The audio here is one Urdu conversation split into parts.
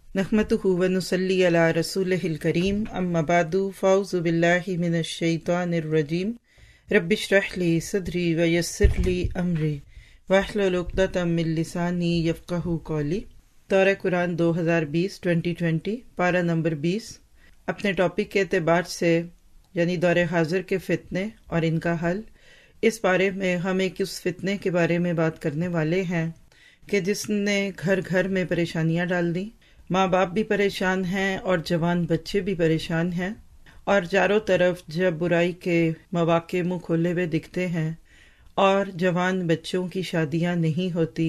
नहमदुहु व नुसल्ली अला रसूलिहिल करीम अम्मा बादु फ़ाउज़ु बिल्लाहि मिनश शैतानिर रजीम रब्बिश्रह ली सदरी व यस्सिर ली अमरी वहलुल उक़दतम मिन लिसानी यफ़क़हू क़ौली। दौरा कुरान 2020 पारा नंबर 20। अपने टॉपिक के एतबार से यानी दौरे हाजिर के फितने और इनका हल, इस बारे में हम एक उस फितने के बारे में बात करने वाले हैं कि जिसने घर घर में परेशानियां डाल दी। माँ बाप भी परेशान हैं और जवान बच्चे भी परेशान हैं, और चारों तरफ जब बुराई के मौके मुँह खोले हुए दिखते हैं और जवान बच्चों की शादियां नहीं होती,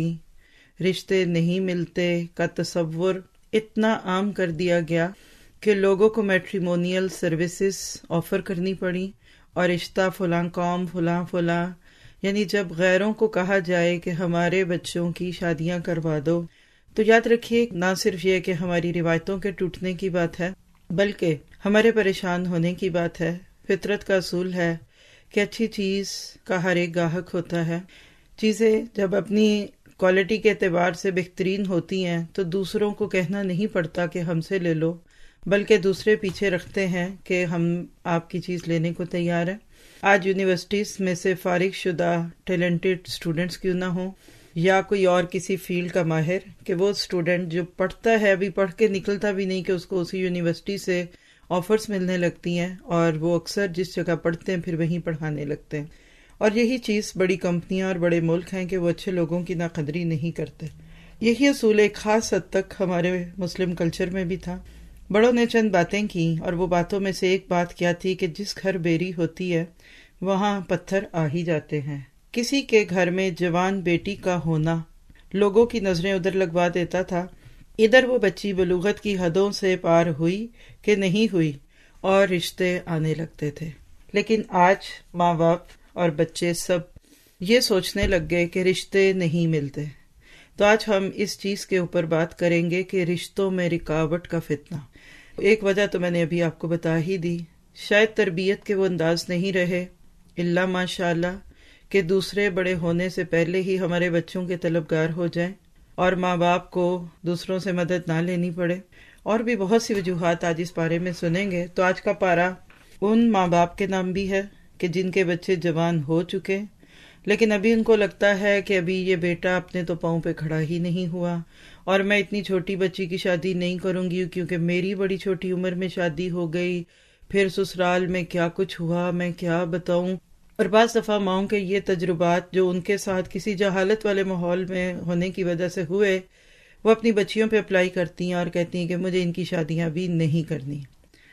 रिश्ते नहीं मिलते का तसव्वुर इतना आम कर दिया गया कि लोगों को मैट्रिमोनियल सर्विसेज ऑफर करनी पड़ी और रिश्ता फलां कौम फलां यानी जब गैरों को कहा जाए कि हमारे बच्चों की शादियां करवा दो, तो याद रखिए ना सिर्फ ये कि हमारी रिवायतों के टूटने की बात है, बल्कि हमारे परेशान होने की बात है। फितरत का असूल है कि अच्छी चीज़ का हर एक गाहक होता है। चीज़ें जब अपनी क्वालिटी के एतबार से बेहतरीन होती हैं तो दूसरों को कहना नहीं पड़ता कि हमसे ले लो, बल्कि दूसरे पीछे रखते हैं कि हम आपकी चीज़ लेने को तैयार हैं। आज यूनिवर्सिटीज़ में से फारिग शुदा टैलेंटेड स्टूडेंट्स क्यों ना हो या कोई और किसी फील्ड का माहिर, कि वो स्टूडेंट जो पढ़ता है अभी पढ़ के निकलता भी नहीं कि उसको उसी यूनिवर्सिटी से ऑफर्स मिलने लगती हैं और वो अक्सर जिस जगह पढ़ते हैं फिर वहीं पढ़ाने लगते हैं। और यही चीज़ बड़ी कंपनियां और बड़े मुल्क हैं कि वो अच्छे लोगों की नाकदरी नहीं करते। यही असूल एक ख़ास हद तक हमारे मुस्लिम कल्चर में भी था। बड़ों ने चंद बातें की और वो बातों में से एक बात क्या थी कि जिस घर बेरी होती है वहाँ पत्थर आ ही जाते हैं। किसी के घर में जवान बेटी का होना लोगों की नजरें उधर लगवा देता था, इधर वो बच्ची बलूगत की हदों से पार हुई कि नहीं हुई और रिश्ते आने लगते थे। लेकिन आज माँ बाप और बच्चे सब ये सोचने लग गए कि रिश्ते नहीं मिलते। तो आज हम इस चीज़ के ऊपर बात करेंगे कि रिश्तों में रुकावट का फितना। एक वजह तो मैंने अभी आपको बता ही दी, शायद तरबियत के वो अंदाज नहीं रहे, इल्ला माशाअल्लाह कि दूसरे बड़े होने से पहले ही हमारे बच्चों के तलबगार हो जाएं और माँ बाप को दूसरों से मदद ना लेनी पड़े। और भी बहुत सी वजूहात आज इस बारे में सुनेंगे। तो आज का पारा उन माँ बाप के नाम भी है कि जिनके बच्चे जवान हो चुके, लेकिन अभी उनको लगता है कि अभी ये बेटा अपने तो पाँव पे खड़ा ही नहीं हुआ और मैं इतनी छोटी बच्ची की शादी नहीं करूँगी क्योंकि मेरी बड़ी छोटी उम्र में शादी हो गई, फिर ससुराल में क्या कुछ हुआ मैं क्या बताऊँ। और बाज़ दफ़ा माओं के ये तजुर्बात जो उनके साथ किसी जहालत वाले माहौल में होने की वजह से हुए, वो अपनी बच्चियों पे अप्लाई करती हैं और कहती हैं कि मुझे इनकी शादियां भी नहीं करनी।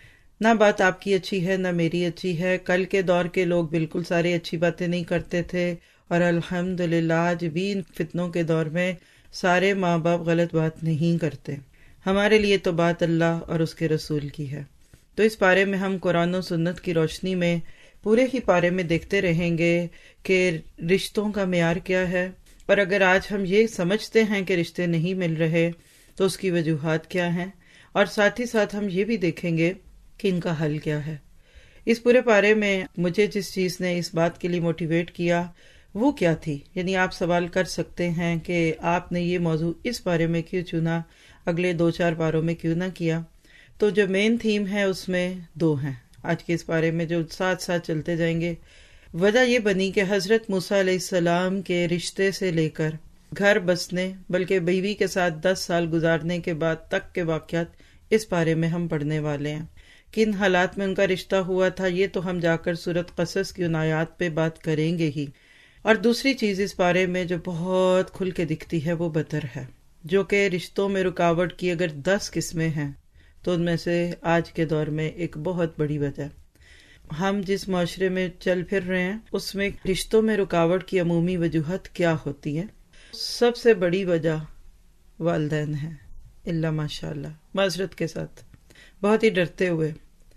ना बात आपकी अच्छी है ना मेरी अच्छी है। कल के दौर के लोग बिल्कुल सारे अच्छी बातें नहीं करते थे और अल्हम्दुलिल्लाह आज भी इन फितनों के दौर में सारे माँ बाप गलत बात नहीं करते। हमारे लिए तो बात अल्लाह और उसके रसूल की है। तो इस बारे में हम कुरान और सुन्नत की रोशनी में पूरे ही पारे में देखते रहेंगे कि रिश्तों का मेयार क्या है। और अगर आज हम ये समझते हैं कि रिश्ते नहीं मिल रहे तो उसकी वजूहात क्या हैं, और साथ ही साथ हम ये भी देखेंगे कि इनका हल क्या है। इस पूरे पारे में मुझे जिस चीज़ ने इस बात के लिए मोटिवेट किया वो क्या थी, यानी आप सवाल कर सकते हैं कि आपने ये मौजू इस बारे में क्यों चुना, अगले 2-4 पारों में क्यों ना किया। तो जो मेन थीम है उसमें 2 हैं आज के इस बारे में जो साथ साथ चलते जाएंगे। वजह ये बनी कि हज़रत मूसा अलैहिस्सलाम के रिश्ते से लेकर घर बसने बल्कि बीवी के साथ 10 साल गुजारने के बाद तक के वाक़यात इस बारे में हम पढ़ने वाले हैं। किन हालात में उनका रिश्ता हुआ था ये तो हम जाकर सूरत क़सस की उन आयात पे बात करेंगे ही। और दूसरी चीज़ इस बारे में जो बहुत खुल के दिखती है वो बतर है, जो कि रिश्तों में रुकावट की अगर 10 किस्में हैं तो उनमें से आज के दौर में एक बहुत बड़ी वजह, हम जिस माशरे में चल फिर रहे हैं उसमें रिश्तों में रुकावट की अमूमी वजूहत क्या होती है। सबसे बड़ी वजह वालिदैन है, इल्ला माशाअल्लाह, माजरत के साथ, बहुत ही डरते हुए।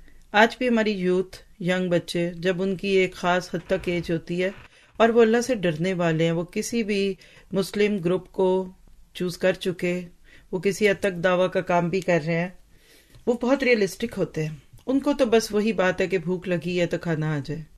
आज भी हमारी यूथ यंग बच्चे जब उनकी एक ख़ास हद तक एज होती है और वो अल्लाह से डरने वाले हैं, वो किसी भी मुस्लिम ग्रुप को चूज़ कर चुके, वो किसी हद तक दावा का काम भी कर रहे हैं, वो बहुत रियलिस्टिक होते हैं। उनको तो बस वही बात है कि भूख लगी है तो खाना आ जाए,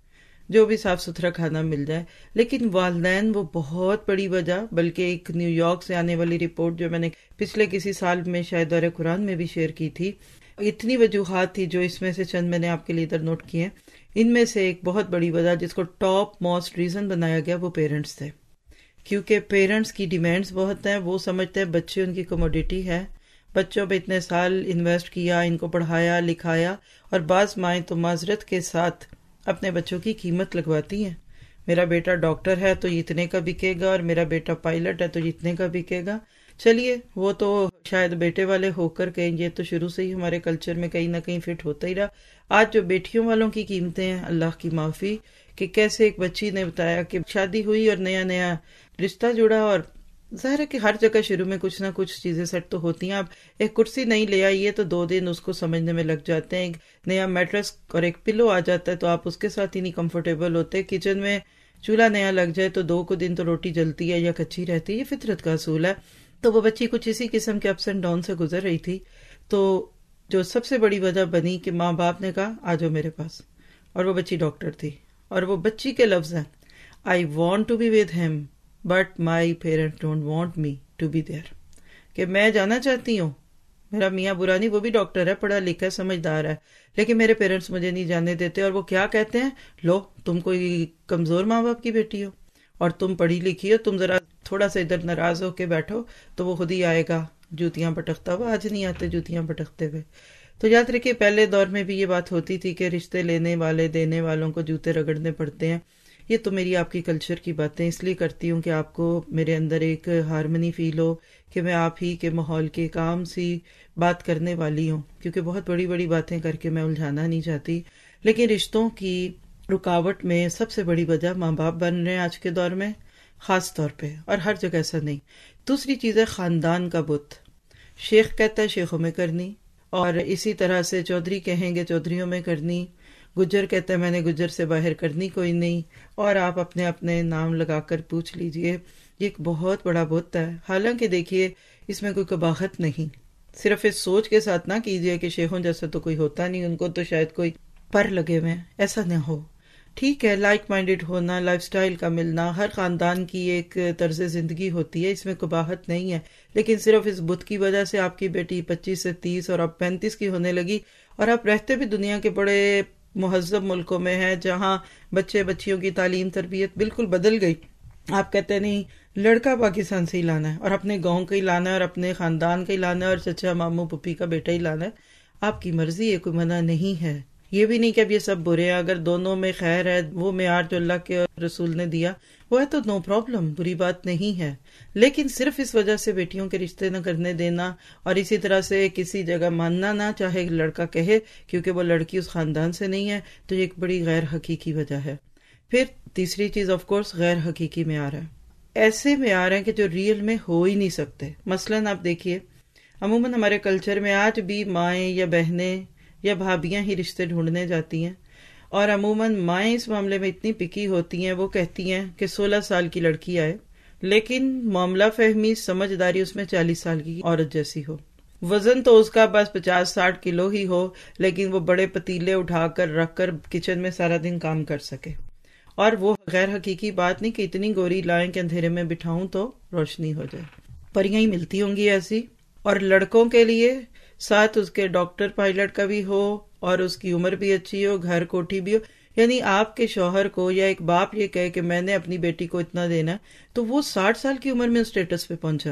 جو بھی صاف ستھرا کھانا مل جائے. لیکن والدین وہ بہت بڑی وجہ، بلکہ ایک نیو یارک سے آنے والی رپورٹ جو میں نے پچھلے کسی سال میں شاید دورہ قرآن میں بھی شیئر کی تھی، اتنی وجوہات تھی جو اس میں سے چند میں نے آپ کے لیے ادھر نوٹ کیے ہیں. ان میں سے ایک بہت بڑی وجہ جس کو ٹاپ موسٹ ریزن بنایا گیا وہ پیرنٹس تھے، کیونکہ پیرنٹس کی ڈیمانڈز بہت ہیں. وہ سمجھتے ہیں بچے ان کی کموڈیٹی ہے، بچوں پہ اتنے سال انویسٹ کیا، ان کو پڑھایا لکھایا، اور بعض مائیں تو معذرت کے ساتھ اپنے بچوں کی قیمت لگواتی ہیں. میرا بیٹا ڈاکٹر ہے تو یہ اتنے کا بکے گا، اور میرا بیٹا پائلٹ ہے تو یہ اتنے کا بکے گا. چلیے وہ تو شاید بیٹے والے ہو کر کہیں، یہ تو شروع سے ہی ہمارے کلچر میں کہیں نہ کہیں فٹ ہوتا ہی رہا. آج جو بیٹیوں والوں کی قیمتیں ہیں، اللہ کی معافی، کہ کیسے ایک بچی نے بتایا کہ شادی ہوئی اور نیا نیا رشتہ جڑا، اور ظاہر ہے کہ ہر جگہ شروع میں کچھ نہ کچھ چیزیں سیٹ تو ہوتی ہیں. اب ایک کرسی نہیں لے آئیے تو 2 دن اس کو سمجھنے میں لگ جاتے ہیں. ایک نیا میٹرس اور ایک پلو آ جاتا ہے تو آپ اس کے ساتھ ہی نہیں کمفرٹیبل ہوتے. کچن میں چولہا نیا لگ جائے تو 2 دن تو روٹی جلتی ہے یا کچی رہتی ہے. یہ فطرت کا اصول ہے. تو وہ بچی کچھ اسی قسم کے اپس اینڈ ڈاؤن سے گزر رہی تھی. تو جو سب سے بڑی وجہ بنی کہ ماں باپ نے کہا آ جاؤ میرے پاس، اور وہ بچی ڈاکٹر تھی، اور وہ بچی کے لفظ ہیں I want to be with him but my parents don't want me to be there, کہ میں جانا چاہتی ہوں، میرا میاں برا نہیں، وہ بھی ڈاکٹر ہے، پڑھا لکھا سمجھدار ہے، لیکن میرے پیرنٹس مجھے نہیں جانے دیتے. اور وہ کیا کہتے ہیں، لو تم کوئی کمزور ماں باپ کی بیٹی ہو اور تم پڑھی لکھی ہو، تم ذرا تھوڑا سا ادھر ناراض ہو کے بیٹھو تو وہ خود ہی آئے گا جوتیاں پٹکتا ہوا. آج نہیں آتے جوتیاں پٹکتے ہوئے. تو یاد رکھیے پہلے دور میں بھی یہ بات ہوتی تھی کہ رشتے لینے والے دینے والوں کو جوتے رگڑنے پڑتے ہیں. یہ تو میری آپ کی کلچر کی باتیں اس لیے کرتی ہوں کہ آپ کو میرے اندر ایک ہارمنی فیل ہو، کہ میں آپ ہی کے ماحول کے کام سی بات کرنے والی ہوں، کیونکہ بہت بڑی بڑی باتیں کر کے میں الجھانا نہیں چاہتی. لیکن رشتوں کی رکاوٹ میں سب سے بڑی وجہ ماں باپ بن رہے ہیں آج کے دور میں، خاص طور پہ، اور ہر جگہ ایسا نہیں. دوسری چیز ہے خاندان کا بت. شیخ کہتا ہے شیخوں میں کرنی، اور اسی طرح سے چودھری کہیں گے چودھریوں میں کرنی، گجر کہتا ہے میں نے گجر سے باہر کرنی کوئی نہیں، اور آپ اپنے اپنے نام لگا کر پوچھ لیجئے. یہ ایک بہت بڑا بت ہے. حالانکہ دیکھیے اس میں کوئی قباحت نہیں، صرف اس سوچ کے ساتھ نہ کیجئے کہ شیخوں جیسا تو کوئی ہوتا نہیں، ان کو تو شاید کوئی پر لگے ہوئے ہیں، ایسا نہ ہو. ٹھیک ہے، لائک مائنڈڈ ہونا، لائف سٹائل کا ملنا، ہر خاندان کی ایک طرز زندگی ہوتی ہے، اس میں قباحت نہیں ہے. لیکن صرف اس بت کی وجہ سے آپ کی بیٹی 25 سے 30 اور اب 35 کی ہونے لگی، اور آپ رہتے بھی دنیا کے بڑے مہذب ملکوں میں ہیں جہاں بچے بچیوں کی تعلیم تربیت بالکل بدل گئی. آپ کہتے نہیں لڑکا پاکستان سے ہی لانا ہے، اور اپنے گاؤں کا ہی لانا ہے، اور اپنے خاندان کا ہی لانا ہے، اور چچا ماموں پپی کا بیٹا ہی لانا ہے. آپ کی مرضی ہے، کوئی منع نہیں ہے. یہ بھی نہیں کہ اب یہ سب برے ہیں، اگر دونوں میں خیر ہے، وہ معیار جو اللہ کے رسول نے دیا وہ ہے تو نو پرابلم، بری بات نہیں ہے. لیکن صرف اس وجہ سے بیٹیوں کے رشتے نہ کرنے دینا، اور اسی طرح سے کسی جگہ ماننا نہ چاہے لڑکا کہے کیونکہ وہ لڑکی اس خاندان سے نہیں ہے، تو یہ ایک بڑی غیر حقیقی وجہ ہے. پھر تیسری چیز آف کورس غیر حقیقی معیار ہے. ایسے معیار ہیں کہ جو ریئل میں ہو ہی نہیں سکتے. مثلاً آپ دیکھیے عموماً ہمارے کلچر میں آج بھی مائیں یا بہنیں یا بھابیاں ہی رشتے ڈھونڈنے جاتی ہیں، اور عموماً مائیں اس معاملے میں اتنی پکی ہوتی ہیں، وہ کہتی ہیں کہ 16 سال کی لڑکی آئے، لیکن معاملہ فہمی سمجھداری اس میں 40 سال کی عورت جیسی ہو. وزن تو اس کا بس 50-60 کلو ہی ہو، لیکن وہ بڑے پتیلے اٹھا کر رکھ کر کچن میں سارا دن کام کر سکے. اور وہ غیر حقیقی بات نہیں کہ اتنی گوری لائیں کہ اندھیرے میں بٹھاؤں تو روشنی ہو جائے. پریاں ہی ملتی ہوں گی ایسی. اور لڑکوں کے لیے ساتھ اس کے ڈاکٹر پائلٹ کا بھی ہو، اور اس کی عمر بھی اچھی ہو، گھر کوٹھی بھی ہو. یعنی آپ کے شوہر کو یا ایک باپ یہ کہے کہ میں نے اپنی بیٹی کو اتنا دینا، تو وہ 60 سال کی عمر میں اس سٹیٹس پہ پہنچا.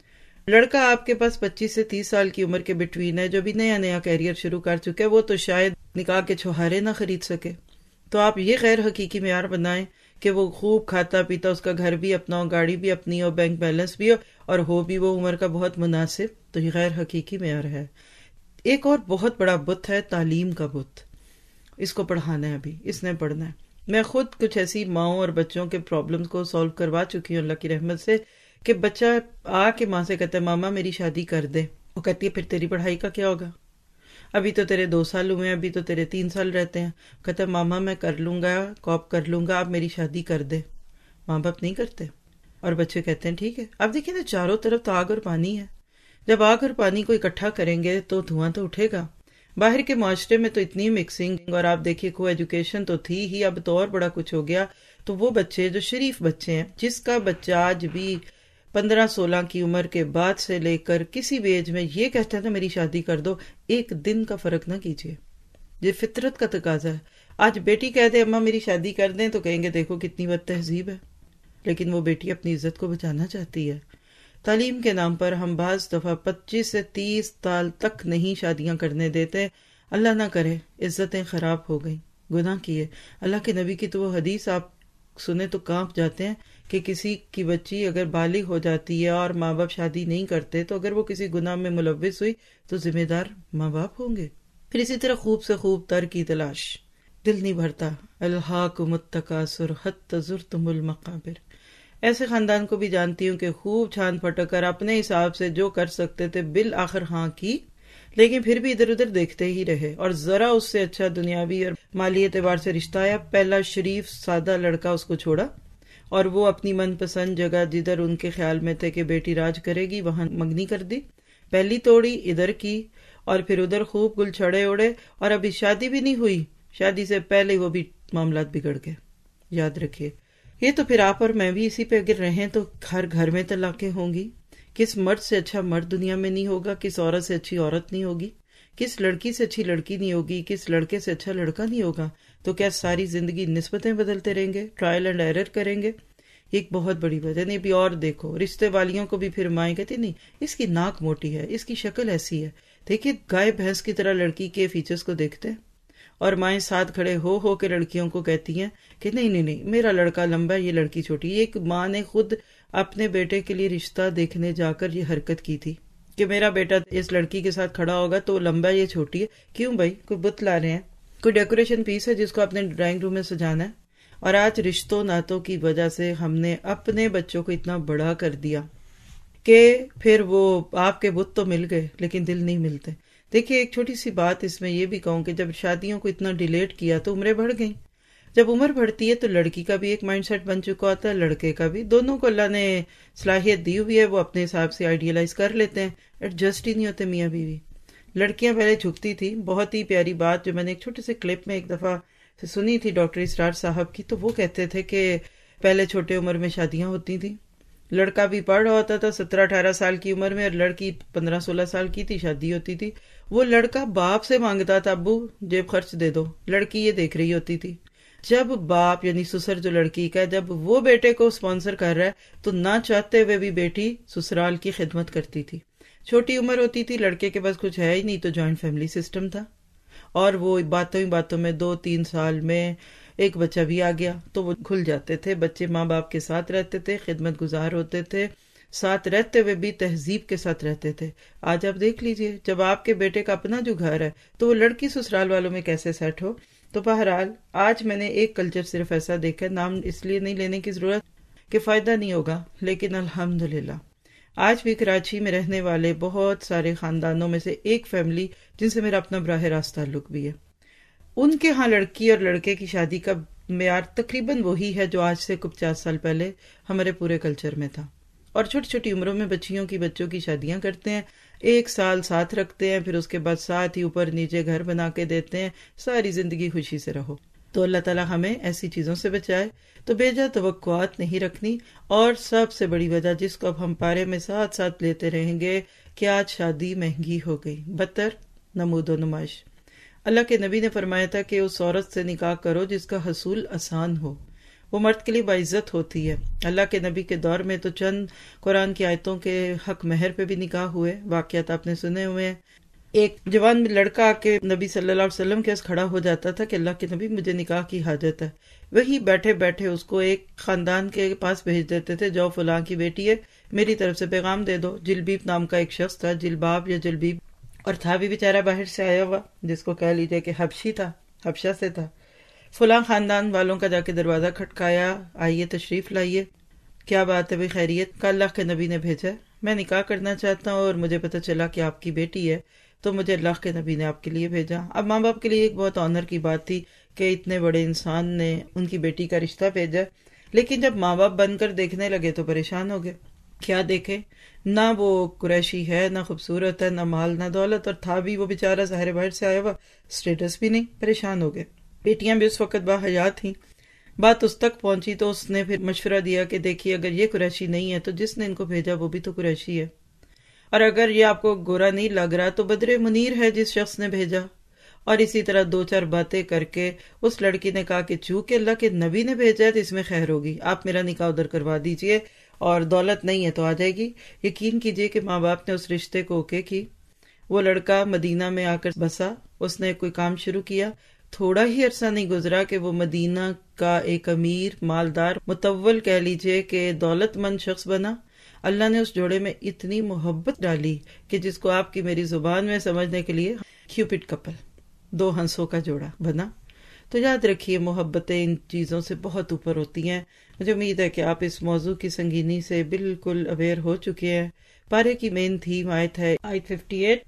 لڑکا آپ کے پاس 25 سے 30 سال کی عمر کے بٹوین ہے، جو بھی نیا نیا کیریئر شروع کر چکا ہے، وہ تو شاید نکاح کے چھوہارے نہ خرید سکے. تو آپ یہ غیر حقیقی معیار بنائیں کہ وہ خوب کھاتا پیتا، اس کا گھر بھی اپنا ہو، گاڑی بھی اپنی ہو، بینک بیلنس بھی ہو، اور ہو بھی وہ عمر کا بہت مناسب. تو یہ غیر حقیقی معیار ہے. ایک اور بہت بڑا بت ہے تعلیم کا بت. اس کو پڑھانا ہے، ابھی اس نے پڑھنا ہے. میں خود کچھ ایسی ماؤں اور بچوں کے پرابلمز کو سالو کروا چکی ہوں اللہ کی رحمت سے، کہ بچہ آ کے ماں سے کہتا ہے ماما میری شادی کر دے. وہ کہتی ہے پھر تیری پڑھائی کا کیا ہوگا، ابھی تو تیرے 2 سال ہوئے ہیں، ابھی تو تیرے 3 سال رہتے ہیں. کہتا ہے ماما میں کر لوں گا، کوپ کر لوں گا، آپ میری شادی کر دے. ماں باپ نہیں کرتے، اور بچے کہتے ہیں ٹھیک ہے. اب دیکھیں نا، چاروں طرف تو آگ اور پانی ہے. جب آگ اور پانی کو اکٹھا کریں گے تو دھواں تو اٹھے گا. باہر کے معاشرے میں تو اتنی مکسنگ، اور آپ دیکھیے کو ایجوکیشن تو تھی ہی، اب تو اور بڑا کچھ ہو گیا. تو وہ بچے جو شریف بچے ہیں، جس کا بچہ آج بھی 15-16 کی عمر کے بعد سے لے کر کسی بھی ایج میں یہ کہتا ہے تو میری شادی کر دو، ایک دن کا فرق نہ کیجیے. یہ فطرت کا تقاضا ہے. آج بیٹی کہہ دے اماں میری شادی کر دیں تو کہیں گے دیکھو کتنی بد تہذیب ہے، لیکن وہ بیٹی اپنی عزت کو بچانا چاہتی ہے. تعلیم کے نام پر ہم بعض دفعہ 25 سے 30 سال تک نہیں شادیاں کرنے دیتے. اللہ نہ کرے عزتیں خراب ہو گئیں، گناہ کیے. اللہ کے نبی کی تو وہ حدیث آپ سنے تو کانپ جاتے ہیں کہ کسی کی بچی اگر بالغ ہو جاتی ہے اور ماں باپ شادی نہیں کرتے تو اگر وہ کسی گناہ میں ملوث ہوئی تو ذمہ دار ماں باپ ہوں گے. پھر اسی طرح خوب سے خوب تر کی تلاش، دل نہیں بھرتا. الہاکم التکاثر حتی زرتم المقابر. ایسے خاندان کو بھی جانتی ہوں کہ خوب چھان پھٹک کر اپنے حساب سے جو کر سکتے تھے بالآخر ہاں کی، لیکن پھر بھی ادھر ادھر دیکھتے ہی رہے، اور ذرا اس سے اچھا دنیاوی اور مالی اعتبار سے رشتہ آیا، پہلا شریف سادہ لڑکا اس کو چھوڑا، اور وہ اپنی من پسند جگہ جدھر ان کے خیال میں تھے کہ بیٹی راج کرے گی وہاں منگنی کر دی. پہلی توڑی ادھر کی اور پھر ادھر خوب گل چھڑے اڑے، اور ابھی شادی بھی نہیں ہوئی، شادی سے پہلے وہ بھی معاملات بگڑ گئے. یاد رکھیے یہ تو پھر آپ اور میں بھی اسی پہ اگر رہیں تو ہر گھر میں طلاقیں ہوں گی. کس مرد سے اچھا مرد دنیا میں نہیں ہوگا، کس عورت سے اچھی عورت نہیں ہوگی، کس لڑکی سے اچھی لڑکی نہیں ہوگی، کس لڑکے سے اچھا لڑکا نہیں ہوگا. تو کیا ساری زندگی نسبتیں بدلتے رہیں گے، ٹرائل اینڈ ایرر کریں گے؟ ایک بہت بڑی وجہ. نہیں بھی اور دیکھو رشتے والیوں کو بھی پھر مائیں کہتی نہیں اس کی ناک موٹی ہے، اس کی شکل ایسی ہے. دیکھیے گائے بھینس کی طرح لڑکی کے فیچرز کو دیکھتے ہیں، اور مائیں ساتھ کھڑے ہو کے لڑکیوں کو کہتی ہیں کہ نہیں میرا لڑکا لمبا ہے، یہ لڑکی چھوٹی. ایک ماں نے خود اپنے بیٹے کے لیے رشتہ دیکھنے جا کر یہ حرکت کی تھی کہ میرا بیٹا اس لڑکی کے ساتھ کھڑا ہوگا تو لمبا یہ چھوٹی ہے. کیوں بھائی؟ کوئی بت لا رہے ہیں، کوئی ڈیکوریشن پیس ہے جس کو اپنے ڈرائنگ روم میں سجانا ہے. اور آج رشتوں ناتوں کی وجہ سے ہم نے اپنے بچوں کو اتنا بڑا کر دیا کہ پھر وہ آپ کے بت تو مل گئے لیکن دل نہیں ملتے. دیکھیے ایک چھوٹی سی بات اس میں یہ بھی کہوں کہ جب شادیوں کو اتنا ڈیلیٹ کیا تو عمریں بڑھ گئیں. جب عمر بڑھتی ہے تو لڑکی کا بھی ایک مائنڈ سیٹ بن چکا ہوتا ہے، لڑکے کا بھی. دونوں کو اللہ نے صلاحیت دی ہوئی ہے، وہ اپنے حساب سے آئیڈیلائز کر لیتے ہیں، ایڈجسٹ ہی نہیں ہوتے میاں بیوی. لڑکیاں پہلے جھکتی تھی. بہت ہی پیاری بات جو میں نے ایک چھوٹے سے کلپ میں ایک دفعہ سنی تھی ڈاکٹر اسرار صاحب کی، تو وہ کہتے تھے کہ پہلے چھوٹے عمر میں شادیاں ہوتی تھیں، لڑکا بھی پڑھ رہا ہوتا تھا 17-18 سال کی عمر میں، اور لڑکی 15-16 سال کی تھی، شادی ہوتی تھی. وہ لڑکا باپ سے مانگتا تھا ابو جیب خرچ دے دو، لڑکی یہ دیکھ رہی ہوتی تھی. جب باپ یعنی سسر جو لڑکی کا جب وہ بیٹے کو سپانسر کر رہا ہے تو نہ چاہتے ہوئے بھی بیٹی سسرال کی خدمت کرتی تھی. چھوٹی عمر ہوتی تھی، لڑکے کے پاس کچھ ہے ہی نہیں تو جوائنٹ فیملی سسٹم تھا، اور وہ باتوں میں 2-3 سال میں ایک بچہ بھی آ گیا تو وہ کھل جاتے تھے. بچے ماں باپ کے ساتھ رہتے تھے، خدمت گزار ہوتے تھے، ساتھ رہتے ہوئے بھی تہذیب کے ساتھ رہتے تھے. آج آپ دیکھ لیجئے جب آپ کے بیٹے کا اپنا جو گھر ہے تو وہ لڑکی سسرال والوں میں کیسے سیٹ ہو. تو بہرحال آج میں نے ایک کلچر صرف ایسا دیکھا، نام اس لیے نہیں لینے کی ضرورت کہ فائدہ نہیں ہوگا، لیکن الحمدللہ آج بھی کراچی میں رہنے والے بہت سارے خاندانوں میں سے ایک فیملی جن سے میرا اپنا براہ راست تعلق بھی ہے، ان کے ہاں لڑکی اور لڑکے کی شادی کا معیار تقریباً وہی ہے جو آج سے 50 سال پہلے ہمارے پورے کلچر میں تھا. اور چھوٹی چھوٹی عمروں میں بچوں کی شادیاں کرتے ہیں، 1 سال ساتھ رکھتے ہیں، پھر اس کے بعد ساتھ ہی اوپر نیچے گھر بنا کے دیتے ہیں، ساری زندگی خوشی سے رہو. تو اللہ تعالیٰ ہمیں ایسی چیزوں سے بچائے. تو بیجا توقعات نہیں رکھنی. اور سب سے بڑی وجہ جس کو اب ہم پارے میں ساتھ ساتھ لیتے رہیں گے کہ آج شادی مہنگی ہو گئی، بدتر نمود و نمائش. اللہ کے نبی نے فرمایا تھا کہ اس عورت سے نکاح کرو جس کا حصول آسان ہو، وہ مرد کے لیے باعزت ہوتی ہے. اللہ کے نبی کے دور میں تو چند قرآن کی آیتوں کے حق مہر پہ بھی نکاح ہوئے، واقعات آپ نے سنے ہوئے ہیں. ایک جوان لڑکا کے نبی صلی اللہ علیہ وسلم کے پاس کھڑا ہو جاتا تھا کہ اللہ کے نبی مجھے نکاح کی حاجت ہے. وہی بیٹھے بیٹھے اس کو ایک خاندان کے پاس بھیج دیتے تھے، جاؤ فلاں کی بیٹی ہے، میری طرف سے پیغام دے دو. جلبیب نام کا ایک شخص تھا، جلباب یا جلبیب، اور تھا بھی بیچارہ باہر سے آیا ہوا، جس کو کہہ لیجیے کہ حبشی تھا، حبشہ سے تھا. فلاں خاندان والوں کا جا کے دروازہ کھٹکایا، آئیے تشریف لائیے، کیا بات ہے بھائی خیریت؟ کا اللہ کے نبی نے بھیجا ہے، میں نکاح کرنا چاہتا ہوں اور مجھے پتہ چلا کہ آپ کی بیٹی ہے تو مجھے اللہ کے نبی نے آپ کے لیے بھیجا. اب ماں باپ کے لیے ایک بہت آنر کی بات تھی کہ اتنے بڑے انسان نے ان کی بیٹی کا رشتہ بھیجا، لیکن جب ماں باپ بن کر دیکھنے لگے تو پریشان ہو گئے. کیا دیکھے، نہ وہ قریشی ہے، نہ خوبصورت ہے، نہ مال نہ دولت، اور تھا بھی وہ بیچارہ ظاہر باہر سے آیا ہوا، اسٹیٹس بھی نہیں، پریشان ہو گئے۔ بیٹیاں بھی اس وقت باحیا تھیں۔ بات اس تک پہنچی تو اس نے پھر مشورہ دیا کہ دیکھیے اگر یہ قریشی نہیں ہے تو جس نے ان کو بھیجا وہ بھی تو قریشی ہے، اور اگر یہ آپ کو گورا نہیں لگ رہا تو بدر منیر ہے جس شخص نے بھیجا۔ اور اسی طرح دو چار باتیں کر کے اس لڑکی نے کہا کہ چونکہ اللہ کے نبی نے بھیجا ہے تو اس میں خیر ہوگی، آپ میرا نکاح ادھر کروا دیجئے، اور دولت نہیں ہے تو آ جائے گی۔ یقین کیجئے کہ ماں باپ نے اس رشتے کو اوکے کی۔ وہ لڑکا مدینہ میں آ کر بسا، اس نے کوئی کام شروع کیا، تھوڑا ہی عرصہ نہیں گزرا کہ وہ مدینہ کا ایک امیر، مالدار، متول کہہ لیجئے کہ دولت مند شخص بنا۔ اللہ نے اس جوڑے میں اتنی محبت ڈالی کہ جس کو آپ کی میری زبان میں سمجھنے کے لیے کیوپٹ کپل، دو ہنسوں کا جوڑا بنا۔ تو یاد رکھیے محبتیں ان چیزوں سے بہت اوپر ہوتی ہیں۔ مجھے امید ہے کہ آپ اس موضوع کی سنگینی سے بالکل اویئر ہو چکے ہیں۔ پارے کی مین تھیم آیت ہے آیت 58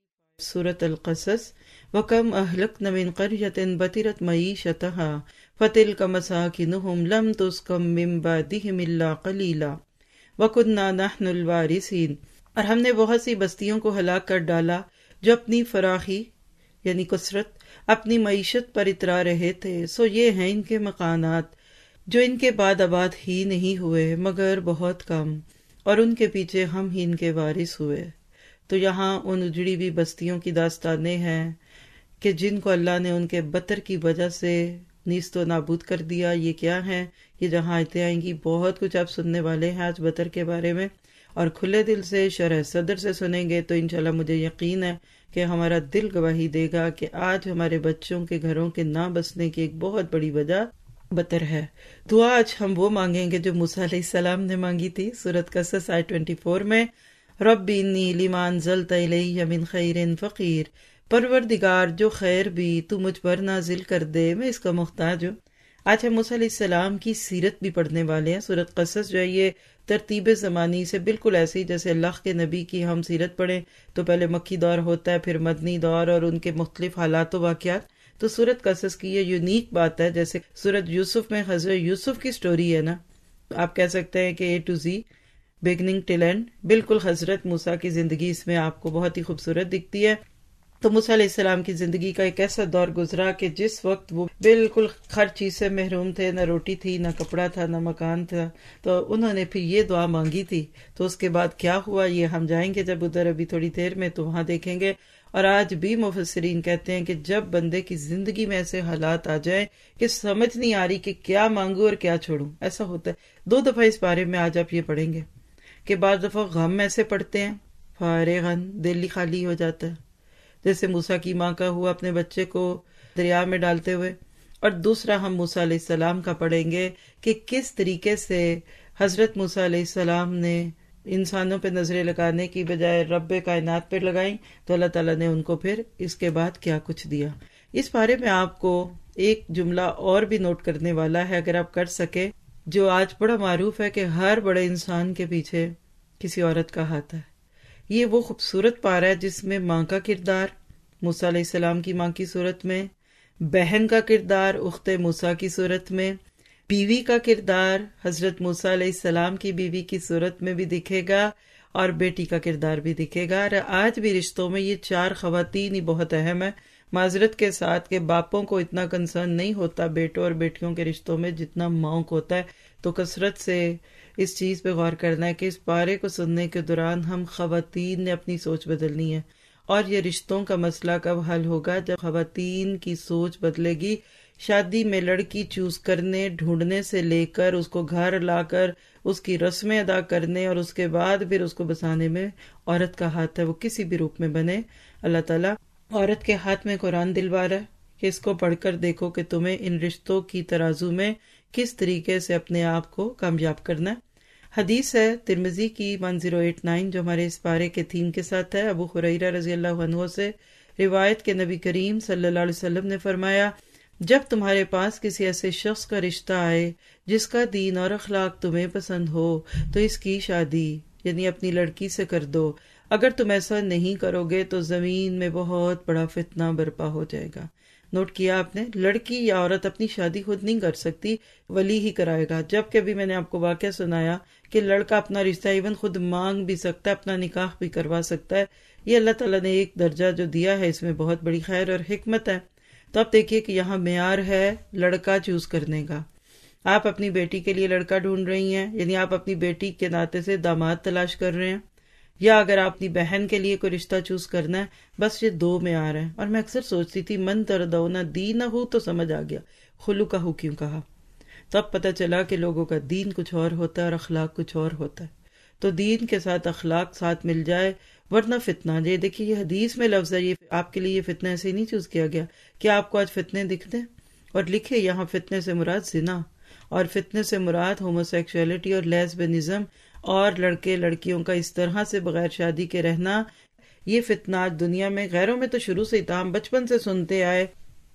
سورۃ القصص، وَكَمْ أَهْلَكْنَا مِنْ قَرْيَةٍ بَطِرَتْ مَعِيشَتَهَا فَتِلْكَ مَسَاكِنُهُمْ لَمْ تُسْكَنْ مِنْ بَعْدِهِمْ إِلَّا قَلِيلًا وَكُنَّا نَحْنُ الْوَارِثِينَ، اور ہم نے بہت سی بستیوں کو ہلاک کر ڈالا جو اپنی فراخی یعنی کثرت اپنی معیشت پر اترا رہے تھے، سو یہ ہیں ان کے مکانات جو ان کے بعد آباد ہی نہیں ہوئے مگر بہت کم، اور ان کے پیچھے ہم ہی ان کے وارث ہوئے۔ تو یہاں ان اجڑی ہوئی بستیوں کی داستانیں ہیں کہ جن کو اللہ نے ان کے بطر کی وجہ سے نیست و نابود کر دیا۔ یہ کیا ہیں، یہ جہاں آیتیں آئیں گی بہت کچھ آپ سننے والے ہیں آج بطر کے بارے میں، اور کھلے دل سے شرح صدر سے سنیں گے تو انشاءاللہ مجھے یقین ہے کہ ہمارا دل گواہی دے گا کہ آج ہمارے بچوں کے گھروں کے نہ بسنے کی ایک بہت بڑی وجہ بطر ہے۔ دعا آج ہم وہ مانگیں گے جو موسیٰ علیہ السلام نے مانگی تھی سورۃ قصص آیت 24 میں، رب انی لما انزلت الی من خیر فقیر، پروردگار جو خیر بھی تو مجھ پر نازل کر دے میں اس کا محتاج ہوں۔ آج ہم موسیٰ علیہ السلام کی سیرت بھی پڑھنے والے ہیں۔ سورۃ قصص جو ہے یہ ترتیب زمانی سے بالکل ایسی جیسے اللہ کے نبی کی ہم سیرت پڑھیں تو پہلے مکی دور ہوتا ہے، پھر مدنی دور اور ان کے مختلف حالات و واقعات۔ تو سورۃ قصص کی یہ یونیک بات ہے، جیسے سورۃ یوسف میں حضرت یوسف کی سٹوری ہے نا، آپ کہہ سکتے ہیں کہ A to Z, beginning till end, بالکل حضرت موسیٰ کی زندگی اس میں آپ کو بہت ہی خوبصورت دکھتی ہے۔ تو موسیٰ علیہ السلام کی زندگی کا ایک ایسا دور گزرا کہ جس وقت وہ بالکل ہر چیز سے محروم تھے، نہ روٹی تھی، نہ کپڑا تھا، نہ مکان تھا، تو انہوں نے پھر یہ دعا مانگی تھی۔ تو اس کے بعد کیا ہوا یہ ہم جائیں گے جب ادھر ابھی تھوڑی دیر میں تو وہاں دیکھیں گے۔ اور آج بھی مفسرین کہتے ہیں کہ جب بندے کی زندگی میں ایسے حالات آ جائیں کہ سمجھ نہیں آ رہی کہ کیا مانگوں اور کیا چھوڑوں، ایسا ہوتا ہے۔ 2 دفعہ اس بارے میں آج آپ یہ پڑھیں گے کہ بعض دفعہ غم ایسے پڑتے ہیں، فارغن، دل خالی ہو جاتا ہے، جیسے موسیٰ کی ماں کا ہوا اپنے بچے کو دریا میں ڈالتے ہوئے۔ اور دوسرا ہم موسیٰ علیہ السلام کا پڑھیں گے کہ کس طریقے سے حضرت موسیٰ علیہ السلام نے انسانوں پہ نظریں لگانے کی بجائے رب کائنات پہ لگائیں، تو اللہ تعالیٰ نے ان کو پھر اس کے بعد کیا کچھ دیا۔ اس بارے میں آپ کو ایک جملہ اور بھی نوٹ کرنے والا ہے اگر آپ کر سکے، جو آج بڑا معروف ہے کہ ہر بڑے انسان کے پیچھے کسی عورت کا ہاتھ ہے۔ یہ وہ خوبصورت پارہ ہے جس میں ماں کا کردار موسیٰ علیہ السلام کی ماں کی صورت میں، بہن کا کردار اخت موسیٰ کی صورت میں، بیوی کا کردار حضرت موسیٰ علیہ السلام کی بیوی کی صورت میں بھی دکھے گا، اور بیٹی کا کردار بھی دکھے گا۔ اور آج بھی رشتوں میں یہ 4 خواتین ہی بہت اہم ہے، معذرت کے ساتھ کہ باپوں کو اتنا کنسرن نہیں ہوتا بیٹوں اور بیٹیوں کے رشتوں میں جتنا ماؤں کو ہوتا ہے۔ تو کثرت سے اس چیز پہ غور کرنا ہے کہ اس پارے کو سننے کے دوران ہم خواتین نے اپنی سوچ بدلنی ہے، اور یہ رشتوں کا مسئلہ کب حل ہوگا جب خواتین کی سوچ بدلے گی۔ شادی میں لڑکی چوز کرنے، ڈھونڈنے سے لے کر اس کو گھر لا کر اس کی رسمیں ادا کرنے اور اس کے بعد پھر اس کو بسانے میں عورت کا ہاتھ ہے، وہ کسی بھی روپ میں بنے۔ اللہ تعالیٰ عورت کے ہاتھ میں قرآن دلوا رہا ہے کہ اس کو پڑھ کر دیکھو کہ تمہیں ان رشتوں کی ترازو میں کس طریقے سے اپنے آپ کو کامیاب کرنا ہے۔ حدیث ہے ترمذی کی 1089 جو ہمارے اس پارے کے تھیم کے ساتھ ہے، ابو ہریرہ رضی اللہ عنہ سے روایت کے نبی کریم صلی اللہ علیہ وسلم نے فرمایا، جب تمہارے پاس کسی ایسے شخص کا رشتہ آئے جس کا دین اور اخلاق تمہیں پسند ہو تو اس کی شادی یعنی اپنی لڑکی سے کر دو۔ اگر تم ایسا نہیں کرو گے تو زمین میں بہت بڑا فتنہ برپا ہو جائے گا۔ نوٹ کیا آپ نے؟ لڑکی یا عورت اپنی شادی خود نہیں کر سکتی، ولی ہی کرائے گا. جبکہ ابھی میں نے آپ کو واقعہ سنایا کہ لڑکا اپنا رشتہ ایون خود مانگ بھی سکتا ہے، اپنا نکاح بھی کروا سکتا ہے. یہ اللہ تعالیٰ نے ایک درجہ جو دیا ہے اس میں بہت بڑی خیر اور حکمت ہے. تو اب دیکھیے کہ یہاں معیار ہے لڑکا چوز کرنے کا. آپ اپنی بیٹی کے لیے لڑکا ڈھونڈ رہی ہیں، یعنی آپ اپنی بیٹی کے ناطے سے داماد تلاش کر رہے ہیں، یا اگر آپ اپنی بہن کے لیے کوئی رشتہ چوز کرنا ہے. بس یہ دو معیار ہیں. اور میں اکثر سوچتی تھی من تردون دینہ تو سمجھ آ گیا، خلقہ کیوں کہا. تب پتہ چلا کہ لوگوں کا دین کچھ اور ہوتا ہے اور اخلاق کچھ اور ہوتا ہے. تو دین کے ساتھ اخلاق ساتھ مل جائے، ورنہ فتنہ. یہ دیکھیے یہ حدیث میں لفظ ہے، یہ آپ کے لیے یہ فتنہ ایسے ہی نہیں چوز کیا گیا. کیا آپ کو آج فتنے دکھتے ہیں؟ اور لکھے یہاں فتنے سے مراد زنا، اور فتنے سے مراد ہومو سیکشولیٹی اور لیسبینزم، اور لڑکے لڑکیوں کا اس طرح سے بغیر شادی کے رہنا. یہ فتنات دنیا میں غیروں میں تو شروع سے ہی تھا، ہم بچپن سے سنتے آئے.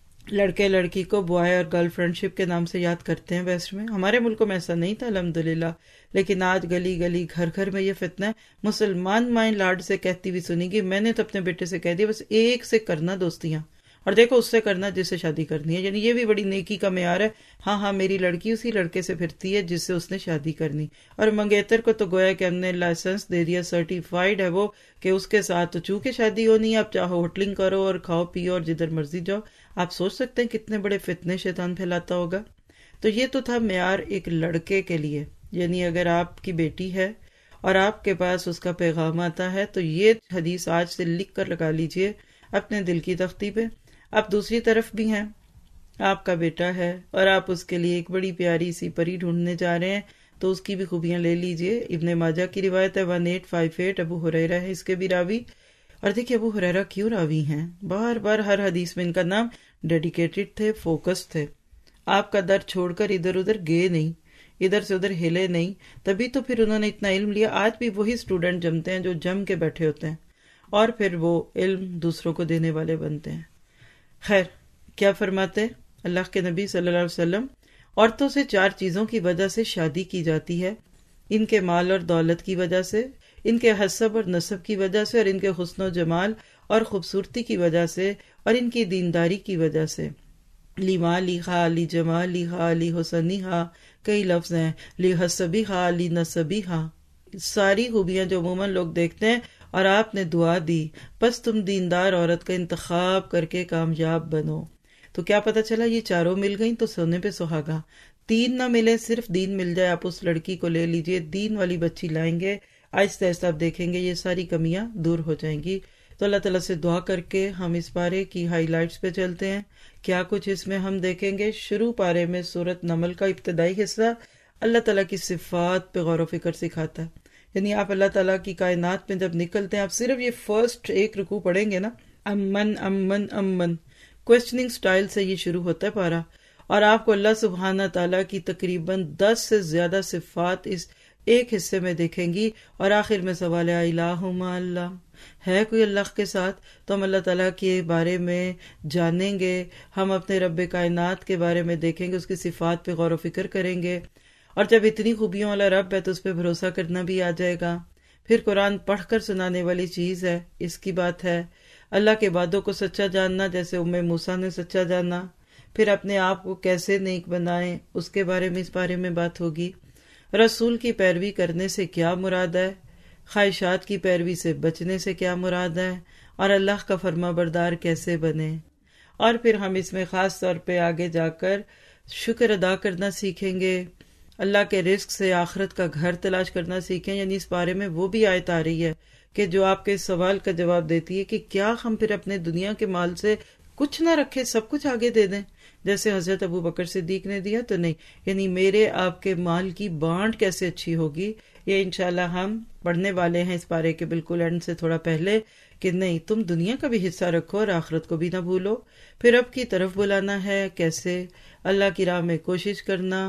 لڑکے لڑکی کو بوائے اور گرل فرینڈ شپ کے نام سے یاد کرتے ہیں. ویسٹ میں ہمارے ملکوں میں ایسا نہیں تھا الحمدللہ، لیکن آج گلی گلی گھر گھر میں یہ فتنہ ہے. مسلمان مائیں لاڈ سے کہتی ہوئی سنی گی، میں نے تو اپنے بیٹے سے کہہ دیا بس ایک سے کرنا دوستیاں، اور دیکھو اس سے کرنا جس سے شادی کرنی ہے. یعنی یہ بھی بڑی نیکی کا معیار ہے. ہاں میری لڑکی اسی لڑکے سے پھرتی ہے جس سے اس نے شادی کرنی. اور منگیتر کو تو گویا کہ ہم نے لائسنس دے دیا، سرٹیفائیڈ ہے وہ، کہ اس کے ساتھ تو چونکہ شادی ہونی ہے، اب چاہو ہوٹلنگ کرو اور کھاؤ پیو اور جدھر مرضی جاؤ. آپ سوچ سکتے ہیں کتنے بڑے فتنے شیطان پھیلاتا ہوگا. تو یہ تو تھا معیار ایک لڑکے کے لیے. یعنی اگر آپ کی بیٹی ہے اور آپ کے پاس اس کا پیغام آتا ہے تو یہ حدیث آج سے لکھ کر لگا لیجئے اپنے دل کی تختی پہ. اب دوسری طرف بھی ہیں، آپ کا بیٹا ہے اور آپ اس کے لیے ایک بڑی پیاری سی پری ڈھونڈنے جا رہے ہیں، تو اس کی بھی خوبیاں لے لیجئے. ابن ماجہ کی روایت ہے 1858، ابو ہریرہ ہے اس کے بھی راوی. اور دیکھیے ابو ہریرہ کیوں راوی ہیں؟ بار بار ہر حدیث میں ان کا نام ڈیڈیکیٹڈ تھے، فوکس تھے. آپ کا در چھوڑ کر ادھر ادھر گئے نہیں، ادھر سے ادھر ہلے نہیں، تبھی تو پھر انہوں نے اتنا علم لیا. آج بھی وہی اسٹوڈنٹ جمتے ہیں جو جم کے بیٹھے ہوتے ہیں اور پھر وہ علم دوسروں کو دینے والے بنتے ہیں. خیر، کیا فرماتے اللہ کے نبی صلی اللہ علیہ وسلم؟ عورتوں سے 4 چیزوں کی وجہ سے شادی کی جاتی ہے: ان کے مال اور دولت کی وجہ سے، ان کے حسب اور نسب کی وجہ سے، اور ان کے حسن و جمال اور خوبصورتی کی وجہ سے، اور ان کی دینداری کی وجہ سے. لی مالی ہا، لی جمالی ہا، لی حسنی ہا، کئی لفظ ہیں، لی حسبی ہا، لی نسبی ہا. ساری خوبیاں جو عموماً لوگ دیکھتے ہیں، اور آپ نے دعا دی بس تم دیندار عورت کا انتخاب کر کے کامیاب بنو. تو کیا پتہ چلا یہ چاروں مل گئیں تو سونے پہ سہاگا. 3 نہ ملے، صرف دین مل جائے، آپ اس لڑکی کو لے لیجئے، دین والی بچی لائیں گے، آہستہ آہستہ آپ دیکھیں گے یہ ساری کمیاں دور ہو جائیں گی. تو اللہ تعالیٰ سے دعا کر کے ہم اس پارے کی ہائی لائٹس پہ چلتے ہیں. کیا کچھ اس میں ہم دیکھیں گے؟ شروع پارے میں سورۃ نمل کا ابتدائی حصہ اللہ تعالیٰ کی صفات پہ غور و فکر سکھاتا ہے. یعنی آپ اللہ تعالیٰ کی کائنات میں جب نکلتے ہیں، آپ صرف یہ فرسٹ ایک رکوع پڑھیں گے نا، امن امن امن، کوسچننگ سٹائل سے یہ شروع ہوتا ہے پارا، اور آپ کو اللہ سبحانہ تعالیٰ کی تقریباً 10 سے زیادہ صفات اس ایک حصے میں دیکھیں گی. اور آخر میں سوال ہے الہ ما اللہ، ہے کوئی اللہ کے ساتھ؟ تو ہم اللہ تعالیٰ کے بارے میں جانیں گے، ہم اپنے رب کائنات کے بارے میں دیکھیں گے، اس کی صفات پہ غور و فکر کریں گے. اور جب اتنی خوبیوں والا رب ہے تو اس پہ بھروسہ کرنا بھی آ جائے گا. پھر قرآن پڑھ کر سنانے والی چیز ہے، اس کی بات ہے. اللہ کے وعدوں کو سچا جاننا، جیسے ام موسیٰ نے سچا جانا. پھر اپنے آپ کو کیسے نیک بنائیں، اس کے بارے میں اس بارے میں بات ہوگی. رسول کی پیروی کرنے سے کیا مراد ہے، خواہشات کی پیروی سے بچنے سے کیا مراد ہے، اور اللہ کا فرما بردار کیسے بنے. اور پھر ہم اس میں خاص طور پہ آگے جا کر شکر ادا کرنا سیکھیں گے، اللہ کے رزق سے آخرت کا گھر تلاش کرنا سیکھیں. یعنی اس بارے میں وہ بھی آیت آ رہی ہے کہ جو آپ کے اس سوال کا جواب دیتی ہے کہ کیا ہم پھر اپنے دنیا کے مال سے کچھ نہ رکھے، سب کچھ آگے دے دیں جیسے حضرت ابو بکر صدیق نے دیا؟ تو نہیں. یعنی میرے آپ کے مال کی بانٹ کیسے اچھی ہوگی، یہ انشاءاللہ ہم پڑھنے والے ہیں اس پارے کے بالکل اینڈ سے تھوڑا پہلے، کہ نہیں تم دنیا کا بھی حصہ رکھو اور آخرت کو بھی نہ بھولو. پھر رب کی طرف بلانا ہے، کیسے؟ اللہ کی راہ میں کوشش کرنا،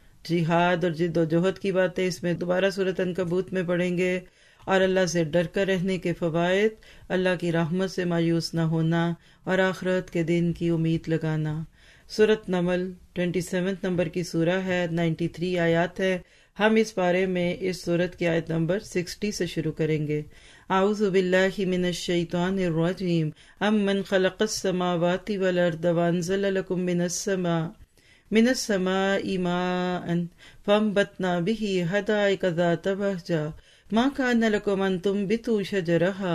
جہاد اور جد و جہد کی باتیں اس میں دوبارہ سورۃ عنکبوت میں پڑھیں گے. اور اللہ سے ڈر کر رہنے کے فوائد، اللہ کی رحمت سے مایوس نہ ہونا، اور آخرت کے دن کی امید لگانا. سورۃ نمل 27 نمبر کی سورہ ہے، 93 آیات ہے. ہم اس بارے میں اس سورت کی آیت نمبر 60 سے شروع کریں گے. اعوذ باللہ من الشیطان الرجیم امن خلق السماوات والارض وانزل لکم من السماء ماء فانبتنا به حدائق ذات بہجہ ما کان لکم ان تنبتوا شجرہا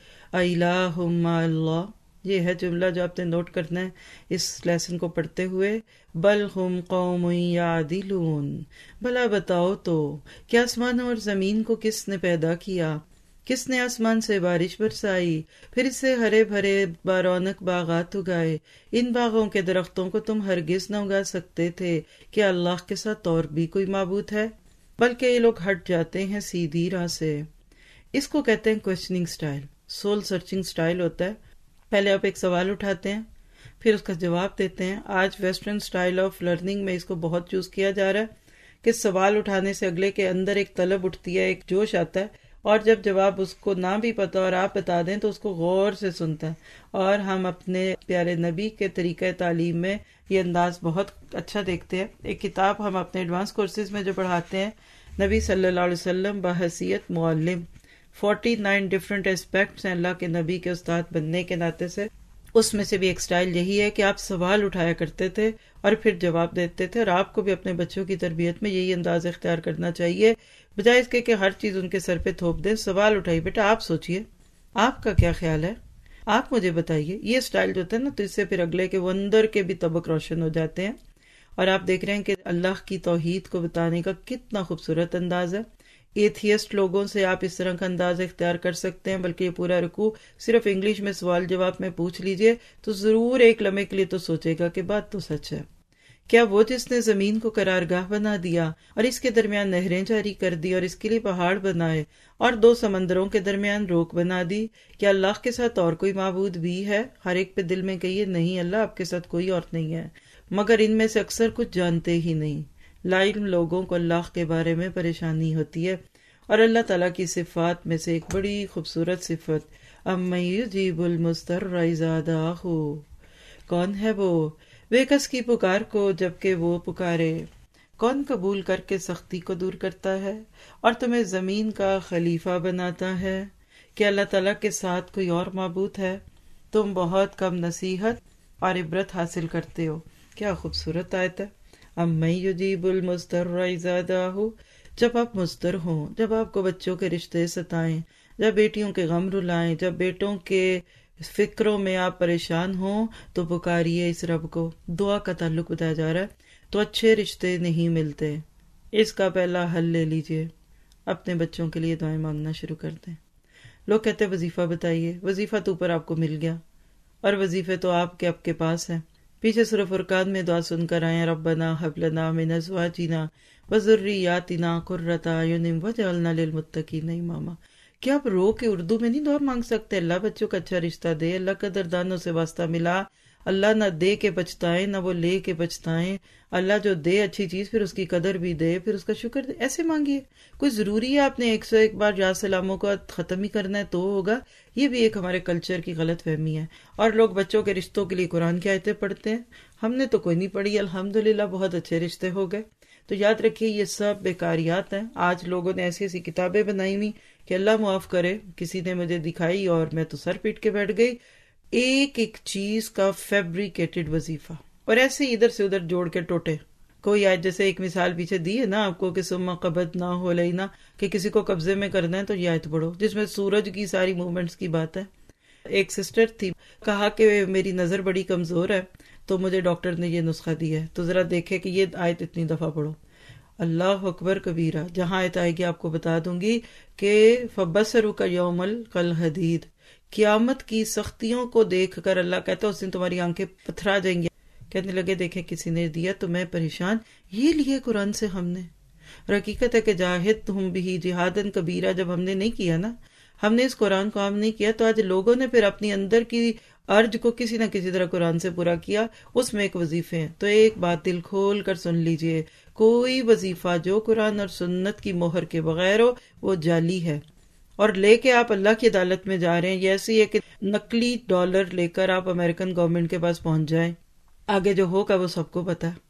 اِلٰہ مع اللہ. یہ ہے جملہ جو آپ نے نوٹ کرنا ہے اس لیسن کو پڑھتے ہوئے. بل ہم قوم یعدلون، بھلا بتاؤ تو کہ آسمانوں اور زمین کو کس نے پیدا کیا، کس نے آسمان سے بارش برسائی، پھر اس سے ہرے بھرے بارونق باغات اگائے. ان باغوں کے درختوں کو تم ہرگز نہ اگا سکتے تھے کہ اللہ کے ساتھ اور بھی کوئی معبود ہے، بلکہ یہ لوگ ہٹ جاتے ہیں سیدھی راہ سے. اس کو کہتے ہیں questioning style, soul searching style ہوتا ہے. پہلے آپ ایک سوال اٹھاتے ہیں، پھر اس کا جواب دیتے ہیں. آج ویسٹرن سٹائل آف لرننگ میں اس کو بہت یوز کیا جا رہا ہے کہ سوال اٹھانے سے اگلے کے اندر ایک طلب اٹھتی ہے، ایک جوش آتا ہے، اور جب جواب اس کو نہ بھی پتا اور آپ بتا دیں تو اس کو غور سے سنتا ہے. اور ہم اپنے پیارے نبی کے طریقہ تعلیم میں یہ انداز بہت اچھا دیکھتے ہیں. ایک کتاب ہم اپنے ایڈوانس کورسز میں جو پڑھاتے ہیں، نبی صلی اللہ علیہ وسلم بحیثیت معلم، 49 ڈفرینٹ اسپیکٹس ہیں اللہ کے نبی کے استاد بننے کے ناطے سے. اس میں سے بھی ایک سٹائل یہی ہے کہ آپ سوال اٹھایا کرتے تھے اور پھر جواب دیتے تھے. اور آپ کو بھی اپنے بچوں کی تربیت میں یہی انداز اختیار کرنا چاہیے، بجائے اس کے کہ ہر چیز ان کے سر پہ تھوپ دیں. سوال اٹھائیے، بیٹا آپ سوچئے، آپ کا کیا خیال ہے، آپ مجھے بتائیے. یہ سٹائل جو ہوتا ہے نا، تو اس سے پھر اگلے کے اندر کے بھی طبق روشن ہو جاتے ہیں. اور آپ دیکھ رہے ہیں کہ اللہ کی توحید کو بتانے کا کتنا خوبصورت انداز ہے. ایتھیسٹ لوگوں سے آپ اس طرح کا انداز اختیار کر سکتے ہیں، بلکہ یہ پورا رکوع صرف انگلش میں سوال جواب میں پوچھ لیجئے تو ضرور ایک لمحے کے لیے تو سوچے گا کہ بات تو سچ ہے. کیا وہ جس نے زمین کو قرارگاہ بنا دیا اور اس کے درمیان نہریں جاری کر دی اور اس کے لیے پہاڑ بنائے اور 2 سمندروں کے درمیان روک بنا دی، کیا اللہ کے ساتھ اور کوئی معبود بھی ہے؟ ہر ایک پہ دل میں کہیے نہیں، اللہ آپ کے ساتھ کوئی اور نہیں ہے، مگر ان میں سے اکثر کچھ جانتے ہی نہیں. لاعلم لوگوں کو اللہ کے بارے میں پریشانی ہوتی ہے. اور اللہ تعالیٰ کی صفات میں سے ایک بڑی خوبصورت صفت اَمَّن یُجِیبُ الْمُضْطَرَّ اِذَا دَعَاهُ، کون ہے وہ بے کس کی پکار کو جبکہ وہ پکارے، کون قبول کر کے سختی کو دور کرتا ہے اور تمہیں زمین کا خلیفہ بناتا ہے. کہ اللہ تعالیٰ کے ساتھ کوئی اور معبود ہے؟ تم بہت کم نصیحت اور عبرت حاصل کرتے ہو. کیا خوبصورت آیت ہے. اَمَّن یُجِیبُ الْمُضْطَرَّ اِذَا دَعَاهُ، جب آپ مضطر ہوں، جب آپ کو بچوں کے رشتے ستائیں، جب بیٹیوں کے غم رلائیں، جب بیٹوں کے فکروں میں آپ پریشان ہوں تو پکاریے اس رب کو. دعا کا تعلق بتایا جا رہا ہے. تو اچھے رشتے نہیں ملتے، اس کا پہلا حل لے لیجئے، اپنے بچوں کے لیے دعائیں مانگنا شروع کر دیں. لوگ کہتے ہیں وظیفہ بتائیے، وظیفہ تو اوپر آپ کو مل گیا اور وظیفے تو آپ کے پاس ہیں. پیچھے سورہ فرقان میں دعا سن کر آئے، ربنا ہب لنا من ازواجنا وذریاتنا قرۃ اعین واجعلنا للمتقین اماما. کیا آپ رو کے اردو میں نہیں دعا مانگ سکتے؟ اللہ بچوں کا اچھا رشتہ دے، اللہ قدردانوں سے واسطہ ملا، اللہ نہ دے کے پچھتائیں نہ وہ لے کے پچھتائیں. اللہ جو دے اچھی چیز پھر اس کی قدر بھی دے، پھر اس کا شکر دے. ایسے مانگیے. کوئی ضروری ہے آپ نے 101 بار یا سلاموں کا ختم ہی کرنا ہے تو ہوگا؟ یہ بھی ایک ہمارے کلچر کی غلط فہمی ہے. اور لوگ بچوں کے رشتوں کے لیے قرآن کی آیتیں پڑھتے ہیں. ہم نے تو کوئی نہیں پڑھی، الحمدللہ بہت اچھے رشتے ہو گئے. تو یاد رکھیے یہ سب بیکاریات ہیں. آج لوگوں نے ایسی ایسی کتابیں بنائی ہوئی کہ اللہ معاف کرے، کسی نے مجھے دکھائی اور میں تو سر پیٹ کے بیٹھ گئی. ایک ایک چیز کا فیبریکیٹڈ وظیفہ، اور ایسے ادھر سے ادھر جوڑ کے ٹوٹے. کوئی آج جیسے ایک مثال پیچھے دی ہے نا آپ کو کہ ثم قبضناہ الینا، کہ کسی کو قبضے میں کرنا ہے تو یہ آیت پڑھو جس میں سورج کی ساری موومنٹس کی بات ہے. ایک سسٹر تھی، کہا کہ میری نظر بڑی کمزور ہے تو مجھے ڈاکٹر نے یہ نسخہ دیا ہے، تو ذرا دیکھے کہ یہ آیت اتنی دفعہ پڑھو. اللہ اکبر کبیرہ. جہاں آیت آئے گی آپ کو بتا دوں گی کہ فبصرک یوم الحدید، قیامت کی سختیوں کو دیکھ کر اللہ کہتا ہے اس دن تمہاری آنکھیں پتھرا جائیں گی. کہنے لگے دیکھیں کسی نے دیا تو میں پریشان. یہ لیے قرآن سے ہم نے. حقیقت ہے کہ جاہدتہم بہ جہادن کبیرہ جب ہم نے نہیں کیا نا، ہم نے اس قرآن کو عام نہیں کیا، تو آج لوگوں نے پھر اپنی اندر کی ارج کو کسی نہ کسی طرح قرآن سے پورا کیا. اس میں ایک وظیفے ہیں. تو ایک بات دل کھول کر سن لیجئے، کوئی وظیفہ جو قرآن اور سنت کی مہر کے بغیر ہو وہ جعلی ہے. اور لے کے آپ اللہ کی عدالت میں جا رہے ہیں. یہ ایسی ہے کہ نقلی ڈالر لے کر آپ امریکن گورنمنٹ کے پاس پہنچ جائیں، آگے جو ہوگا وہ سب کو پتا ہے.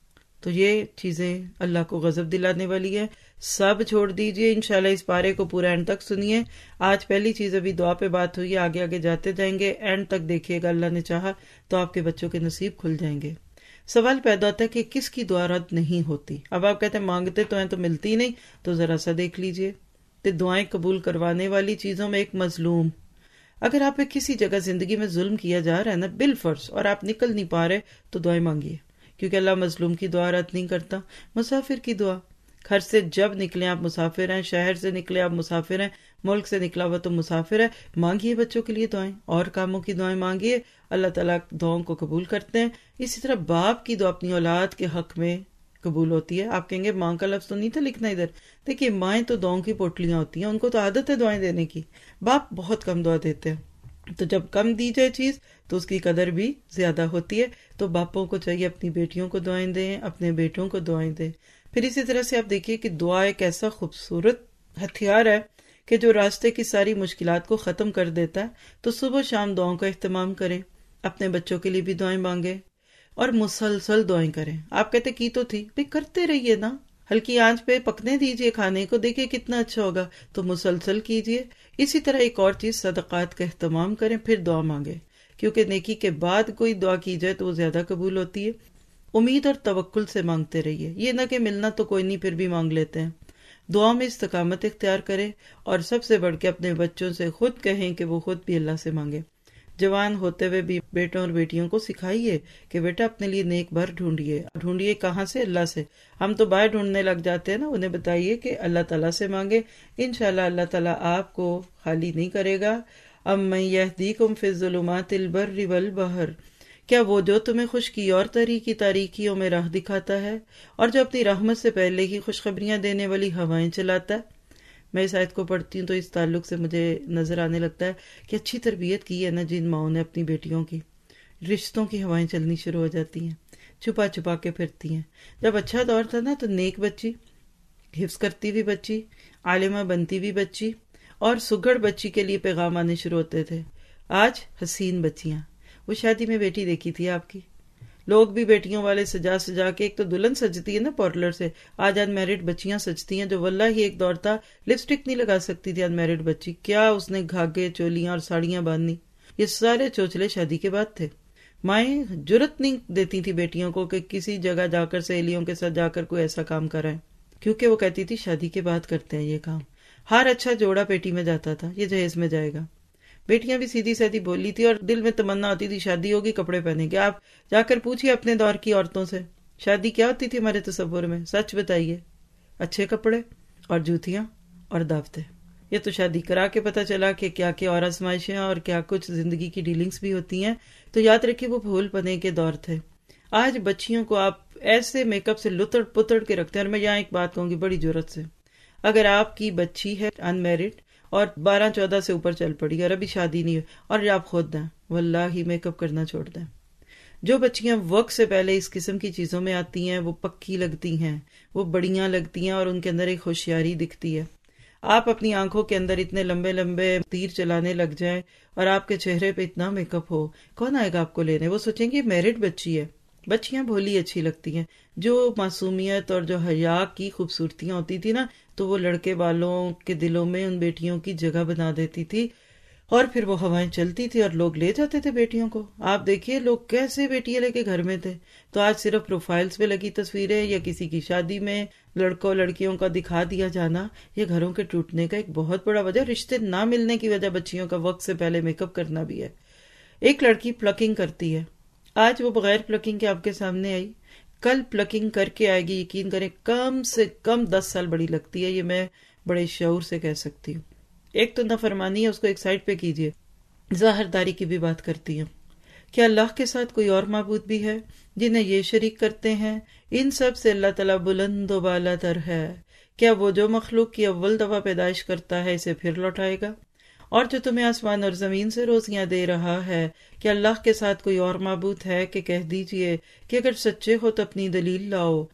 تو یہ چیزیں اللہ کو غضب دلانے والی ہے. سب چھوڑ دیجئے، انشاءاللہ اس پارے کو پورا اینڈ تک سنیے. آج پہلی چیز ابھی دعا پہ بات ہوئی ہے، آگے آگے جاتے جائیں گے، اینڈ تک دیکھیے گا، اللہ نے چاہا تو آپ کے بچوں کے نصیب کھل جائیں گے. سوال پیدا ہوتا ہے کہ کس کی دعا رد نہیں ہوتی. اب آپ کہتے ہیں مانگتے تو ہیں تو ملتی نہیں، تو ذرا سا دیکھ لیجئے کہ دعائیں قبول کروانے والی چیزوں میں ایک مظلوم. اگر آپ پہ کسی جگہ زندگی میں ظلم کیا جا رہا ہے نا بالفرض، اور آپ نکل نہیں پا رہے، تو دعائیں مانگیے، کیونکہ اللہ مظلوم کی دعا رد نہیں کرتا. مسافر کی دعا، گھر سے جب نکلے آپ مسافر ہیں، شہر سے نکلے آپ مسافر ہیں، ملک سے نکلا ہوا تو مسافر ہے، مانگیے بچوں کے لیے دعائیں، اور کاموں کی دعائیں مانگیے، اللہ تعالیٰ دعاؤں کو قبول کرتے ہیں. اسی طرح باپ کی دعا اپنی اولاد کے حق میں قبول ہوتی ہے. آپ کہیں گے ماں کا لفظ تو نہیں تھا لکھنا ادھر. دیکھیے مائیں تو دعاؤں کی پوٹلیاں ہوتی ہیں، ان کو تو عادت ہے دعائیں دینے کی. باپ بہت کم دعا دیتے ہیں، تو جب کم دی جائے چیز تو اس کی قدر بھی زیادہ ہوتی ہے. تو باپوں کو چاہیے اپنی بیٹیوں کو دعائیں دیں، اپنے بیٹوں کو دعائیں دیں. پھر اسی طرح سے آپ دیکھیے کہ دعا ایک ایسا خوبصورت ہتھیار ہے کہ جو راستے کی ساری مشکلات کو ختم کر دیتا ہے. تو صبح شام دعاؤں کا اہتمام کریں، اپنے بچوں کے لیے بھی دعائیں مانگیں، اور مسلسل دعائیں کریں. آپ کہتے کی تو تھی بھئی، کرتے رہیے نا، ہلکی آنچ پہ پکنے دیجئے کھانے کو، دیکھیے کتنا اچھا ہوگا. تو مسلسل کیجئے. اسی طرح ایک اور چیز، صدقات کا اہتمام کریں، پھر دعا مانگیں، کیونکہ نیکی کے بعد کوئی دعا کی جائے تو وہ زیادہ قبول ہوتی ہے. امید اور توکل سے مانگتے رہیے، یہ نہ کہ ملنا تو کوئی نہیں پھر بھی مانگ لیتے ہیں. دعا میں استقامت اختیار کریں، اور سب سے بڑھ کے اپنے بچوں سے خود کہیں کہ وہ خود بھی اللہ سے مانگے. جوان ہوتے ہوئے بھی بیٹوں اور بیٹیوں کو سکھائیے کہ بیٹا اپنے لیے نیک بھر ڈھونڈیے کہاں سے؟ اللہ سے. ہم تو باہر ڈھونڈنے لگ جاتے ہیں نا. انہیں بتائیے کہ اللہ تعالیٰ سے مانگے، انشاءاللہ اللہ تعالیٰ آپ کو خالی نہیں کرے گا. امن یہدیکم فی الظلمات البر والبحر، کیا وہ جو تمہیں خشکی اور تری کی تاریکیوں میں راہ دکھاتا ہے، اور جو اپنی رحمت سے پہلے ہی خوشخبریاں دینے والی ہوائیں چلاتا ہے. میں اس آیت کو پڑھتی ہوں تو اس تعلق سے مجھے نظر آنے لگتا ہے کہ اچھی تربیت کی ہے نا جن ماؤں نے اپنی بیٹیوں کی، رشتوں کی ہوائیں چلنی شروع ہو جاتی ہیں، چھپا چھپا کے پھرتی ہیں. جب اچھا دور تھا نا تو نیک بچی، حفظ کرتی بھی بچی، عالمہ بنتی بھی بچی، اور سگڑ بچی کے لیے پیغام آنے شروع ہوتے تھے. آج حسین بچیاں، وہ شادی میں بیٹی دیکھی تھی آپ کی، لوگ بھی بیٹیوں والے سجا سجا کے، ایک تو دلہن سجتی ہے نا پارلر سے، آج ان میرڈ بچیاں سجتی ہیں جو واللہ ہی ایک دور تھا لپسٹک نہیں لگا سکتی تھی ان میرڈ بچی. کیا اس نے گھاگے چولیاں اور ساڑیاں باندھنی، یہ سارے چوچلے شادی کے بعد تھے. مائیں جرت نہیں دیتی تھی بیٹیوں کو کہ کسی جگہ جا کر سہیلیوں کے ساتھ جا کر کوئی ایسا کام کرائیں، کیونکہ وہ کہتی تھی شادی کے بعد کرتے ہیں یہ کام. ہر اچھا جوڑا پیٹی میں جاتا تھا، یہ جہیز میں جائے گا. بیٹیاں بھی سیدھی سیدھی بولی تھی، اور دل میں تمنا ہوتی تھی شادی ہوگی کپڑے پہنے کے. آپ جا کر پوچھئے اپنے دور کی عورتوں سے شادی کیا ہوتی تھی ہمارے تصور میں، سچ بتائیے. اچھے کپڑے اور جوتیاں اور دعوتیں. یہ تو شادی کرا کے پتہ چلا کہ کیا کیا اور آزمائشیں اور کیا کچھ زندگی کی ڈیلنگز بھی ہوتی ہیں. تو یاد رکھیے وہ بھول پنے کے دور تھے. آج بچیوں کو آپ ایسے میک اپ سے لتڑ پتڑ کے رکھتے ہیں. اور میں یہاں ایک بات کہوں گی بڑی جرت سے، اگر آپ کی بچی ہے ان میرڈ اور 12-14 سے اوپر چل پڑی اور ابھی شادی نہیں ہوئی، اور آپ خود دیں، واللہ ہی میک اپ کرنا چھوڑ دیں. جو بچیاں وقت سے پہلے اس قسم کی چیزوں میں آتی ہیں وہ پکی لگتی ہیں، وہ بڑیاں لگتی ہیں، اور ان کے اندر ایک ہوشیاری دکھتی ہے. آپ اپنی آنکھوں کے اندر اتنے لمبے لمبے تیر چلانے لگ جائیں اور آپ کے چہرے پہ اتنا میک اپ ہو، کون آئے گا آپ کو لینے؟ وہ سوچیں گے میرڈ بچی ہے. بچیاں بھولی اچھی لگتی ہیں. جو معصومیت اور جو حیا کی خوبصورتیاں ہوتی تھی نا، تو وہ لڑکے والوں کے دلوں میں ان بیٹیوں کی جگہ بنا دیتی تھی، اور پھر وہ ہوائیں چلتی تھی اور لوگ لے جاتے تھے بیٹیوں کو. آپ دیکھیے لوگ کیسے بیٹیاں لے کے گھر میں تھے. تو آج صرف پروفائلز پہ لگی تصویریں یا کسی کی شادی میں لڑکوں لڑکیوں کا دکھا دیا جانا، یہ گھروں کے ٹوٹنے کا ایک بہت بڑا وجہ، رشتے نہ ملنے کی وجہ بچیوں کا وقت سے پہلے میک اپ کرنا بھی ہے. ایک لڑکی پلکنگ کرتی ہے، آج وہ بغیر پلکنگ کے آپ کے سامنے آئی، کل پلکنگ کر کے آئے گی. یقین کریں کم سے کم 10 سال بڑی لگتی ہے، یہ میں بڑے شعور سے کہہ سکتی ہوں. ایک تو نافرمانی ہے، اس کو ایک سائڈ پہ کیجئے. ظاہرداری کی بھی بات کرتی ہوں. کیا اللہ کے ساتھ کوئی اور معبود بھی ہے جنہیں یہ شریک کرتے ہیں؟ ان سب سے اللہ تعالیٰ بلند و بالا تر ہے. کیا وہ جو مخلوق کی اول دفعہ پیدائش کرتا ہے اسے پھر لوٹائے گا؟ اور جو تمہیں آسمان اور زمین سے روزیاں دے رہا ہے، کہ اللہ کے ساتھ کوئی اور معبود ہے؟ کہ کہہ دیجئے کہ اگر سچے ہو تو اپنی دلیل لاؤ.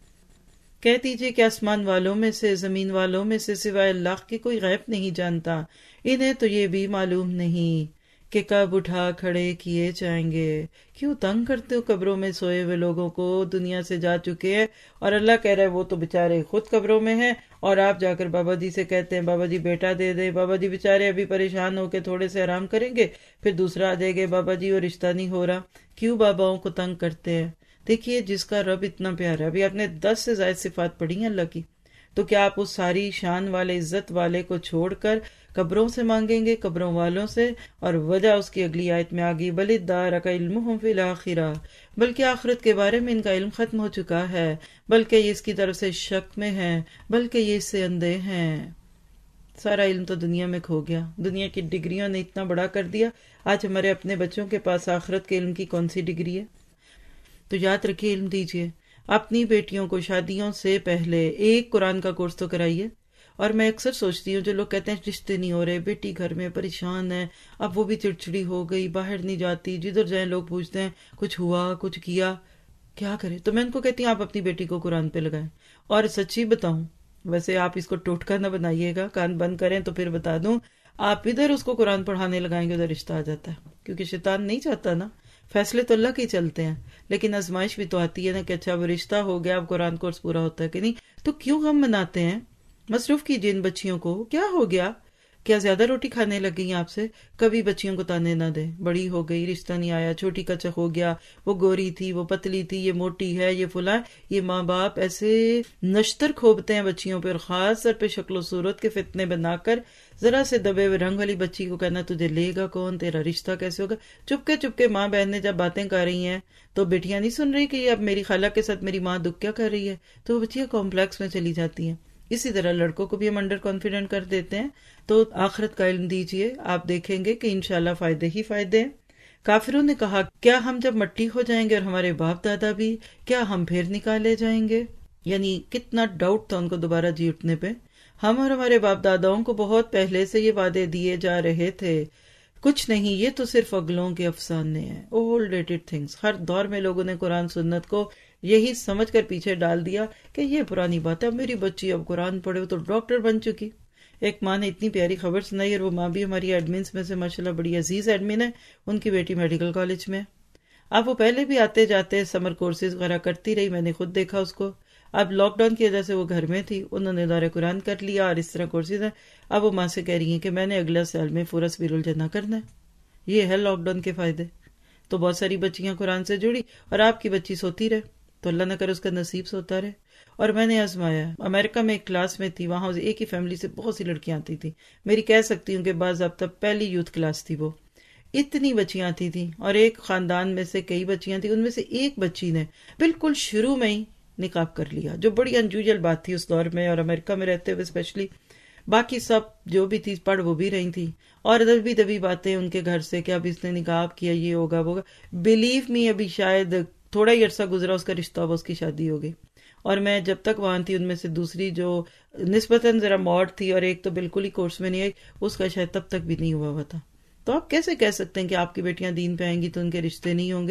کہہ دیجئے کہ آسمان والوں میں سے زمین والوں میں سے سوائے اللہ کے کوئی غیب نہیں جانتا، انہیں تو یہ بھی معلوم نہیں کہ کب اٹھا کھڑے کیے جائیں گے. کیوں تنگ کرتے ہو قبروں میں سوئے ہوئے لوگوں کو؟ دنیا سے جا چکے ہیں اور اللہ کہہ رہا ہے وہ تو بےچارے خود قبروں میں ہیں، اور آپ جا کر بابا جی سے کہتے ہیں بابا جی بیٹا دے دے. بابا جی بےچارے ابھی پریشان ہو کے تھوڑے سے آرام کریں گے، پھر دوسرا آ جائے گا بابا جی وہ رشتہ نہیں ہو رہا. کیوں باباؤں کو تنگ کرتے ہیں؟ دیکھیے جس کا رب اتنا پیارا ہے، ابھی آپ نے 10 سے زائد صفات پڑھی ہیں اللہ کی، تو کیا آپ اس ساری شان والے عزت والے کو چھوڑ کر قبروں سے مانگیں گے، قبروں والوں سے؟ اور وجہ اس کی اگلی آیت میں آگئی بل ادارک علمہم فی الآخرہ، بلکہ آخرت کے بارے میں ان کا علم ختم ہو چکا ہے، بلکہ یہ اس کی طرف سے شک میں ہیں، بلکہ یہ اس سے اندھے ہیں. سارا علم تو دنیا میں کھو گیا، دنیا کی ڈگریوں نے اتنا بڑا کر دیا. آج ہمارے اپنے بچوں کے پاس آخرت کے علم کی کون سی ڈگری ہے؟ تو یاد رکھیے علم دیجیے. اپنی بیٹیوں کو شادیوں سے پہلے ایک قرآن کا کورس تو کرائیے. اور میں اکثر سوچتی ہوں جو لوگ کہتے ہیں رشتے نہیں ہو رہے، بیٹی گھر میں پریشان ہے، اب وہ بھی چڑچڑی ہو گئی، باہر نہیں جاتی، جدھر جائیں لوگ پوچھتے ہیں کچھ ہوا کچھ کیا، کیا کرے؟ تو میں ان کو کہتی ہوں آپ اپنی بیٹی کو قرآن پہ لگائیں. اور سچی بتاؤں، ویسے آپ اس کو ٹوٹکا نہ بنائیے گا، کان بند کریں تو پھر بتا دوں، آپ ادھر اس کو قرآن پڑھانے لگائیں گے ادھر رشتہ آ جاتا ہے. کیونکہ شیطان نہیں چاہتا نا، فیصلے تو اللہ کے ہی چلتے ہیں، لیکن آزمائش بھی تو آتی ہے نا کہ اچھا وہ رشتہ ہو گیا، اب قرآن کورس پورا ہوتا ہے کہ نہیں. تو کیوں غم مناتے ہیں؟ مصروف کیجیے ان بچیوں کو. کیا ہو گیا؟ کیا زیادہ روٹی کھانے لگ گئی آپ سے؟ کبھی بچیوں کو تانے نہ دیں، بڑی ہو گئی رشتہ نہیں آیا، چھوٹی کا چک ہو گیا، وہ گوری تھی وہ پتلی تھی، یہ موٹی ہے یہ فلاں. یہ ماں باپ ایسے نشتر کھوبتے ہیں بچیوں پہ، اور خاص طور پہ شکل و صورت کے فتنے بنا کر ذرا سے دبے ہوئے رنگ والی بچی کو کہنا تجھے لے گا کون، تیرا رشتہ کیسے ہوگا. چپکے ماں بہن جب باتیں کر رہی ہیں تو بیٹیاں نہیں سن رہی کہ یہ اب میری خالہ کے ساتھ میری ماں دکھ کیا کر رہی ہے، تو وہ بچیاں کمپلیکس میں چلی جاتی ہیں. اسی طرح لڑکوں کو بھی ہم انڈر کانفیڈنٹ کر دیتے ہیں. تو آخرت کا علم دیجئے، آپ دیکھیں گے کہ انشاءاللہ فائدے ہی فائدے ہیں. کافروں نے کہا کیا ہم جب مٹی ہو جائیں گے اور ہمارے باپ دادا بھی، کیا ہم پھر نکالے جائیں گے؟ یعنی کتنا ڈاؤٹ تھا ان کو دوبارہ جی اٹھنے پہ. ہم اور ہمارے باپ داداؤں کو بہت پہلے سے یہ وعدے دیے جا رہے تھے. کچھ نہیں، یہ تو صرف اگلوں کے افسانے ہیں، اولڈ ڈیٹڈ تھنگس. ہر دور میں لوگوں نے قرآن سنت کو یہی سمجھ کر پیچھے ڈال دیا کہ یہ پرانی بات ہے، میری بچی اب قرآن پڑھے تو ڈاکٹر بن چکی. ایک ماں نے اتنی پیاری خبر سنائی، اور وہ ماں بھی ہماری ایڈمنس میں سے ماشاءاللہ بڑی عزیز ایڈمن ہے، ان کی بیٹی میڈیکل کالج میں. اب وہ پہلے بھی آتے جاتے سمر کورسز وغیرہ کرتی رہی، میں نے خود دیکھا اس کو. اب لاک ڈاؤن کی وجہ سے وہ گھر میں تھی، انہوں نے دورہ قرآن کر لیا اور اس طرح کورسز ہیں. اب وہ ماں سے کہہ رہی ہیں کہ میں نے اگلا سال میں پورا سبیل الجنہ کرنا ہے. یہ ہے لاک ڈاؤن کے فائدے. تو بہت ساری بچیاں قرآن سے جڑی، اور آپ کی بچی سوتی رہے تو اللہ نہ کرے اس کا نصیب سوتا رہے. اور میں نے آزمایا، امریکہ میں ایک کلاس میں تھی، وہاں ایک ہی فیملی سے بہت سی لڑکیاں آتی تھی. میری کہہ سکتی ہوں کہ بعض اب تک پہلی یوتھ کلاس تھی. وہ اتنی بچیاں آتی تھیں، اور ایک خاندان میں سے کئی بچیاں تھیں، ان میں سے ایک بچی نے بالکل شروع میں ہی نقاب کر لیا، جو بڑی انجوجل بات تھی اس دور میں اور امریکہ میں رہتے ہوئے اسپیشلی. باقی سب جو بھی تھی پڑھ وہ بھی رہی تھی، اور دبی دبی باتیں ان کے گھر سے کہ اب اس نے نقاب کیا یہ ہوگا وہ ہوگا. بلیو می ابھی شاید تھوڑا ہی عرصہ گزرا اس کا رشتہ ہوا، اس کی شادی ہو گئی. اور میں جب تک وہاں تھی ان میں سے دوسری جو نسبتاً ذرا ماڈ تھی اور ایک تو بالکل ہی کورس میں نہیں آئی، اس کا شاید تب تک بھی نہیں ہوا تھا. تو آپ کیسے کہہ سکتے ہیں کہ آپ کی بیٹیاں دین پہ آئیں گی تو ان کے رشتے نہیں ہوں گے؟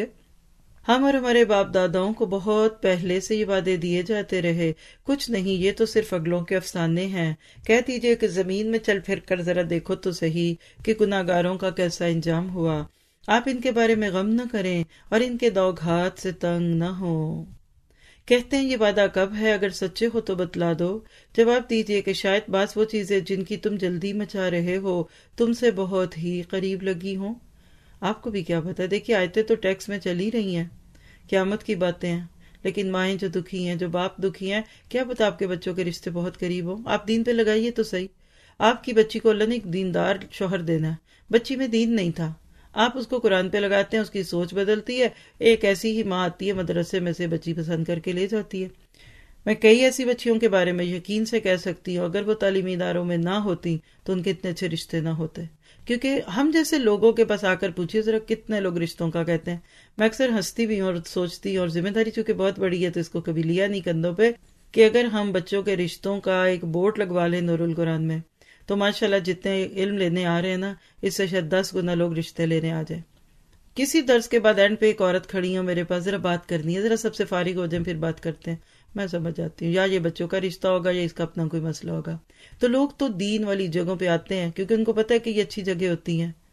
ہم اور ہمارے باپ داداؤں کو بہت پہلے سے یہ وعدے دیے جاتے رہے. کچھ نہیں، یہ تو صرف اگلوں کے افسانے ہیں. کہہ دیجئے کہ زمین میں چل پھر کر ذرا دیکھو تو صحیح کہ گناہگاروں کا کیسا انجام ہوا. آپ ان کے بارے میں غم نہ کریں اور ان کے دوگھات سے تنگ نہ ہوں. کہتے ہیں یہ وعدہ کب ہے؟ اگر سچے ہو تو بتلا دو. جواب دیجئے کہ شاید بعض وہ چیزیں جن کی تم جلدی مچا رہے ہو تم سے بہت ہی قریب لگی ہوں. آپ کو بھی کیا پتا؟ دیکھیے آیتیں تو ٹیکس میں چلی رہی ہیں، قیامت کی باتیں ہیں، لیکن مائیں جو دکھی ہیں، جو باپ دکھی ہیں، کیا پتا آپ کے بچوں کے رشتے بہت قریب ہوں. آپ دین پہ لگائیے تو صحیح. آپ کی بچی کو اللہ نے ایک دیندار شوہر دینا ہے، بچی میں دین نہیں تھا، آپ اس کو قرآن پہ لگاتے ہیں، اس کی سوچ بدلتی ہے. ایک ایسی ہی ماں آتی ہے مدرسے میں سے بچی پسند کر کے لے جاتی ہے. میں کئی ایسی بچیوں کے بارے میں یقین سے کہہ سکتی ہوں اگر وہ تعلیمی اداروں میں نہ ہوتی تو ان کے اتنے اچھے رشتے نہ ہوتے. کیونکہ ہم جیسے لوگوں کے پاس آ کر پوچھیے ذرا کتنے لوگ رشتوں کا کہتے ہیں. میں اکثر ہنستی بھی ہوں اور سوچتی ہوں، اور ذمہ داری چونکہ بہت بڑی ہے تو اس کو کبھی لیا نہیں کندھوں پہ، کہ اگر ہم بچوں کے رشتوں کا ایک بورڈ لگوا لیں نور القرآن میں تو ماشاءاللہ جتنے علم لینے آ رہے ہیں نا، اس سے شاید 10 گنا لوگ رشتے لینے آ جائیں. کسی درس کے بعد اینڈ پہ ایک عورت کھڑی ہو میرے پاس، ذرا بات کرنی ہے، ذرا سب سے فارغ ہو جائیں پھر بات کرتے ہیں. میں سمجھ جاتی ہوں یا یہ بچوں کا رشتہ ہوگا یا اس کا اپنا کوئی مسئلہ ہوگا. تو لوگ تو دین والی جگہوں پہ آتے ہیں کیونکہ ان کو پتہ ہے کہ یہ اچھی جگہ ہوتی ہیں.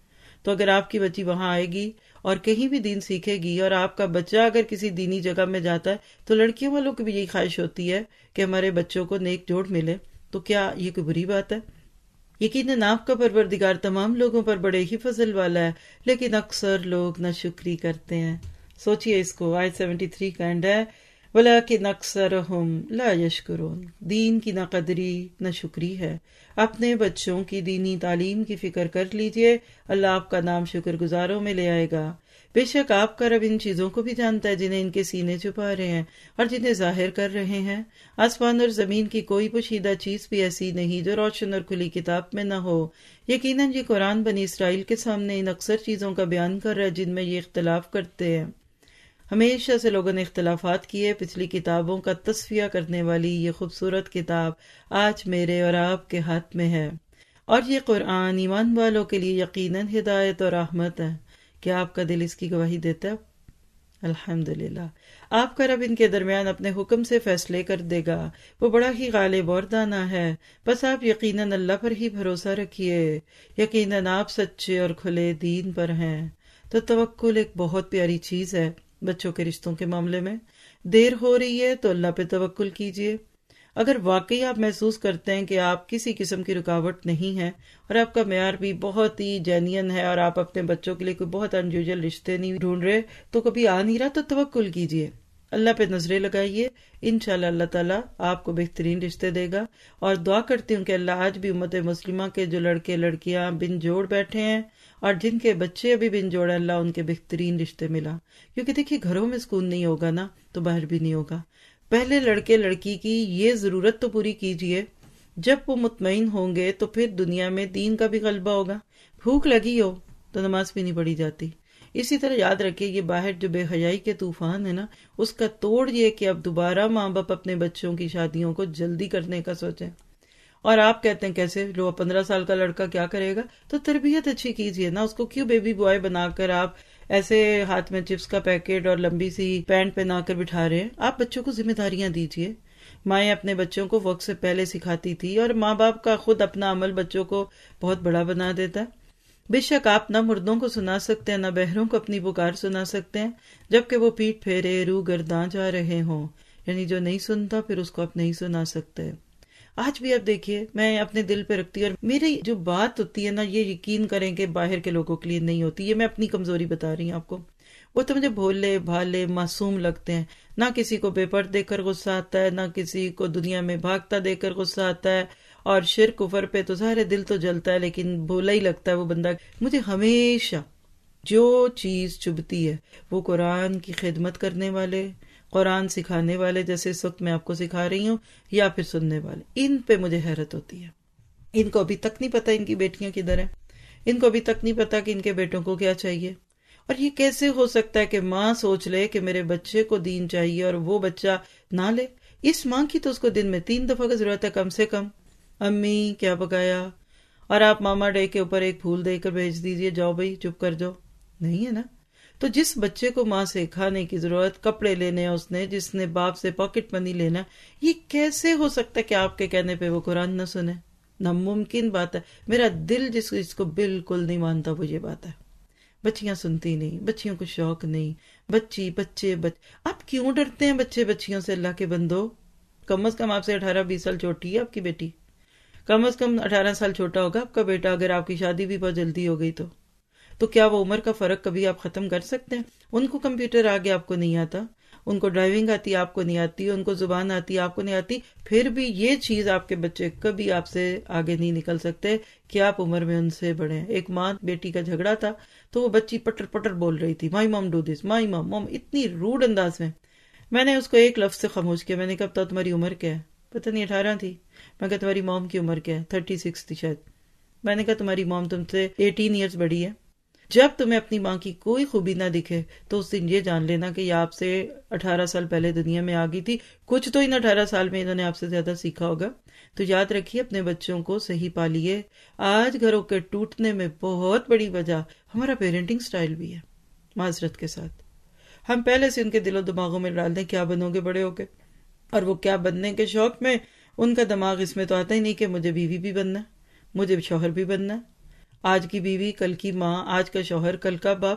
تو اگر آپ کی بچی وہاں آئے گی اور کہیں بھی دین سیکھے گی، اور آپ کا بچہ اگر کسی دینی جگہ میں جاتا ہے، تو لڑکیوں والوں کی بھی یہی خواہش ہوتی ہے کہ ہمارے بچوں کو نیک جوڑ ملے. تو کیا یہ کوئی بری بات ہے؟ یقیناً آپ کا پروردگار تمام لوگوں پر بڑے ہی فضل والا ہے، لیکن اکثر لوگ ناشکری کرتے ہیں. سوچئے اس کو. آیت 73 کا اینڈ ہے، وَلَٰكِنْ أَكْثَرَهُمْ لَا يَشْكُرُونَ. دین کی ناقدری، ناشکری ہے. اپنے بچوں کی دینی تعلیم کی فکر کر لیجئے، اللہ آپ کا نام شکر گزاروں میں لے آئے گا. بے شک آپ کا رب ان چیزوں کو بھی جانتا ہے جنہیں ان کے سینے چھپا رہے ہیں اور جنہیں ظاہر کر رہے ہیں. آسمان اور زمین کی کوئی پوشیدہ چیز بھی ایسی نہیں جو روشن اور کھلی کتاب میں نہ ہو. یقیناً یہ قرآن بنی اسرائیل کے سامنے ان اکثر چیزوں کا بیان کر رہا ہے جن میں یہ اختلاف کرتے ہیں. ہمیشہ سے لوگوں نے اختلافات کیے. پچھلی کتابوں کا تصفیہ کرنے والی یہ خوبصورت کتاب آج میرے اور آپ کے ہاتھ میں ہے، اور یہ قرآن ایمان والوں کے لیے یقیناً ہدایت اور رحمت ہے. کیا آپ کا دل اس کی گواہی دیتا ہے؟ الحمدللہ. آپ کا رب ان کے درمیان اپنے حکم سے فیصلے کر دے گا. وہ بڑا ہی غالب اور دانا ہے. بس آپ یقیناً اللہ پر ہی بھروسہ رکھیے. یقیناً آپ سچے اور کھلے دین پر ہیں. تو توکل ایک بہت پیاری چیز ہے. بچوں کے رشتوں کے معاملے میں دیر ہو رہی ہے تو اللہ پہ توکل کیجیے. اگر واقعی آپ محسوس کرتے ہیں کہ آپ کسی قسم کی رکاوٹ نہیں ہے اور آپ کا معیار بھی بہت ہی جینین ہے اور آپ اپنے بچوں کے لیے کوئی بہت انیوژل رشتے نہیں ڈھونڈ رہے، تو کبھی آ نہیں رہا، تو توکل کیجیے. اللہ پہ نظریں لگائیے. انشاءاللہ اللہ تعالیٰ آپ کو بہترین رشتے دے گا. اور دعا کرتی ہوں کہ اللہ آج بھی امت مسلمہ کے جو لڑکے لڑکیاں بن جوڑ بیٹھے ہیں اور جن کے بچے ابھی بن جوڑ ہیں، اللہ ان کے بہترین رشتے ملا. کیونکہ دیکھیے گھروں میں سکون نہیں ہوگا نا تو باہر بھی نہیں ہوگا. پہلے لڑکے لڑکی کی یہ ضرورت تو پوری کیجئے. جب وہ مطمئن ہوں گے تو پھر دنیا میں دین کا بھی غلبہ ہوگا. بھوک لگی ہو تو نماز بھی نہیں پڑھی جاتی. اسی طرح یاد رکھیں یہ باہر جو بے حیائی کے طوفان ہے نا، اس کا توڑ یہ کہ اب دوبارہ ماں باپ اپنے بچوں کی شادیوں کو جلدی کرنے کا سوچیں. اور آپ کہتے ہیں کیسے لو 15 سال کا لڑکا کیا کرے گا؟ تو تربیت اچھی کیجئے نا. اس کو کیوں بیبی بوائے بنا کر آپ ایسے ہاتھ میں چپس کا پیکٹ اور لمبی سی پینٹ پہنا کر بٹھا رہے ہیں؟ آپ بچوں کو ذمہ داریاں دیجئے. مائیں اپنے بچوں کو وقت سے پہلے سکھاتی تھی، اور ماں باپ کا خود اپنا عمل بچوں کو بہت بڑا بنا دیتا ہے. بے شک آپ نہ مردوں کو سنا سکتے ہیں، نہ بہروں کو اپنی پکار سنا سکتے ہیں جبکہ وہ پیٹ پھیرے روح گرداں جا رہے ہوں. یعنی جو نہیں سنتا پھر اس کو آپ نہیں سنا سکتے. آج بھی آپ دیکھیے میں اپنے دل پہ رکھتی ہوں، اور میری جو بات ہوتی ہے نا، یہ یقین کریں کہ باہر کے لوگوں کے لیے نہیں ہوتی. یہ میں اپنی کمزوری بتا رہی ہوں آپ کو. وہ تو مجھے بھولے بھالے معصوم لگتے ہیں. نہ کسی کو بے پردہ دیکھ کر غصہ آتا ہے، نہ کسی کو دنیا میں بھاگتا دیکھ کر غصہ آتا ہے. اور شرک کفر پہ تو ظاہر دل تو جلتا ہے، لیکن بھولا ہی لگتا ہے وہ بندہ. مجھے ہمیشہ جو چیز چبھتی ہے وہ قرآن کی خدمت کرنے والے، قرآن سکھانے والے، جیسے اس وقت میں آپ کو سکھا رہی ہوں، یا پھر سننے والے. ان پہ مجھے حیرت ہوتی ہے. ان کو ابھی تک نہیں پتا ان کی بیٹیاں کدھر ہیں. ان کو ابھی تک نہیں پتا کہ ان کے بیٹوں کو کیا چاہیے. اور یہ کیسے ہو سکتا ہے کہ ماں سوچ لے کہ میرے بچے کو دین چاہیے اور وہ بچہ نہ لے؟ اس ماں کی تو اس کو دن میں 3 دفعہ کی ضرورت ہے کم سے کم. امی کیا پکایا؟ اور آپ ماما ڈے کے اوپر ایک پھول دے کر بھیج دیجئے، جاؤ بھائی چپ کر جاؤ. نہیں ہے نا. تو جس بچے کو ماں سے کھانے کی ضرورت، کپڑے لینے اس نے، جس نے باپ سے پاکٹ منی لینا، یہ کیسے ہو سکتا ہے کہ آپ کے کہنے پہ وہ قرآن نہ سنے؟ ناممکن بات ہے. میرا دل جس کو بالکل نہیں مانتا وہ یہ بات ہے. بچیاں سنتی نہیں، بچیوں کو شوق نہیں. بچے آپ کیوں ڈرتے ہیں بچیوں سے؟ اللہ کے بندو، کم از کم آپ سے 18-20 سال چھوٹی ہے آپ کی بیٹی. کم از کم 18 سال چھوٹا ہوگا آپ کا بیٹا. اگر آپ کی شادی بھی بہت جلدی ہو گئی تو کیا وہ عمر کا فرق کبھی آپ ختم کر سکتے ہیں؟ ان کو کمپیوٹر آگے آپ کو نہیں آتا، ان کو ڈرائیونگ آتی آپ کو نہیں آتی، ان کو زبان آتی آپ کو نہیں آتی، پھر بھی یہ چیز آپ کے بچے کبھی آپ سے آگے نہیں نکل سکتے کہ آپ عمر میں ان سے بڑے ہیں. ایک ماں بیٹی کا جھگڑا تھا تو وہ بچی پٹر پٹر بول رہی تھی، مائی مام ڈو دس، مائی مام، اتنی روڈ انداز میں. میں نے اس کو ایک لفظ سے خاموش کیا. میں نے کہا بتاؤ تمہاری عمر کیا ہے؟ پتہ نہیں 18 تھی. میں کہا تمہاری موم کی عمر کیا ہے؟ 36 تھی شاید. میں نے کہا تمہاری موم تم سے 18 ایئرز بڑی ہے. جب تمہیں اپنی ماں کی کوئی خوبی نہ دکھے تو اس دن یہ جان لینا کہ یہ آپ سے 18 سال پہلے دنیا میں آ گئی تھی. کچھ تو ان 18 سال میں انہوں نے آپ سے زیادہ سیکھا ہوگا. تو یاد رکھیے اپنے بچوں کو صحیح پالیے. آج گھروں کے ٹوٹنے میں بہت بڑی وجہ ہمارا پیرنٹنگ سٹائل بھی ہے. معذرت کے ساتھ ہم پہلے سے ان کے دل و دماغوں میں ڈال دیں کیا بنو گے بڑے ہو کے، اور وہ کیا بننے کے شوق میں ان کا دماغ اس میں تو آتا ہی نہیں کہ مجھے بیوی بھی بننا ہے، مجھے شوہر بھی بننا ہے. آج کی بیوی کل کی ماں، آج کا شوہر کل کا باپ،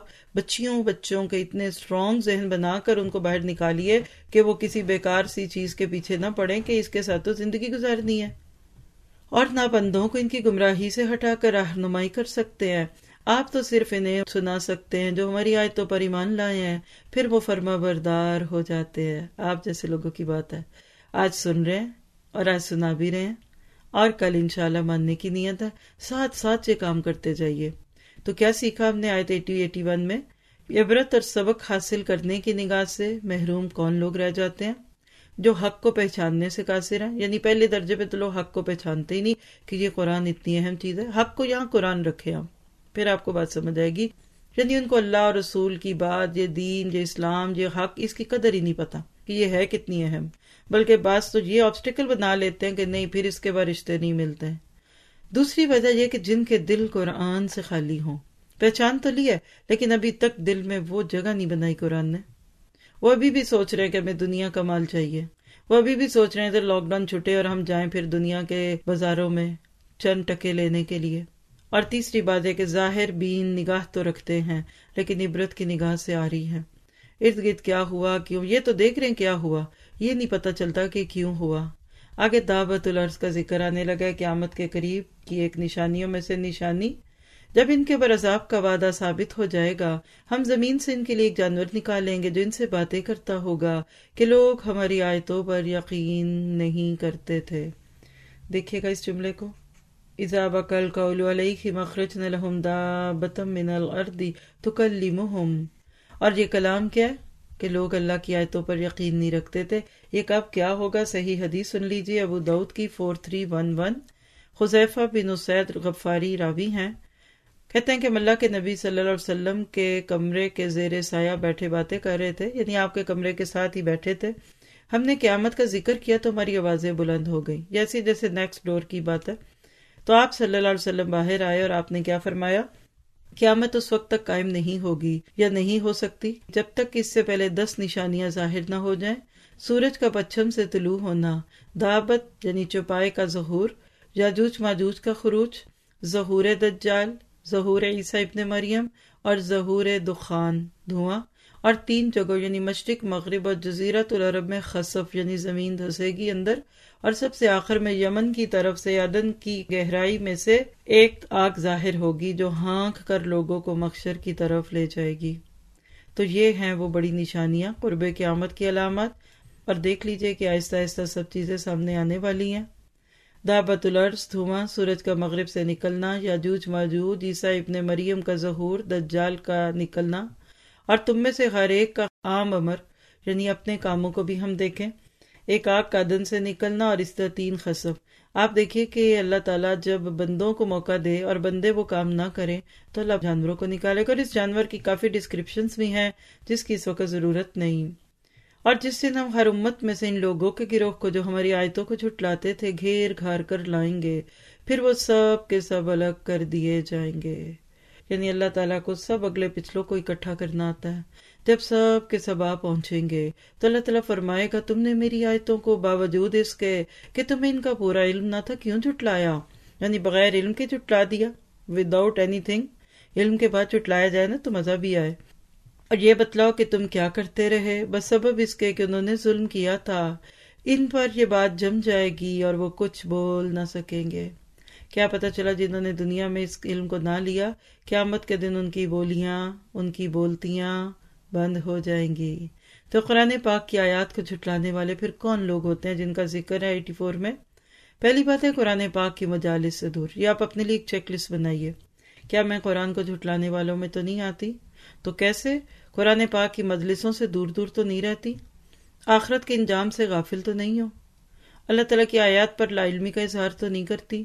بچوں کے اتنے اسٹرانگ ذہن بنا کر ان کو باہر نکالیے کہ وہ کسی بیکار سی چیز کے پیچھے نہ پڑیں کہ اس کے ساتھ تو زندگی گزارنی ہے، اور نابندوں کو ان کی گمراہی سے ہٹا کر رہنمائی کر سکتے ہیں۔ آپ تو صرف انہیں سنا سکتے ہیں جو ہماری آیتوں پر ایمان لائے ہیں، پھر وہ فرما بردار ہو جاتے ہیں۔ آپ جیسے لوگوں کی بات ہے، آج سن رہے ہیں اور آج سنا بھی رہے ہیں اور کل انشاءاللہ ماننے کی نیت ہے، ساتھ یہ کام کرتے جائیے۔ تو کیا سیکھا ہم نے آیت 80-81 میں؟ عبرت اور سبق حاصل کرنے کی نگاہ سے محروم کون لوگ رہ جاتے ہیں؟ جو حق کو پہچاننے سے قاصر ہیں، یعنی پہلے درجے پہ تو لوگ حق کو پہچانتے ہی نہیں کہ یہ قرآن اتنی اہم چیز ہے۔ حق کو یہاں قرآن رکھے ہم، پھر آپ کو بات سمجھ آئے گی۔ یعنی ان کو اللہ اور رسول کی بات، یہ دین، یہ اسلام، یہ حق، اس کی قدر ہی نہیں پتا کہ یہ ہے کتنی اہم، بلکہ بعض تو یہ آبسٹیکل بنا لیتے ہیں کہ نہیں پھر اس کے بعد رشتے نہیں ملتے ہیں۔ دوسری وجہ یہ کہ جن کے دل قرآن سے خالی ہوں، پہچان تو لی ہے لیکن ابھی تک دل میں وہ جگہ نہیں بنائی قرآن نے۔ وہ ابھی بھی سوچ رہے ہیں کہ ہمیں دنیا کا مال چاہیے، وہ ابھی بھی سوچ رہے ہیں کہ لاک ڈاؤن چھٹے اور ہم جائیں پھر دنیا کے بازاروں میں چند ٹکے لینے کے لیے۔ اور تیسری بات ہے کہ ظاہر بین نگاہ تو رکھتے ہیں لیکن عبرت کی نگاہ سے آ رہی ہے، ارد گرد کیا ہوا، کیوں، یہ تو دیکھ رہے ہیں کیا ہوا، یہ نہیں پتہ چلتا کہ کیوں ہوا۔ آگے دعوت الارض کا ذکر آنے لگا ہے، قیامت کے قریب کی ایک نشانیوں میں سے نشانی، جب ان کے اوپر عذاب کا وعدہ ثابت ہو جائے گا، ہم زمین سے ان کے لیے ایک جانور نکالیں گے جو ان سے باتیں کرتا ہوگا کہ لوگ ہماری آیتوں پر یقین نہیں کرتے تھے۔ دیکھیے گا اس جملے کو، اذا بقى القول عليهم اخرجنا لهم دابة من الارض تكلمهم، اور یہ کلام کیا ہے کہ لوگ اللہ کی آیتوں پر یقین نہیں رکھتے تھے۔ یہ کب کیا ہوگا؟ صحیح حدیث سن لیجیے، ابو داؤد کی 4311، حذیفہ بن اسید غفاری راوی ہیں، کہتے ہیں کہ اللہ کے نبی صلی اللہ علیہ وسلم کے کمرے کے زیر سایہ بیٹھے باتیں کر رہے تھے، یعنی آپ کے کمرے کے ساتھ ہی بیٹھے تھے۔ ہم نے قیامت کا ذکر کیا تو ہماری آوازیں بلند ہو گئیں، جیسے نیکسٹ ڈور کی بات ہے۔ تو آپ صلی اللہ علیہ وسلم باہر آئے اور آپ نے کیا فرمایا؟ قیامت اس وقت تک قائم نہیں ہوگی یا نہیں ہو سکتی جب تک اس سے پہلے 10 نشانیاں ظاہر نہ ہو جائیں: سورج کا پچھم سے طلوع ہونا، دابت یعنی چوپائے کا ظہور، یاجوج ماجوج کا خروج، ظہور دجال، ظہور عیسیٰ ابن مریم، اور ظہور دخان دھواں، اور 3 جگہوں یعنی مشرق، مغرب اور جزیرۃ العرب میں خسف یعنی زمین دھسے گی اندر، اور سب سے آخر میں یمن کی طرف سے عدن کی گہرائی میں سے ایک آگ ظاہر ہوگی جو ہانک کر لوگوں کو محشر کی طرف لے جائے گی۔ تو یہ ہیں وہ بڑی نشانیاں، قرب قیامت کی علامات، اور دیکھ لیجئے کہ آہستہ آہستہ سب چیزیں سامنے آنے والی ہیں۔ دعوت الارض دھواں، سورج کا مغرب سے نکلنا، یاجوج ماجوج، عیسیٰ ابن مریم کا ظہور، دجال کا نکلنا، اور تم میں سے ہر ایک کا عام امر یعنی اپنے کاموں کو بھی ہم دیکھیں، ایک آگ کا عدن سے نکلنا، اور اس طرح 3 خسف۔ آپ دیکھیے کہ اللہ تعالیٰ جب بندوں کو موقع دے اور بندے وہ کام نہ کریں تو اللہ جانوروں کو نکالے گا، اور اس جانور کی کافی ڈسکرپشنز بھی ہیں جس کی اس وقت ضرورت نہیں۔ اور جس دن ہم ہر امت میں سے ان لوگوں کے گروہ کو جو ہماری آیتوں کو جھٹلاتے تھے گھیر گھار کر لائیں گے، پھر وہ سب کے سب الگ کر دیے جائیں گے۔ یعنی اللہ تعالیٰ کو سب اگلے پچھلوں کو اکٹھا کرنا آتا ہے۔ جب سب کے سب پہنچیں گے تو اللہ تعالیٰ فرمائے گا تم نے میری آیتوں کو باوجود اس کے کہ تمہیں ان کا پورا علم نہ تھا کیوں جھٹلایا؟ یعنی بغیر علم کے جھٹلا دیا، وداؤٹ اینی تھنگ۔ علم کے بعد جھٹلایا جائے نا تو مزہ بھی آئے۔ اور یہ بتلاؤ کہ تم کیا کرتے رہے، بس سبب اس کے کہ انہوں نے ظلم کیا تھا۔ ان پر یہ بات جم جائے گی اور وہ کچھ بول نہ سکیں گے۔ کیا پتہ چلا جنہوں نے دنیا میں اس علم کو نہ لیا، قیامت کے دن ان کی بولیاں، ان کی بولتیاں بند ہو جائیں گی۔ تو قرآن پاک کی آیات کو جھٹلانے والے پھر کون لوگ ہوتے ہیں جن کا ذکر ہے 84 میں؟ پہلی بات ہے قرآن پاک کی مجالس سے دور۔ یہ آپ اپنے لیے ایک چیک لسٹ بنائیے، کیا میں قرآن کو جھٹلانے والوں میں تو نہیں آتی؟ تو کیسے؟ قرآن پاک کی مجلسوں سے دور دور تو نہیں رہتی، آخرت کے انجام سے غافل تو نہیں ہو، اللہ تعالیٰ کی آیات پر لا علمی کا اظہار تو نہیں کرتی،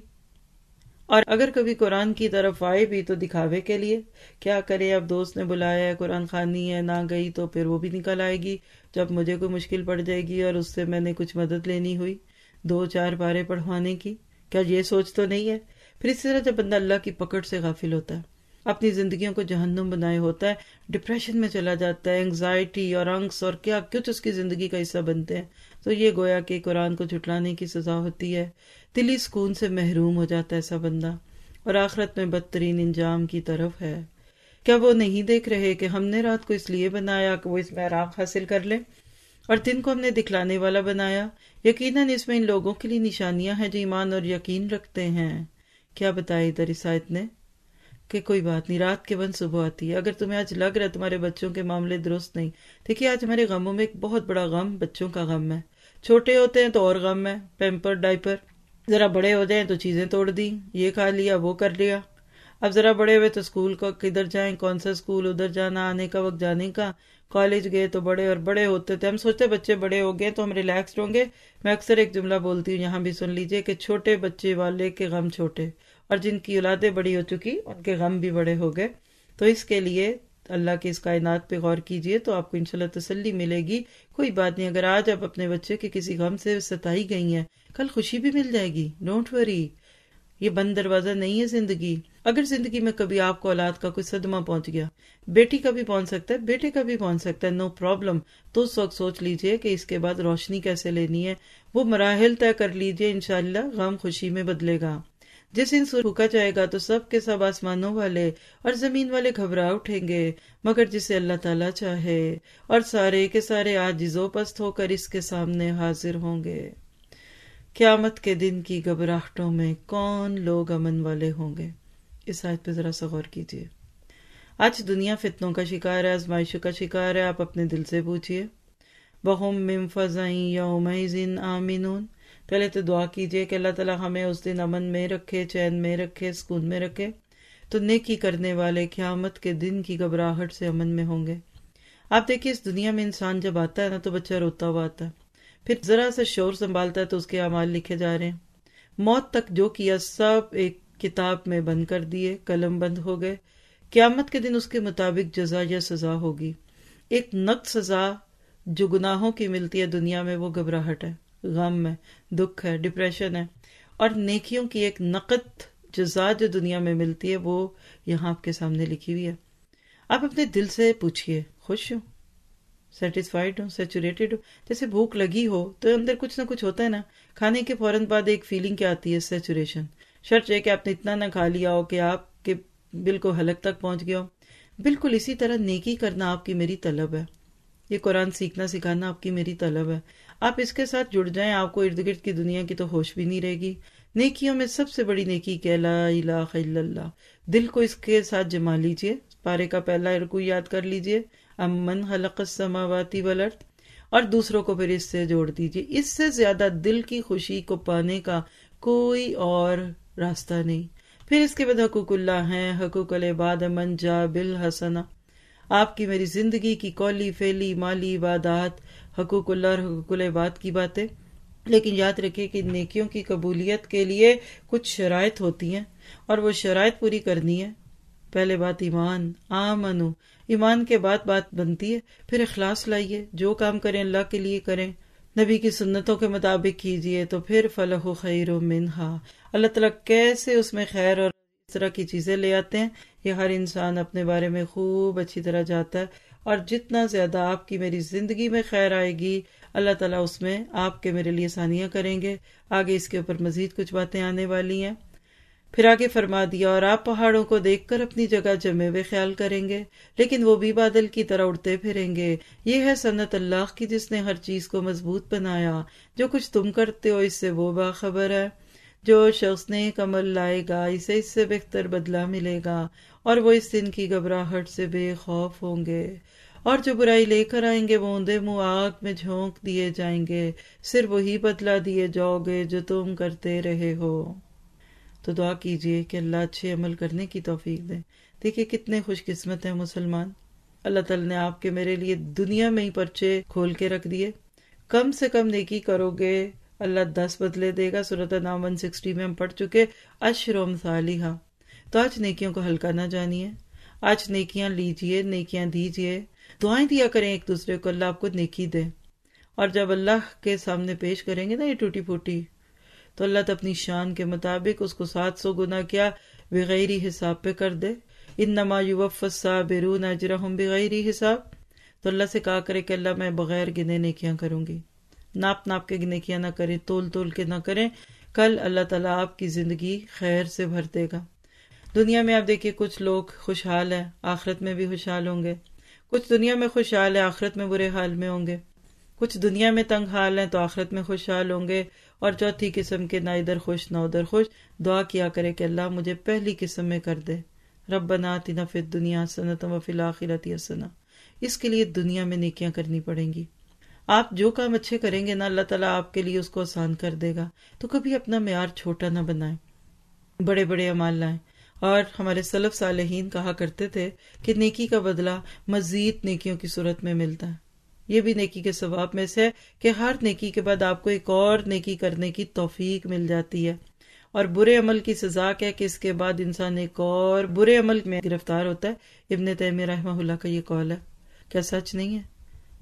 اور اگر کبھی قرآن کی طرف آئے بھی تو دکھاوے کے لیے۔ کیا کرے، اب دوست نے بلایا ہے، قرآن خوانی ہے، نہ گئی تو پھر وہ بھی نکل آئے گی جب مجھے کوئی مشکل پڑ جائے گی اور اس سے میں نے کچھ مدد لینی ہوئی 2-4 پارے پڑھوانے کی۔ کیا یہ سوچ تو نہیں ہے؟ پھر اس طرح جب بندہ اللہ کی پکڑ سے غافل ہوتا ہے، اپنی زندگیوں کو جہنم بنائے ہوتا ہے، ڈپریشن میں چلا جاتا ہے، انگزائٹی اور انگس اور کیا کچھ اس کی زندگی کا حصہ بنتے ہیں، تو یہ گویا کہ قرآن کو جھٹلانے کی سزا ہوتی ہے۔ دلی سکون سے محروم ہو جاتا ہے ایسا بندہ، اور آخرت میں بدترین انجام کی طرف ہے۔ کیا وہ نہیں دیکھ رہے کہ ہم نے رات کو اس لیے بنایا کہ وہ اس میں آرام حاصل کر لیں، اور دن کو ہم نے دکھلانے والا بنایا؟ یقیناً اس میں ان لوگوں کے لیے نشانیاں ہیں جو ایمان اور یقین رکھتے ہیں۔ کیا بتایا ادھر اس آیت نے کہ کوئی بات نہیں، رات کے بعد صبح آتی ہے۔ اگر تمہیں آج لگ رہا ہے تمہارے بچوں کے معاملے درست نہیں، دیکھیے آج ہمارے غموں میں ایک بہت بڑا غم بچوں کا غم ہے۔ چھوٹے ہوتے ہیں تو اور غم ہے، پیمپر، ڈائپر۔ ذرا بڑے ہو جائیں تو چیزیں توڑ دی، یہ کھا لیا، وہ کر لیا۔ اب ذرا بڑے ہوئے تو اسکول کو کدھر جائیں، کون سا اسکول، ادھر جانا، آنے کا وقت جانے کا۔ کالج گئے تو بڑے، اور بڑے ہوتے تھے ہم سوچتے بچے بڑے ہو گئے تو ہم ریلیکسڈ ہوں گے۔ میں اکثر ایک جملہ بولتی ہوں، یہاں بھی سن لیجئے کہ چھوٹے بچے والے کے غم چھوٹے، اور جن کی اولادیں بڑی ہو چکی ان کے غم بھی بڑے ہو گئے۔ تو اس کے لیے اللہ کی اس کائنات پہ غور کیجئے تو آپ کو انشاءاللہ تسلی ملے گی۔ کوئی بات نہیں، اگر آج آپ اپنے بچے کے کسی غم سے ستائی گئی ہیں، کل خوشی بھی مل جائے گی، ڈونٹ وری۔ یہ بند دروازہ نہیں ہے زندگی۔ اگر زندگی میں کبھی آپ کو اولاد کا کوئی صدمہ پہنچ گیا، بیٹی کا بھی پہنچ سکتا ہے، بیٹے کا بھی پہنچ سکتا ہے، نو پرابلم، تو اس وقت سوچ لیجئے کہ اس کے بعد روشنی کیسے لینی ہے، وہ مراحل طے کر لیجئے، انشاءاللہ غم خوشی میں بدلے گا۔ جس ان سے پھونکا جائے گا تو سب کے سب آسمانوں والے اور زمین والے گھبرا اٹھیں گے، مگر جسے اللہ تعالیٰ چاہے، اور سارے کے سارے عاجز و پست ہو کر اس کے سامنے حاضر ہوں گے۔ قیامت کے دن کی گھبراہٹوں میں کون لوگ امن والے ہوں گے؟ اس آیت پہ ذرا سا غور کیجیے۔ آج دنیا فتنوں کا شکار ہے، آزمائشوں کا شکار ہے۔ آپ اپنے دل سے پوچھئے، وَهُمْ مِنْ فَزَعٍ يَوْمَئِذٍ آمِنُونَ۔ پہلے تو دعا کیجئے کہ اللہ تعالیٰ ہمیں اس دن امن میں رکھے، چین میں رکھے، سکون میں رکھے۔ تو نیکی کرنے والے قیامت کے دن کی گھبراہٹ سے امن میں ہوں گے۔ آپ دیکھیے اس دنیا میں انسان جب آتا ہے نا تو بچہ روتا ہوا آتا ہے، پھر ذرا سا شعور سنبھالتا ہے تو اس کے اعمال لکھے جا رہے ہیں۔ موت تک جو کیا سب ایک کتاب میں بند کر دیے، قلم بند ہو گئے۔ قیامت کے دن اس کے مطابق جزا یا سزا ہوگی۔ ایک نقد سزا جو گناہوں کی ملتی ہے دنیا میں، وہ گھبراہٹ ہے، غم ہے، دکھ ہے، ڈپریشن ہے، اور نیکیوں کی ایک نقد جزا جو دنیا میں ملتی ہے وہ یہاں آپ کے سامنے لکھی ہوئی ہے۔ آپ اپنے دل سے پوچھئے، خوش ہوں، سیٹسفائیڈ ہوں، سیچوریٹڈ ہوں؟ جیسے بھوک لگی ہو تو اندر کچھ نہ کچھ ہوتا ہے نا، کھانے کے فوراً بعد ایک فیلنگ کیا آتی ہے، سیچوریشن۔ شرط یہ کہ آپ نے اتنا نہ کھا لیا ہو کہ آپ کے بالکل حلق تک پہنچ گیا ہو۔ بالکل اسی طرح نیکی کرنا آپ کی میری طلب ہے، یہ قرآن سیکھنا سکھانا آپ کی میری طلب ہے۔ آپ اس کے ساتھ جڑ جائیں، آپ کو ارد گرد کی دنیا کی تو ہوش بھی نہیں رہے گی۔ نیکیوں میں سب سے بڑی نیکی کہ لا الہ الا اللہ، دل کو اس کے ساتھ جما لیجئے۔ پارے کا پہلا رکوع یاد کر لیجئے، امن خلق السماوات والارض، اور دوسروں کو پھر اس سے جوڑ دیجئے۔ اس سے زیادہ دل کی خوشی کو پانے کا کوئی اور راستہ نہیں۔ پھر اس کے بعد حقوق اللہ ہیں، حقوق العباد، من جا بالحسنہ، آپ کی میری زندگی کی قولی فعلی مالی عبادات، حقوق اللہ اور حقوق العباد کی باتیں۔ لیکن یاد رکھیں کہ نیکیوں کی قبولیت کے لیے کچھ شرائط ہوتی ہیں، اور وہ شرائط پوری کرنی ہے۔ پہلے بات ایمان، آمنو، ایمان کے بعد بات بنتی ہے پھر اخلاص لائیے، جو کام کریں اللہ کے لیے کریں، نبی کی سنتوں کے مطابق کیجئے، تو پھر فلہ خیر منہا، اللہ تعالیٰ کیسے اس میں خیر اور اس طرح کی چیزیں لے آتے ہیں یہ ہر انسان اپنے بارے میں خوب اچھی طرح جاتا ہے۔ اور جتنا زیادہ آپ کی میری زندگی میں خیر آئے گی، اللہ تعالیٰ اس میں آپ کے میرے لیے آسانیاں کریں گے۔ آگے اس کے اوپر مزید کچھ باتیں آنے والی ہیں۔ پھر آگے فرما دیا، اور آپ پہاڑوں کو دیکھ کر اپنی جگہ جمے ہوئے خیال کریں گے، لیکن وہ بھی بادل کی طرح اڑتے پھریں گے۔ یہ ہے سنت اللہ کی جس نے ہر چیز کو مضبوط بنایا، جو کچھ تم کرتے ہو اس سے وہ باخبر ہے۔ جو شخص نیک عمل لائے گا اسے اس سے بہتر بدلہ ملے گا، اور وہ اس دن کی گھبراہٹ سے بے خوف ہوں گے۔ اور جو برائی لے کر آئیں گے وہ اوندے منہ آگ میں جھونک دیے جائیں گے، صرف وہی بدلہ دیے جاؤ گے جو تم کرتے رہے ہو۔ تو دعا کیجئے کہ اللہ اچھے عمل کرنے کی توفیق دے۔ دیکھیں کتنے خوش قسمت ہیں مسلمان، اللہ تعالیٰ نے آپ کے میرے لیے دنیا میں ہی پرچے کھول کے رکھ دیے۔ کم سے کم نیکی کرو گے اللہ 10 بدلے دے گا۔ سورۃ انعام 160 میں ہم پڑھ چکے، عشر امثالھا۔ تو آج نیکیوں کو ہلکا نہ جانیے، آج نیکیاں لیجئے، نیکیاں دیجئے، دعائیں دیا کریں ایک دوسرے کو، اللہ آپ کو نیکی دے۔ اور جب اللہ کے سامنے پیش کریں گے نا یہ ٹوٹی پھوٹی، تو اللہ تو اپنی شان کے مطابق اس کو 700 گنا کیا بغیر حساب پہ کر دے۔ انما یوفی الصابرون اجرہم بغیر حساب۔ تو اللہ سے کہا کرے کہ اللہ میں بغیر گنے نیکیاں کروں گی، ناپ ناپ کے نیکیاں نہ کریں، تول تول کے نہ کریں، کل اللہ تعالیٰ آپ کی زندگی خیر سے بھر دے گا۔ دنیا میں آپ دیکھیے کچھ لوگ خوشحال ہیں، آخرت میں بھی خوشحال ہوں گے، کچھ دنیا میں خوشحال ہیں، آخرت میں برے حال میں ہوں گے، کچھ دنیا میں تنگ حال ہیں تو آخرت میں خوشحال ہوں گے، اور چوتھی قسم کے نہ ادھر خوش نہ ادھر خوش۔ دعا کیا کرے کہ اللہ مجھے پہلی قسم میں کر دے، ربنا آتنا فی الدنیا حسنۃ وفی الآخرۃ حسنۃ۔ اس کے لیے دنیا میں نیکیاں کرنی پڑیں گی۔ آپ جو کام اچھے کریں گے نا، اللہ تعالیٰ آپ کے لیے اس کو آسان کر دے گا۔ تو کبھی اپنا معیار چھوٹا نہ بنائیں، بڑے بڑے اعمال لائیں۔ اور ہمارے سلف صالحین کہا کرتے تھے کہ نیکی کا بدلہ مزید نیکیوں کی صورت میں ملتا ہے۔ یہ بھی نیکی کے ثواب میں سے ہے کہ ہر نیکی کے بعد آپ کو ایک اور نیکی کرنے کی توفیق مل جاتی ہے، اور برے عمل کی سزا کیا کہ اس کے بعد انسان ایک اور برے عمل میں گرفتار ہوتا ہے۔ ابن تیمیہ رحمہ اللہ کا یہ قول ہے، کیا سچ نہیں ہے؟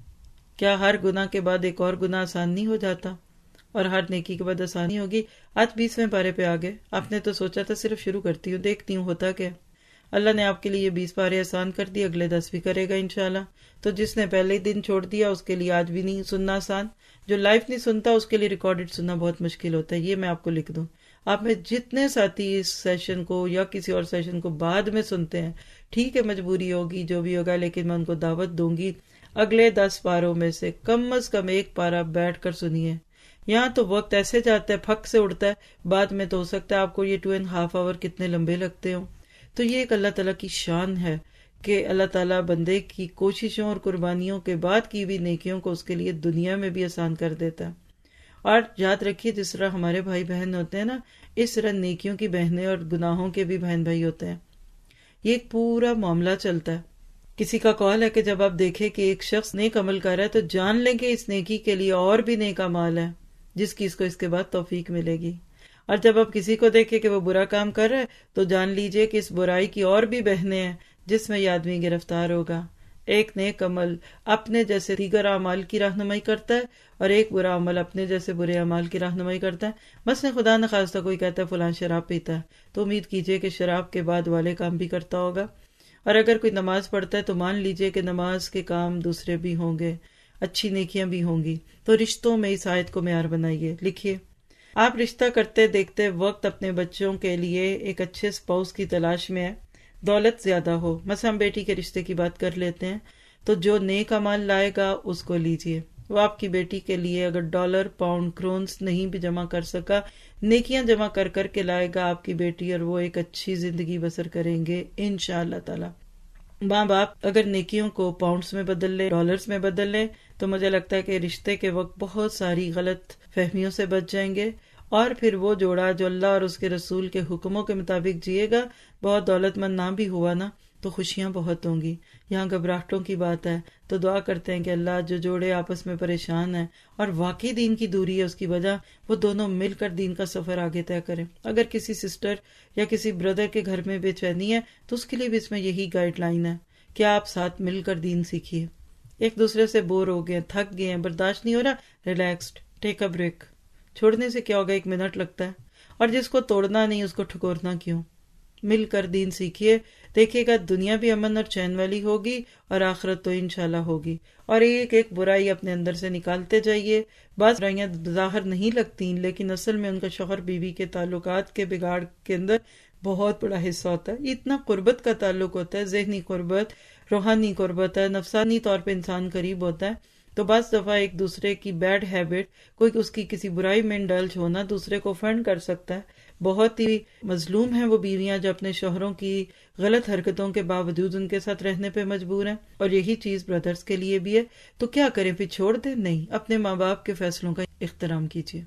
کیا ہر گناہ کے بعد ایک اور گناہ آسان نہیں ہو جاتا، اور ہر نیکی کے بعد آسانی ہوگی؟ آج 20ویں پارے پہ آگے، آپ نے تو سوچا تھا صرف شروع کرتی ہوں، دیکھتی ہوں ہوتا کیا۔ اللہ نے آپ کے لیے 20 پارے آسان کر دی، اگلے 10 بھی کرے گا انشاءاللہ۔ تو جس نے پہلے دن چھوڑ دیا اس کے لیے آج بھی نہیں سننا آسان، جو لائف نہیں سنتا اس کے لیے ریکارڈڈ سننا بہت مشکل ہوتا ہے۔ یہ میں آپ کو لکھ دوں، آپ میں جتنے ساتھی اس سیشن کو یا کسی اور سیشن کو بعد میں سنتے ہیں، ٹھیک ہے مجبوری ہوگی جو بھی ہوگا، لیکن میں ان کو دعوت دوں گی اگلے 10 پاروں میں سے کم از کم ایک پارا بیٹھ کر سنیے۔ یہاں تو وقت ایسے جاتا ہے، پھک سے اڑتا ہے، بعد میں تو ہو سکتا ہے آپ کو یہ 2.5 آور کتنے لمبے لگتے ہوں۔ تو یہ ایک اللہ تعالیٰ کی شان ہے کہ اللہ تعالیٰ بندے کی کوششوں اور قربانیوں کے بعد کی بھی نیکیوں کو اس کے لیے دنیا میں بھی آسان کر دیتا ہے۔ اور یاد رکھیے جس طرح ہمارے بھائی بہن ہوتے ہیں نا، اس طرح نیکیوں کی بہنیں اور گناہوں کے بھی بہن بھائی ہوتے ہیں۔ یہ ایک پورا معاملہ چلتا ہے۔ کسی کا قول ہے کہ جب آپ دیکھیں کہ ایک شخص نیک عمل کر رہا ہے تو جان لیں کہ اس نیکی کے لیے اور بھی نیک اعمال ہے جس کی اس کو اس کے بعد توفیق ملے گی، اور جب آپ کسی کو دیکھیں کہ وہ برا کام کر رہا ہے تو جان لیجئے کہ اس برائی کی اور بھی بہنیں ہیں جس میں یہ آدمی گرفتار ہوگا۔ ایک نیک عمل اپنے جیسے دیگر اعمال کی رہنمائی کرتا ہے، اور ایک برا عمل اپنے جیسے برے اعمال کی رہنمائی کرتا ہے۔ مثلا خدا نخواستہ کوئی کہتا ہے فلاں شراب پیتا ہے، تو امید کیجئے کہ شراب کے بعد والے کام بھی کرتا ہوگا، اور اگر کوئی نماز پڑھتا ہے تو مان لیجئے کہ نماز کے کام دوسرے بھی ہوں گے، اچھی نیکیاں بھی ہوں گی۔ تو رشتوں میں اس آیت کو معیار بنائیے، لکھیے آپ رشتہ کرتے دیکھتے وقت اپنے بچوں کے لیے ایک اچھے سپاؤس کی تلاش میں ہے، دولت زیادہ ہو۔ مثلا ہم بیٹی کے رشتے کی بات کر لیتے ہیں، تو جو نیک عمل لائے گا اس کو لیجئے۔ وہ آپ کی بیٹی کے لیے اگر ڈالر، پاؤنڈ، کرونز نہیں بھی جمع کر سکا، نیکیاں جمع کر کر کے لائے گا آپ کی بیٹی، اور وہ ایک اچھی زندگی بسر کریں گے انشاءاللہ تعالی۔ ماں باپ اگر نیکیوں کو پاؤنڈز میں بدل لے، ڈالرز میں بدل لے، تو مجھے لگتا ہے کہ رشتے کے وقت بہت ساری غلط فہمیوں سے بچ جائیں گے، اور پھر وہ جوڑا جو اللہ اور اس کے رسول کے حکموں کے مطابق جیے گا، بہت دولت مند نہ بھی ہوا نا تو خوشیاں بہت ہوں گی۔ یہاں گھبراہٹوں کی بات ہے تو دعا کرتے ہیں کہ اللہ جو جوڑے آپس میں پریشان ہیں اور واقعی دین کی دوری ہے اس کی وجہ، وہ دونوں مل کر دین کا سفر آگے طے کریں۔ اگر کسی سسٹر یا کسی بردر کے گھر میں بے چینی ہے تو اس کے لیے بھی اس میں یہی گائیڈ لائن ہے کہ آپ ساتھ مل کر دین سیکھیے۔ ایک دوسرے سے بور ہو گئے، تھک گئے ہیں، برداشت نہیں ہو رہا، ریلیکسڈ، ٹیک اے بریک۔ چھوڑنے سے کیا ہوگا، 1 منٹ لگتا ہے، اور جس کو توڑنا نہیں اس کو ٹھکورنا کیوں؟ مل کر دین سیکھیے، دیکھیے گا دنیا بھی امن اور چین والی ہوگی، اور آخرت تو انشاءاللہ ہوگی۔ اور ایک ایک برائی اپنے اندر سے نکالتے جائیے۔ بعض برائیاں ظاہر نہیں لگتی لیکن اصل میں ان کا شوہر بیوی کے تعلقات کے بگاڑ کے اندر بہت بڑا حصہ ہوتا ہے۔ یہ اتنا قربت کا تعلق ہوتا ہے، ذہنی قربت، روحانی قربت ہے، نفسانی طور پہ انسان قریب ہوتا ہے۔ تو بعض دفعہ ایک دوسرے کی بیڈ ہیبٹ، کوئی اس کی کسی برائی میں انڈلج ہونا دوسرے کو فرینڈ کر سکتا ہے۔ بہت ہی مظلوم ہیں وہ بیویاں جو اپنے شوہروں کی غلط حرکتوں کے باوجود ان کے ساتھ رہنے پہ مجبور ہیں، اور یہی چیز برادرز کے لیے بھی ہے۔ تو کیا کریں پھر، چھوڑ دیں؟ نہیں، اپنے ماں باپ کے فیصلوں کا احترام کیجیے،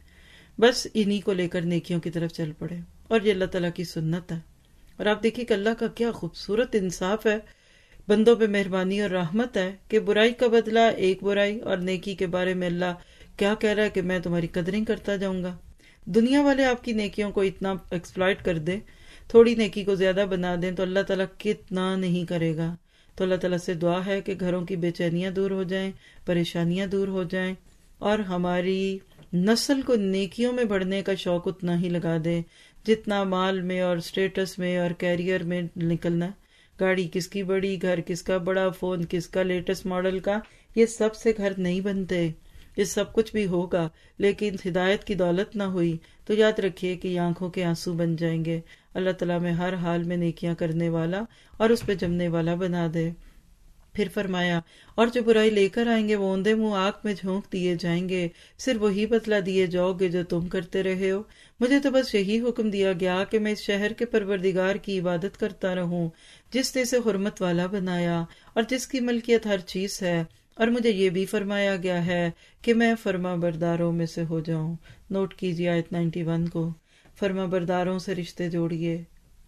بس انہی کو لے کر نیکیوں کی طرف چل پڑے، اور یہ اللہ تعالیٰ کی سنت ہے۔ اور آپ دیکھیے کہ اللہ کا کیا خوبصورت انصاف ہے، بندوں پہ مہربانی اور رحمت ہے کہ برائی کا بدلہ ایک برائی، اور نیکی کے بارے میں اللہ کیا کہہ رہا ہے کہ میں تمہاری قدریں کرتا جاؤں گا۔ دنیا والے آپ کی نیکیوں کو اتنا ایکسپلائٹ کر دیں، تھوڑی نیکی کو زیادہ بنا دیں، تو اللہ تعالیٰ کتنا نہیں کرے گا۔ تو اللہ تعالیٰ سے دعا ہے کہ گھروں کی بے چینیاں دور ہو جائیں، پریشانیاں دور ہو جائیں، اور ہماری نسل کو نیکیوں میں بڑھنے کا شوق اتنا ہی لگا دیں جتنا مال میں اور سٹیٹس میں اور کیریئر میں نکلنا۔ گاڑی کس کی بڑی، گھر کس کا بڑا، فون کس کا لیٹسٹ ماڈل کا، یہ سب سے گھر نہیں بنتے۔ یہ سب کچھ بھی ہوگا لیکن ہدایت کی دولت نہ ہوئی تو یاد رکھیے کہ یہ آنکھوں کے آنسو بن جائیں گے۔ اللہ تعالیٰ میں ہر حال میں نیکیاں کرنے والا اور اس پہ جمنے والا بنا دے۔ پھر فرمایا اور جو برائی لے کر آئیں گے وہ اوندے منہ آگ میں جھونک دیے جائیں گے، صرف وہی بدلہ دیے جاؤ گے جو تم کرتے رہے ہو۔ مجھے تو بس یہی حکم دیا گیا کہ میں اس شہر کے پروردگار کی عبادت کرتا رہوں جس نے اسے حرمت والا بنایا اور جس کی ملکیت ہر چیز ہے، اور مجھے یہ بھی فرمایا گیا ہے کہ میں فرما برداروں میں سے ہو جاؤں۔ نوٹ کیجیے آیت 91 کو، فرما برداروں سے رشتے جوڑیے۔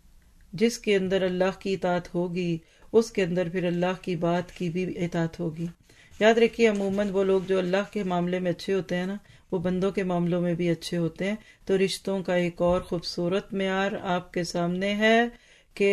جس کے اندر اللہ کی اطاعت ہوگی اس کے اندر پھر اللہ کی بات کی بھی اطاعت ہوگی۔ یاد رکھیے عموماً وہ لوگ جو اللہ کے معاملے میں اچھے ہوتے ہیں نا، وہ بندوں کے معاملوں میں بھی اچھے ہوتے ہیں۔ تو رشتوں کا ایک اور خوبصورت معیار آپ کے سامنے ہے کہ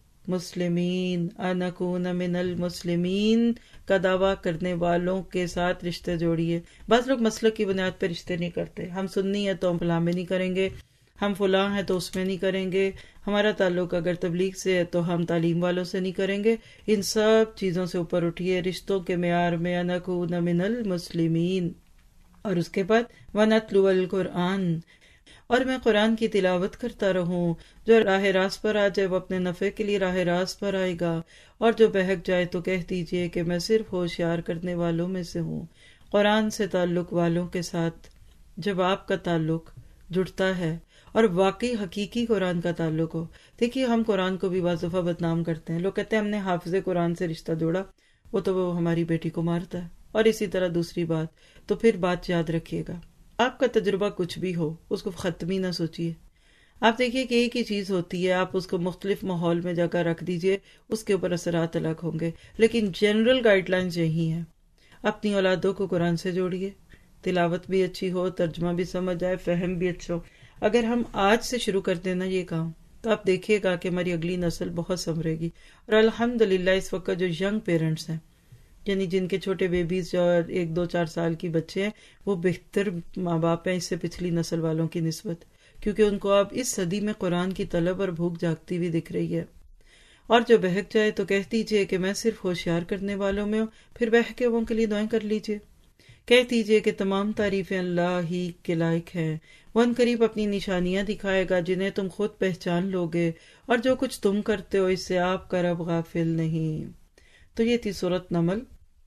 مسلمین انکون من المسلمین کا دعویٰ کرنے والوں کے ساتھ رشتے جوڑیے۔ بعض لوگ مسلک کی بنیاد پہ رشتے نہیں کرتے، ہم سنی ہیں تو ہم فلاں میں نہیں کریں گے، ہم فلاں ہیں تو اس میں نہیں کریں گے، ہمارا تعلق اگر تبلیغ سے ہے تو ہم تعلیم والوں سے نہیں کریں گے۔ ان سب چیزوں سے اوپر اٹھیے، رشتوں کے معیار میں انکون من المسلمین، اور اس کے بعد وَنَتْلُوَ الْقُرْآنَ، اور میں قرآن کی تلاوت کرتا رہوں۔ جو راہ راست پر آ جائے وہ اپنے نفع کے لیے راہ راست پر آئے گا، اور جو بہک جائے تو کہہ دیجئے کہ میں صرف ہوشیار کرنے والوں میں سے ہوں۔ قرآن سے تعلق والوں کے ساتھ جب آپ کا تعلق جڑتا ہے اور واقعی حقیقی قرآن کا تعلق ہو، دیکھیے ہم قرآن کو بھی بعض دفعہ بدنام کرتے ہیں، لوگ کہتے ہیں ہم نے حافظ قرآن سے رشتہ جوڑا، وہ تو وہ ہماری بیٹی کو مارتا ہے، اور اسی طرح دوسری بات۔ تو پھر بات یاد رکھیے گا، آپ کا تجربہ کچھ بھی ہو اس کو ختمی نہ سوچیے۔ آپ دیکھیے کہ ایک ہی چیز ہوتی ہے، آپ اس کو مختلف ماحول میں جا کر رکھ دیجئے، اس کے اوپر اثرات الگ ہوں گے، لیکن جنرل گائیڈ لائنز یہی ہیں۔ اپنی اولادوں کو قرآن سے جوڑیے، تلاوت بھی اچھی ہو، ترجمہ بھی سمجھ آئے، فہم بھی اچھا ہو۔ اگر ہم آج سے شروع کر دیں نا یہ کام، تو آپ دیکھیے گا کہ ہماری اگلی نسل بہت سنورے گی۔ اور الحمدللہ اس وقت جو ینگ پیرنٹس ہیں، یعنی جن کے چھوٹے بیبیز جو 1 2 4 سال کی بچے ہیں، وہ بہتر ماں باپ ہیں اس سے پچھلی نسل والوں کی نسبت، کیونکہ ان کو اب اس صدی میں قرآن کی طلب اور بھوک جاگتی ہوئی دکھ رہی ہے۔ اور جو بہک جائے تو کہہ دیجئے کہ میں صرف ہوشیار کرنے والوں میں ہوں، پھر بہک کے وہ کے لیے دعائیں کر لیجئے۔ کہہ دیجئے کہ تمام تعریفیں اللہ ہی کے لائق ہیں، وہ ان قریب اپنی نشانیاں دکھائے گا جنہیں تم خود پہچان لوگے، اور جو کچھ تم کرتے ہو اس سے آپ کا رب غافل نہیں۔ تو یہ تھی سورۃ نمل،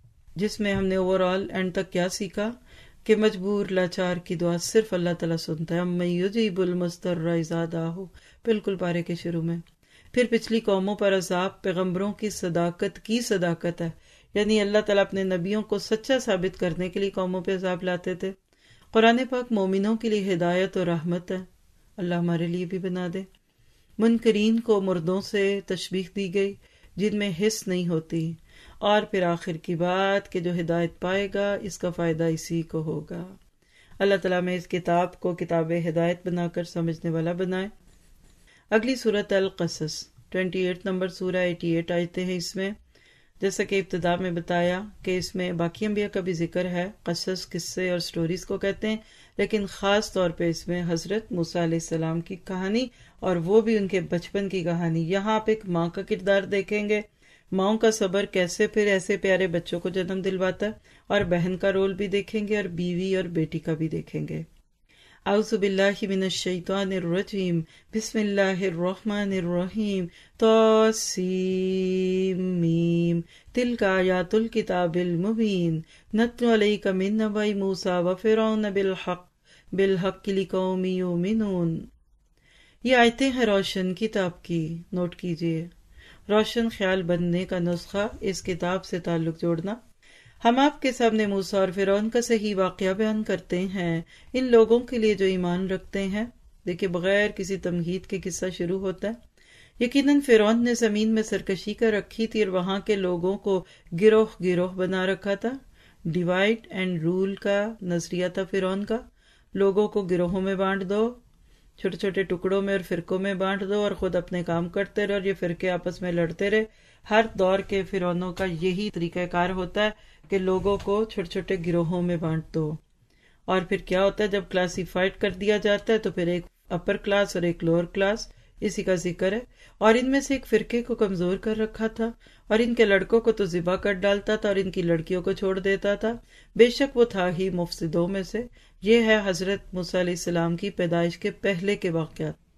جس میں ہم نے اوور آل اینڈ تک کیا سیکھا کہ مجبور لاچار کی دعا صرف اللہ تعالیٰ سنتا ہے۔ اَمَّن یُجِیبُ الْمُضْطَرَّ اِذَا دَعَاهُ، بالکل پارے کے شروع میں۔ پھر پچھلی قوموں پر عذاب پیغمبروں کی صداقت ہے، یعنی اللہ تعالیٰ اپنے نبیوں کو سچا ثابت کرنے کے لیے قوموں پہ عذاب لاتے تھے۔ قرآن پاک مومنوں کے لیے ہدایت اور رحمت ہے، اللہ ہمارے لیے بھی بنا دے۔ منکرین کو مردوں سے تشبیہ دی گئی جن میں حس نہیں ہوتی، اور پھر آخر کی بات کہ جو ہدایت پائے گا اس کا فائدہ اسی کو ہوگا۔ اللہ تعالیٰ میں اس کتاب کو کتاب ہدایت بنا کر سمجھنے والا بنائے۔ اگلی سورۃ القصص 28 نمبر سورہ، 88 آیتیں ہیں اس میں۔ جیسا کہ ابتدا میں بتایا کہ اس میں باقی انبیاء کا بھی ذکر ہے، قصص قصے اور سٹوریز کو کہتے ہیں، لیکن خاص طور پہ اس میں حضرت موسیٰ علیہ السلام کی کہانی، اور وہ بھی ان کے بچپن کی کہانی۔ یہاں آپ ایک ماں کا کردار دیکھیں گے، ماؤں کا صبر کیسے پھر ایسے پیارے بچوں کو جنم دلواتا ہے، اور بہن کا رول بھی دیکھیں گے، اور بیوی اور بیٹی کا بھی دیکھیں گے۔ اعوذ باللہ من الشیطان الرجیم، بسم اللہ الرحمن الرحیم، طاسیم تلک آیات الکتاب المبین، نتلو علیک من نبأ موسیٰ وفرعون بالحق لقوم یؤمنون۔ یہ آیتیں ہیں روشن کتاب کی، نوٹ کیجئے، روشن خیال بننے کا نسخہ، اس کتاب سے تعلق جوڑنا۔ ہم آپ کے سامنے موسیٰ اور فرعون کا صحیح واقعہ بیان کرتے ہیں ان لوگوں کے لیے جو ایمان رکھتے ہیں۔ دیکھیں بغیر کسی تمہید کے قصہ شروع ہوتا ہے۔ یقیناً فرعون نے زمین میں سرکشی کر رکھی تھی، اور وہاں کے لوگوں کو گروہ گروہ بنا رکھا تھا۔ ڈیوائڈ اینڈ رول کا نظریہ تھا فرعون کا، لوگوں کو گروہوں میں بانٹ دو، چھوٹے چھوٹے ٹکڑوں میں اور فرقوں میں بانٹ دو، اور خود اپنے کام کرتے رہے، اور یہ فرقے آپس میں لڑتے رہے۔ ہر دور کے فرعونوں کا یہی طریقہ کار ہوتا ہے کہ لوگوں کو چھوٹے چھوٹے گروہوں میں بانٹ دو، اور پھر کیا ہوتا ہے جب کلاسیفائڈ کر دیا جاتا ہے تو پھر ایک اپر کلاس اور ایک لوور کلاس، اسی کا ذکر ہے۔ اور ان میں سے ایک فرقے کو کمزور کر رکھا تھا، اور ان کے لڑکوں کو تو ذبح کر ڈالتا تھا اور ان کی لڑکیوں کو چھوڑ دیتا تھا، بے شک وہ تھا ہی مفسدوں میں سے۔ یہ ہے حضرت موسیٰ علیہ السلام کی پیدائش کے پہلے کے واقعات۔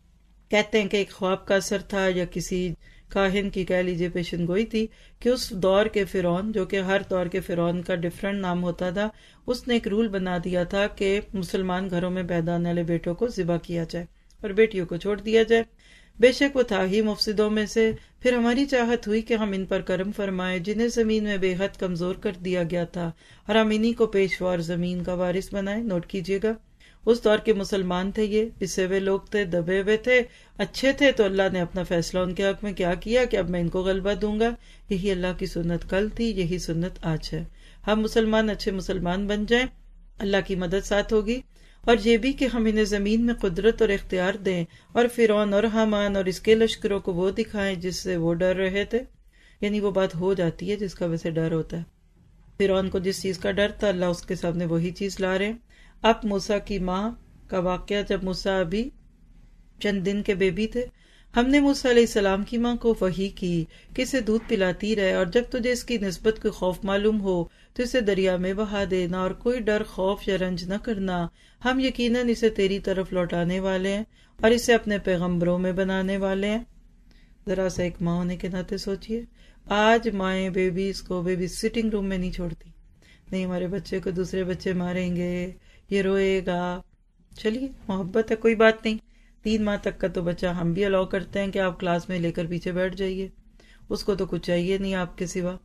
کہتے ہیں کہ ایک خواب کا اثر تھا یا کسی کاہن کی کہہ لیجیے پیشن گوئی تھی کہ اس دور کے فرعون، جو کہ ہر دور کے فرعون کا ڈفرنٹ نام ہوتا تھا، اس نے ایک رول بنا دیا تھا کہ مسلمان گھروں میں پیدا ہونے والے بیٹوں کو ذبح کیا جائے اور بیٹیوں کو چھوڑ دیا جائے۔ بے شک وہ تھا ہی مفسدوں میں سے، پھر ہماری چاہت ہوئی کہ ہم ان پر کرم فرمائے جنہیں زمین میں بے حد کمزور کر دیا گیا تھا، اور ہم انہی کو پیشوا اور زمین کا وارث بنائے۔ نوٹ کیجیے گا، اس دور کے مسلمان تھے، یہ پسے ہوئے لوگ تھے، دبے ہوئے تھے، اچھے تھے، تو اللہ نے اپنا فیصلہ ان کے حق میں کیا کیا کہ اب میں ان کو غلبہ دوں گا۔ یہی اللہ کی سنت کل تھی، یہی سنت آج ہے۔ ہم مسلمان اچھے مسلمان بن جائیں، اللہ کی مدد ساتھ ہوگی، اور یہ بھی کہ ہم انہیں زمین میں قدرت اور اختیار دیں، اور فرعون اور حامان اور اس کے لشکروں کو وہ دکھائیں جس سے وہ ڈر رہے تھے۔ یعنی وہ بات ہو جاتی ہے جس کا ویسے ڈر ہوتا ہے۔ فرعون کو جس چیز کا ڈر تھا، اللہ اس کے سامنے وہی چیز لا رہے ہیں۔ اب موسیٰ کی ماں کا واقعہ، جب موسیٰ ابھی چند دن کے بیبی تھے، ہم نے موسیٰ علیہ السلام کی ماں کو وحی کی کہ اسے دودھ پلاتی رہے، اور جب تجھے اس کی نسبت کوئی خوف معلوم ہو تو اسے دریا میں بہا دینا، اور کوئی ڈر، خوف یا رنج نہ کرنا، ہم یقیناً اسے تیری طرف لوٹانے والے ہیں اور اسے اپنے پیغمبروں میں بنانے والے ہیں۔ ذرا سا ایک ماں ہونے کے ناطے سوچئے، آج مائیں بیبیز کو بیبی سٹنگ روم میں نہیں چھوڑتی، نہیں ہمارے بچے کو دوسرے بچے ماریں گے، یہ روئے گا، چلیے محبت ہے کوئی بات نہیں، 3 ماہ تک کا تو بچہ ہم بھی الاؤ کرتے ہیں کہ آپ کلاس میں لے کر پیچھے بیٹھ جائیے، اس کو تو کچھ چاہیے نہیں آپ کے سوا۔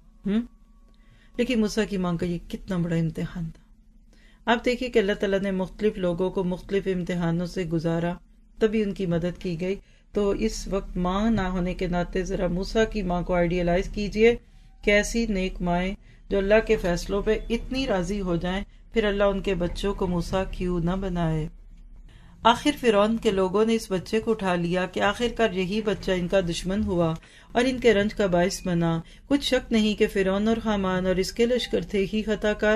لیکن موسیٰ کی ماں کا یہ کتنا بڑا امتحان تھا۔ آپ دیکھیے کہ اللہ تعالیٰ نے مختلف لوگوں کو مختلف امتحانوں سے گزارا، تبھی ان کی مدد کی گئی۔ تو اس وقت ماں نہ ہونے کے ناطے ذرا موسیٰ کی ماں کو آئیڈیلائز کیجئے کہ ایسی نیک مائیں جو اللہ کے فیصلوں پہ اتنی راضی ہو جائیں، پھر اللہ ان کے بچوں کو موسیٰ کیوں نہ بنائے۔ آخر فرعون کے لوگوں نے اس بچے کو اٹھا لیا کہ آخر کار یہی بچہ ان کا دشمن ہوا اور ان کے رنج کا باعث بنا۔ کچھ شک نہیں کہ فرعون اور حامان اور اس کے لشکر تھے ہی خطا کار۔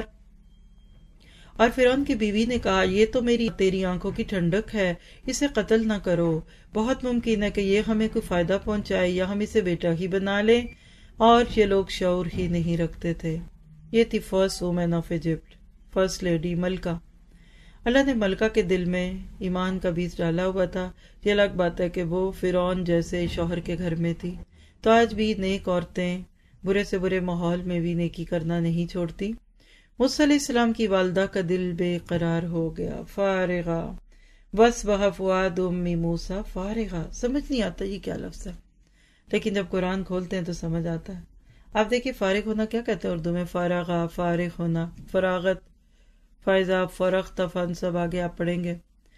اور فرعون کی بیوی نے کہا، یہ تو تیری آنکھوں کی ٹھنڈک ہے، اسے قتل نہ کرو، بہت ممکن ہے کہ یہ ہمیں کوئی فائدہ پہنچائے یا ہم اسے بیٹا ہی بنا لیں۔ اور یہ لوگ شعور ہی نہیں رکھتے تھے۔ یہ تھی first woman of Egypt, first lady ملکہ۔ اللہ نے ملکہ کے دل میں ایمان کا بیج ڈالا ہوا تھا۔ یہ الگ بات ہے کہ وہ فرعون جیسے شوہر کے گھر میں تھی، تو آج بھی نیک عورتیں برے سے برے ماحول میں بھی نیکی کرنا نہیں چھوڑتی۔ موسیٰ علیہ السلام کی والدہ کا دل بے قرار ہو گیا، فارغہ وَأَصْبَحَ فُؤَادُ أُمِّ موسیٰ فارغہ۔ سمجھ نہیں آتا یہ کیا لفظ ہے، لیکن جب قرآن کھولتے ہیں تو سمجھ آتا ہے۔ آپ دیکھیے فارغ ہونا کیا کہتے ہیں اردو میں، فارغہ، فارغ ہونا، فراغت، فائزہ، فرغت، فانصب، آگے آپ پڑھیں گے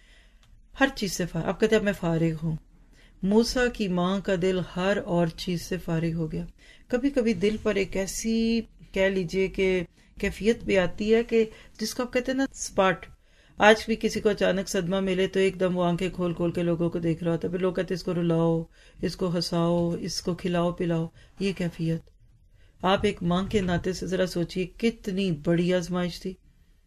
ہر چیز سے آپ کہتے ہیں میں فارغ ہوں۔ موسیٰ کی ماں کا دل ہر اور چیز سے فارغ ہو گیا۔ کبھی کبھی دل پر ایک ایسی کہہ لیجئے کہ کیفیت بھی آتی ہے کہ جس کو آپ کہتے ہیں نا سپاٹ۔ آج بھی کسی کو اچانک صدمہ ملے تو ایک دم وہ آنکھیں کھول کھول کے لوگوں کو دیکھ رہا ہوتا ہے، پھر لوگ کہتے ہیں اس کو رلاؤ، اس کو ہنساؤ، اس کو کھلاؤ پلاؤ، یہ کیفیت۔ آپ ایک ماں کے ناطے سے ذرا سوچئے کتنی بڑی آزمائش تھی۔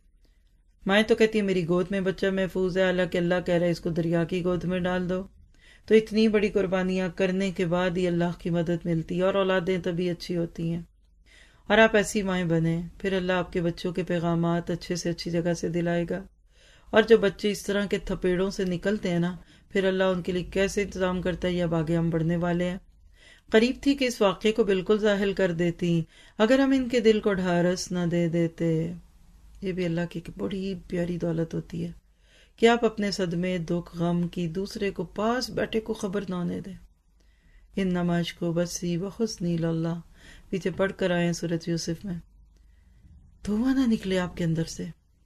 مائیں تو کہتی ہے میری گود میں بچہ محفوظ ہے، حالانکہ اللہ کہہ رہا ہے اس کو دریا کی گود میں ڈال دو۔ تو اتنی بڑی قربانیاں کرنے کے بعد ہی اللہ کی مدد ملتی ہے، اور اولادیں تبھی اچھی ہوتی ہیں۔ اور آپ ایسی مائیں بنیں، پھر اللہ آپ کے بچوں کے پیغامات اچھے سے اچھی جگہ سے دلائے گا۔ اور جو بچے اس طرح کے تھپیڑوں سے نکلتے ہیں نا، پھر اللہ ان کے لیے کیسے انتظام کرتا ہے، یہ اب آگے ہم بڑھنے والے ہیں۔ قریب تھی کہ اس واقعے کو بالکل ظاہر کر دیتی اگر ہم ان کے دل کو ڈھارس نہ دے دیتے۔ یہ بھی اللہ کی بڑی پیاری دولت ہوتی ہے کہ آپ اپنے صدمے، دکھ، غم کی دوسرے کو پاس بیٹھے کو خبر نہ ہونے دیں۔ انما اشکو بثی وحزنی اللہ، پیچھے پڑھ کر آئے سورۃ یوسف میں۔ دھواں نہ نکلے آپ کے اندر سے،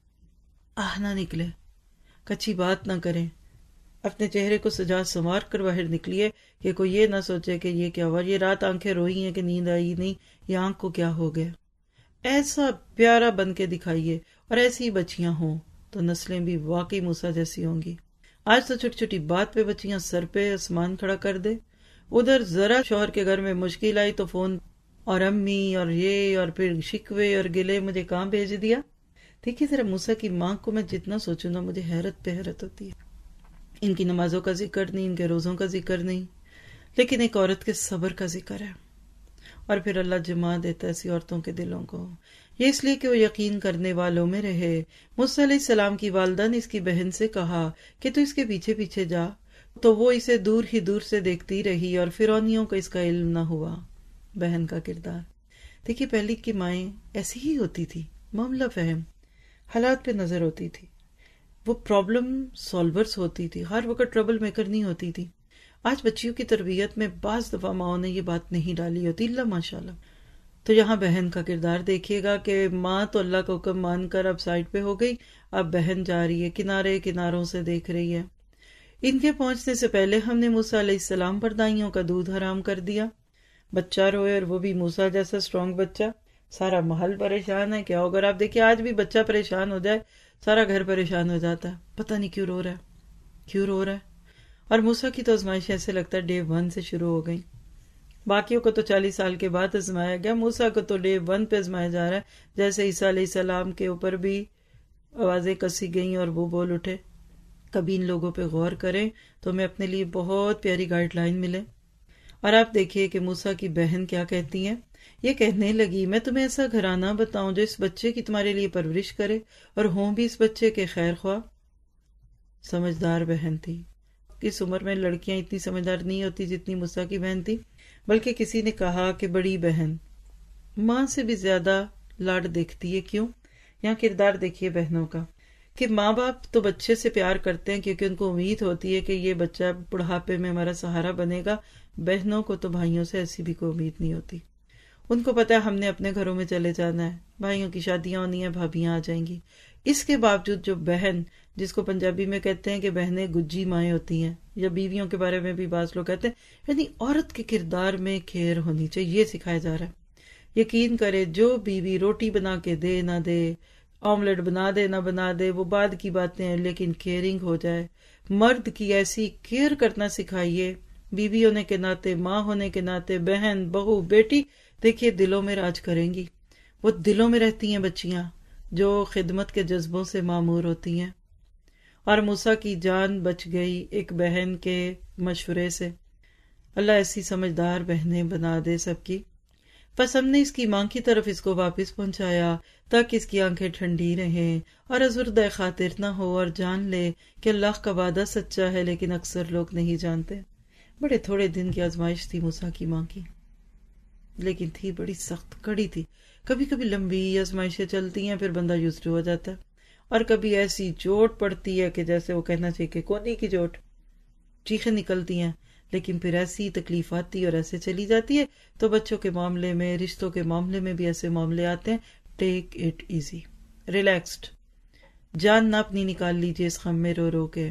آہ نہ نکلے، کچھی بات نہ کریں، اپنے چہرے کو سجا سنوار کر باہر نکلیے کہ کوئی یہ نہ سوچے کہ یہ کیا ہوا، یہ رات آنکھیں روئی ہیں کہ نیند آئی نہیں، یہ آنکھ کو کیا ہو گیا۔ ایسا پیارا بن کے دکھائیے، اور ایسی بچیاں ہوں تو نسلیں بھی واقعی موسیٰ جیسی ہوں گی۔ آج تو چھوٹی چھوٹی بات پہ بچیاں سر پہ آسمان کھڑا کر دے، ادھر ذرا شوہر کے گھر میں مشکل آئی تو فون اور امی اور یہ اور پھر شکوے اور گلے، مجھے کہاں بھیج دیا۔ دیکھیے ذرا موسیٰ کی ماں کو میں جتنا سوچوں نا مجھے حیرت پہ حیرت ہوتی ہے۔ ان کی نمازوں کا ذکر نہیں، ان کے روزوں کا ذکر نہیں، لیکن ایک عورت کے صبر کا ذکر ہے، اور پھر اللہ جما دیتا ہے ایسی عورتوں کے دلوں کو۔ یہ اس لیے کہ وہ یقین کرنے والوں میں رہے۔ موسیٰ علیہ السلام کی والدہ نے اس کی بہن سے کہا کہ تو اس کے پیچھے پیچھے جا، تو وہ اسے دور ہی دور سے دیکھتی رہی اور فرعونیوں کو اس کا علم نہ ہوا۔ بہن کا کردار دیکھیے، پہلے کی مائیں ایسی ہی ہوتی تھی، معاملہ فہم، حالات پہ نظر ہوتی تھی، وہ پرابلم سالورز ہوتی تھی، ہر وقت ٹربل میکر نہیں ہوتی تھی۔ آج بچیوں کی تربیت میں بعض دفعہ ماؤں نے یہ بات نہیں ڈالی ہوتی، اللہ ماشاءاللہ۔ تو یہاں بہن کا کردار دیکھیے گا کہ ماں تو اللہ کا حکم مان کر اب سائڈ پہ ہو گئی، اب بہن جا رہی ہے، کنارے کناروں سے دیکھ رہی ہے۔ ان کے پہنچنے سے پہلے ہم نے موسیٰ علیہ السلام پر دائیوں کا دودھ حرام کر دیا۔ بچہ روئے، اور وہ بھی موسیٰ جیسا اسٹرانگ بچہ، سارا محل پریشان ہے، کیا ہوگا؟ اور آپ دیکھیے آج بھی بچہ پریشان ہو جائے، سارا گھر پریشان ہو جاتا ہے، پتہ نہیں کیوں رو رہا ہے، کیوں رو رہا ہے۔ اور موسیٰ کی تو آزمائش ایسے لگتا ہے ڈے 1 سے شروع ہو گئی، باقیوں کو تو 40 سال کے بعد آزمایا گیا، موسیٰ کو تو ڈے 1 پہ آزمایا جا رہا ہے۔ جیسے عیسیٰ علیہ السلام کے اوپر بھی آوازیں کسی گئیں اور وہ بول اٹھے۔ کبھی ان لوگوں پہ غور کریں تو ہمیں اپنے لیے بہت پیاری گائیڈ لائن ملے۔ اور آپ دیکھیے کہ موسیٰ کی بہن کیا کہتی ہیں، یہ کہنے لگی میں تمہیں ایسا گھرانہ بتاؤں جو اس بچے کی تمہارے لیے پرورش کرے اور ہوں بھی اس بچے کے خیر خواہ۔ سمجھدار بہن تھی، اس عمر میں لڑکیاں اتنی سمجھدار نہیں ہوتی جتنی موسیٰ کی بہن تھی، بلکہ کسی نے کہا کہ بڑی بہن ماں سے بھی زیادہ لاڈ دیکھتی ہے۔ کیوں؟ یہاں کردار دیکھیے بہنوں کا، کہ ماں باپ تو بچے سے پیار کرتے ہیں کیونکہ ان کو امید ہوتی ہے کہ یہ بچہ بڑھاپے میں ہمارا سہارا بنے گا۔ بہنوں کو تو بھائیوں سے ایسی بھی کوئی امید نہیں ہوتی، ان کو پتا ہے ہم نے اپنے گھروں میں چلے جانا ہے، بھائیوں کی شادیاں ہونی ہیں، بھابیاں آ جائیں گی۔ اس کے باوجود جو بہن، جس کو پنجابی میں کہتے ہیں کہ بہنیں گجی مائیں ہوتی ہیں، یا بیویوں کے بارے میں بھی بعض لوگ کہتے ہیں، یعنی عورت کے کردار میں کھیر ہونی چاہیے، یہ سکھایا جا رہا ہے۔ یقین کرے جو بیوی روٹی بنا کے دے نہ دے، آملیٹ بنا دے نہ بنا دے، وہ بعد کی باتیں ہیں، لیکن کیئرنگ ہو جائے۔ مرد کی ایسی کیئر کرنا سکھائیے، بیوی ہونے کے ناطے، ماں ہونے کے ناطے، بہن، بہو، بیٹی، دیکھیے دلوں میں راج کریں گی۔ وہ دلوں میں رہتی ہیں بچیاں جو خدمت کے جذبوں سے معمور ہوتی ہیں۔ اور موسیٰ کی جان بچ گئی ایک بہن کے مشورے سے۔ اللہ ایسی سمجھدار بہنیں بنا دے سب کی۔ بس ہم نے اس کی ماں کی طرف اس کو واپس پہنچایا تاکہ اس کی آنکھیں ٹھنڈی رہیں اور ازردہ خاطر نہ ہو، اور جان لے کہ اللہ کا وعدہ سچا ہے، لیکن اکثر لوگ نہیں جانتے۔ بڑے تھوڑے دن کی آزمائش تھی موسیٰ کی ماں کی، لیکن تھی بڑی سخت، کڑی تھی۔ کبھی کبھی لمبی آزمائشیں چلتی ہیں، پھر بندہ یوزڈ ہو جاتا ہے، اور کبھی ایسی چوٹ پڑتی ہے کہ جیسے وہ کہنا چاہیے کہ کونی کی چوٹ، چیخیں نکلتی ہیں، لیکن پھر ایسی تکلیف آتی اور ایسے چلی جاتی ہے۔ تو بچوں کے معاملے میں، رشتوں کے معاملے میں بھی ایسے معاملے آتے ہیں۔ ٹیک اٹ ایزی، ریلیکسڈ، جان نہ اپنی نکال لیجیے اس غم میں رو رو کے۔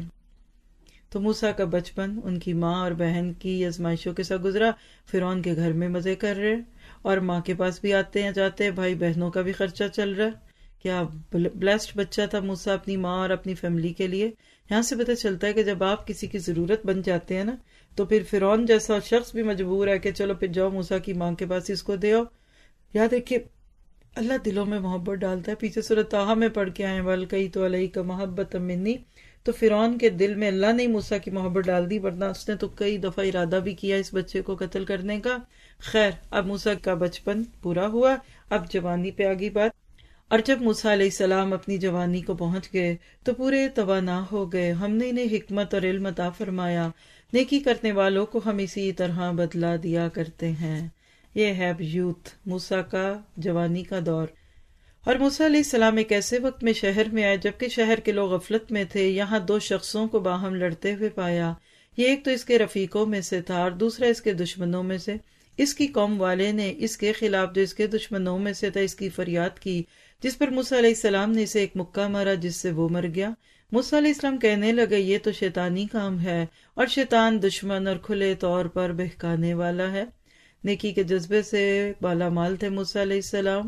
تو موسیٰ کا بچپن ان کی ماں اور بہن کی آزمائشوں کے ساتھ گزرا۔ فرعون کے گھر میں مزے کر رہے، اور ماں کے پاس بھی آتے ہیں جاتے ہیں، بھائی بہنوں کا بھی خرچہ چل رہا ہے۔ کیا بلیسڈ بچہ تھا موسیٰ اپنی ماں اور اپنی فیملی کے لیے۔ یہاں سے پتہ چلتا ہے کہ جب آپ کسی کی ضرورت بن جاتے ہیں نا، تو پھر فرعون جیسا شخص بھی مجبور ہے کہ چلو پھر جاؤ موسیٰ کی ماں کے پاس، اس کو دے آؤ۔ یاد دیکھیے اللہ دلوں میں محبت ڈالتا ہے۔ پیچھے سورۃ طٰہٰ میں پڑھ کے آئے وَأَلْقَيْتُ عَلَيْكَ مَحَبَّةً مِّنِّي، تو فرعون کے دل میں اللہ نے موسیٰ کی محبت ڈال دی، ورنہ اس نے تو کئی دفعہ ارادہ بھی کیا اس بچے کو قتل کرنے کا۔ خیر، اب موسیٰ کا بچپن پورا ہوا، اب جوانی پہ آگئی بات۔ اور جب موسیٰ علیہ السلام اپنی جوانی کو پہنچ گئے تو پورے توانا ہو گئے۔ ہم نے انہیں حکمت اور علم عطا فرمایا، نیکی کرنے والوں کو ہم اسی طرح بدلہ دیا کرتے ہیں۔ یہ ہے یوتھ، موسیٰ کا جوانی کا دور۔ اور موسیٰ علیہ السلام ایک ایسے وقت میں شہر میں آئے جبکہ شہر کے لوگ غفلت میں تھے۔ یہاں 2 شخصوں کو باہم لڑتے ہوئے پایا، یہ ایک تو اس کے رفیقوں میں سے تھا اور دوسرا اس کے دشمنوں میں سے۔ اس کی قوم والے نے اس کے خلاف جو اس کے دشمنوں میں سے تھا اس کی فریاد کی، جس پر موسیٰ علیہ السلام نے اسے ایک مکہ مارا جس سے وہ مر گیا۔ موسیٰ علیہ السلام کہنے لگے یہ تو شیطانی کام ہے، اور شیطان دشمن اور کھلے طور پر بہکانے والا ہے۔ نیکی کے جذبے سے بالا مال تھے موسیٰ علیہ السلام،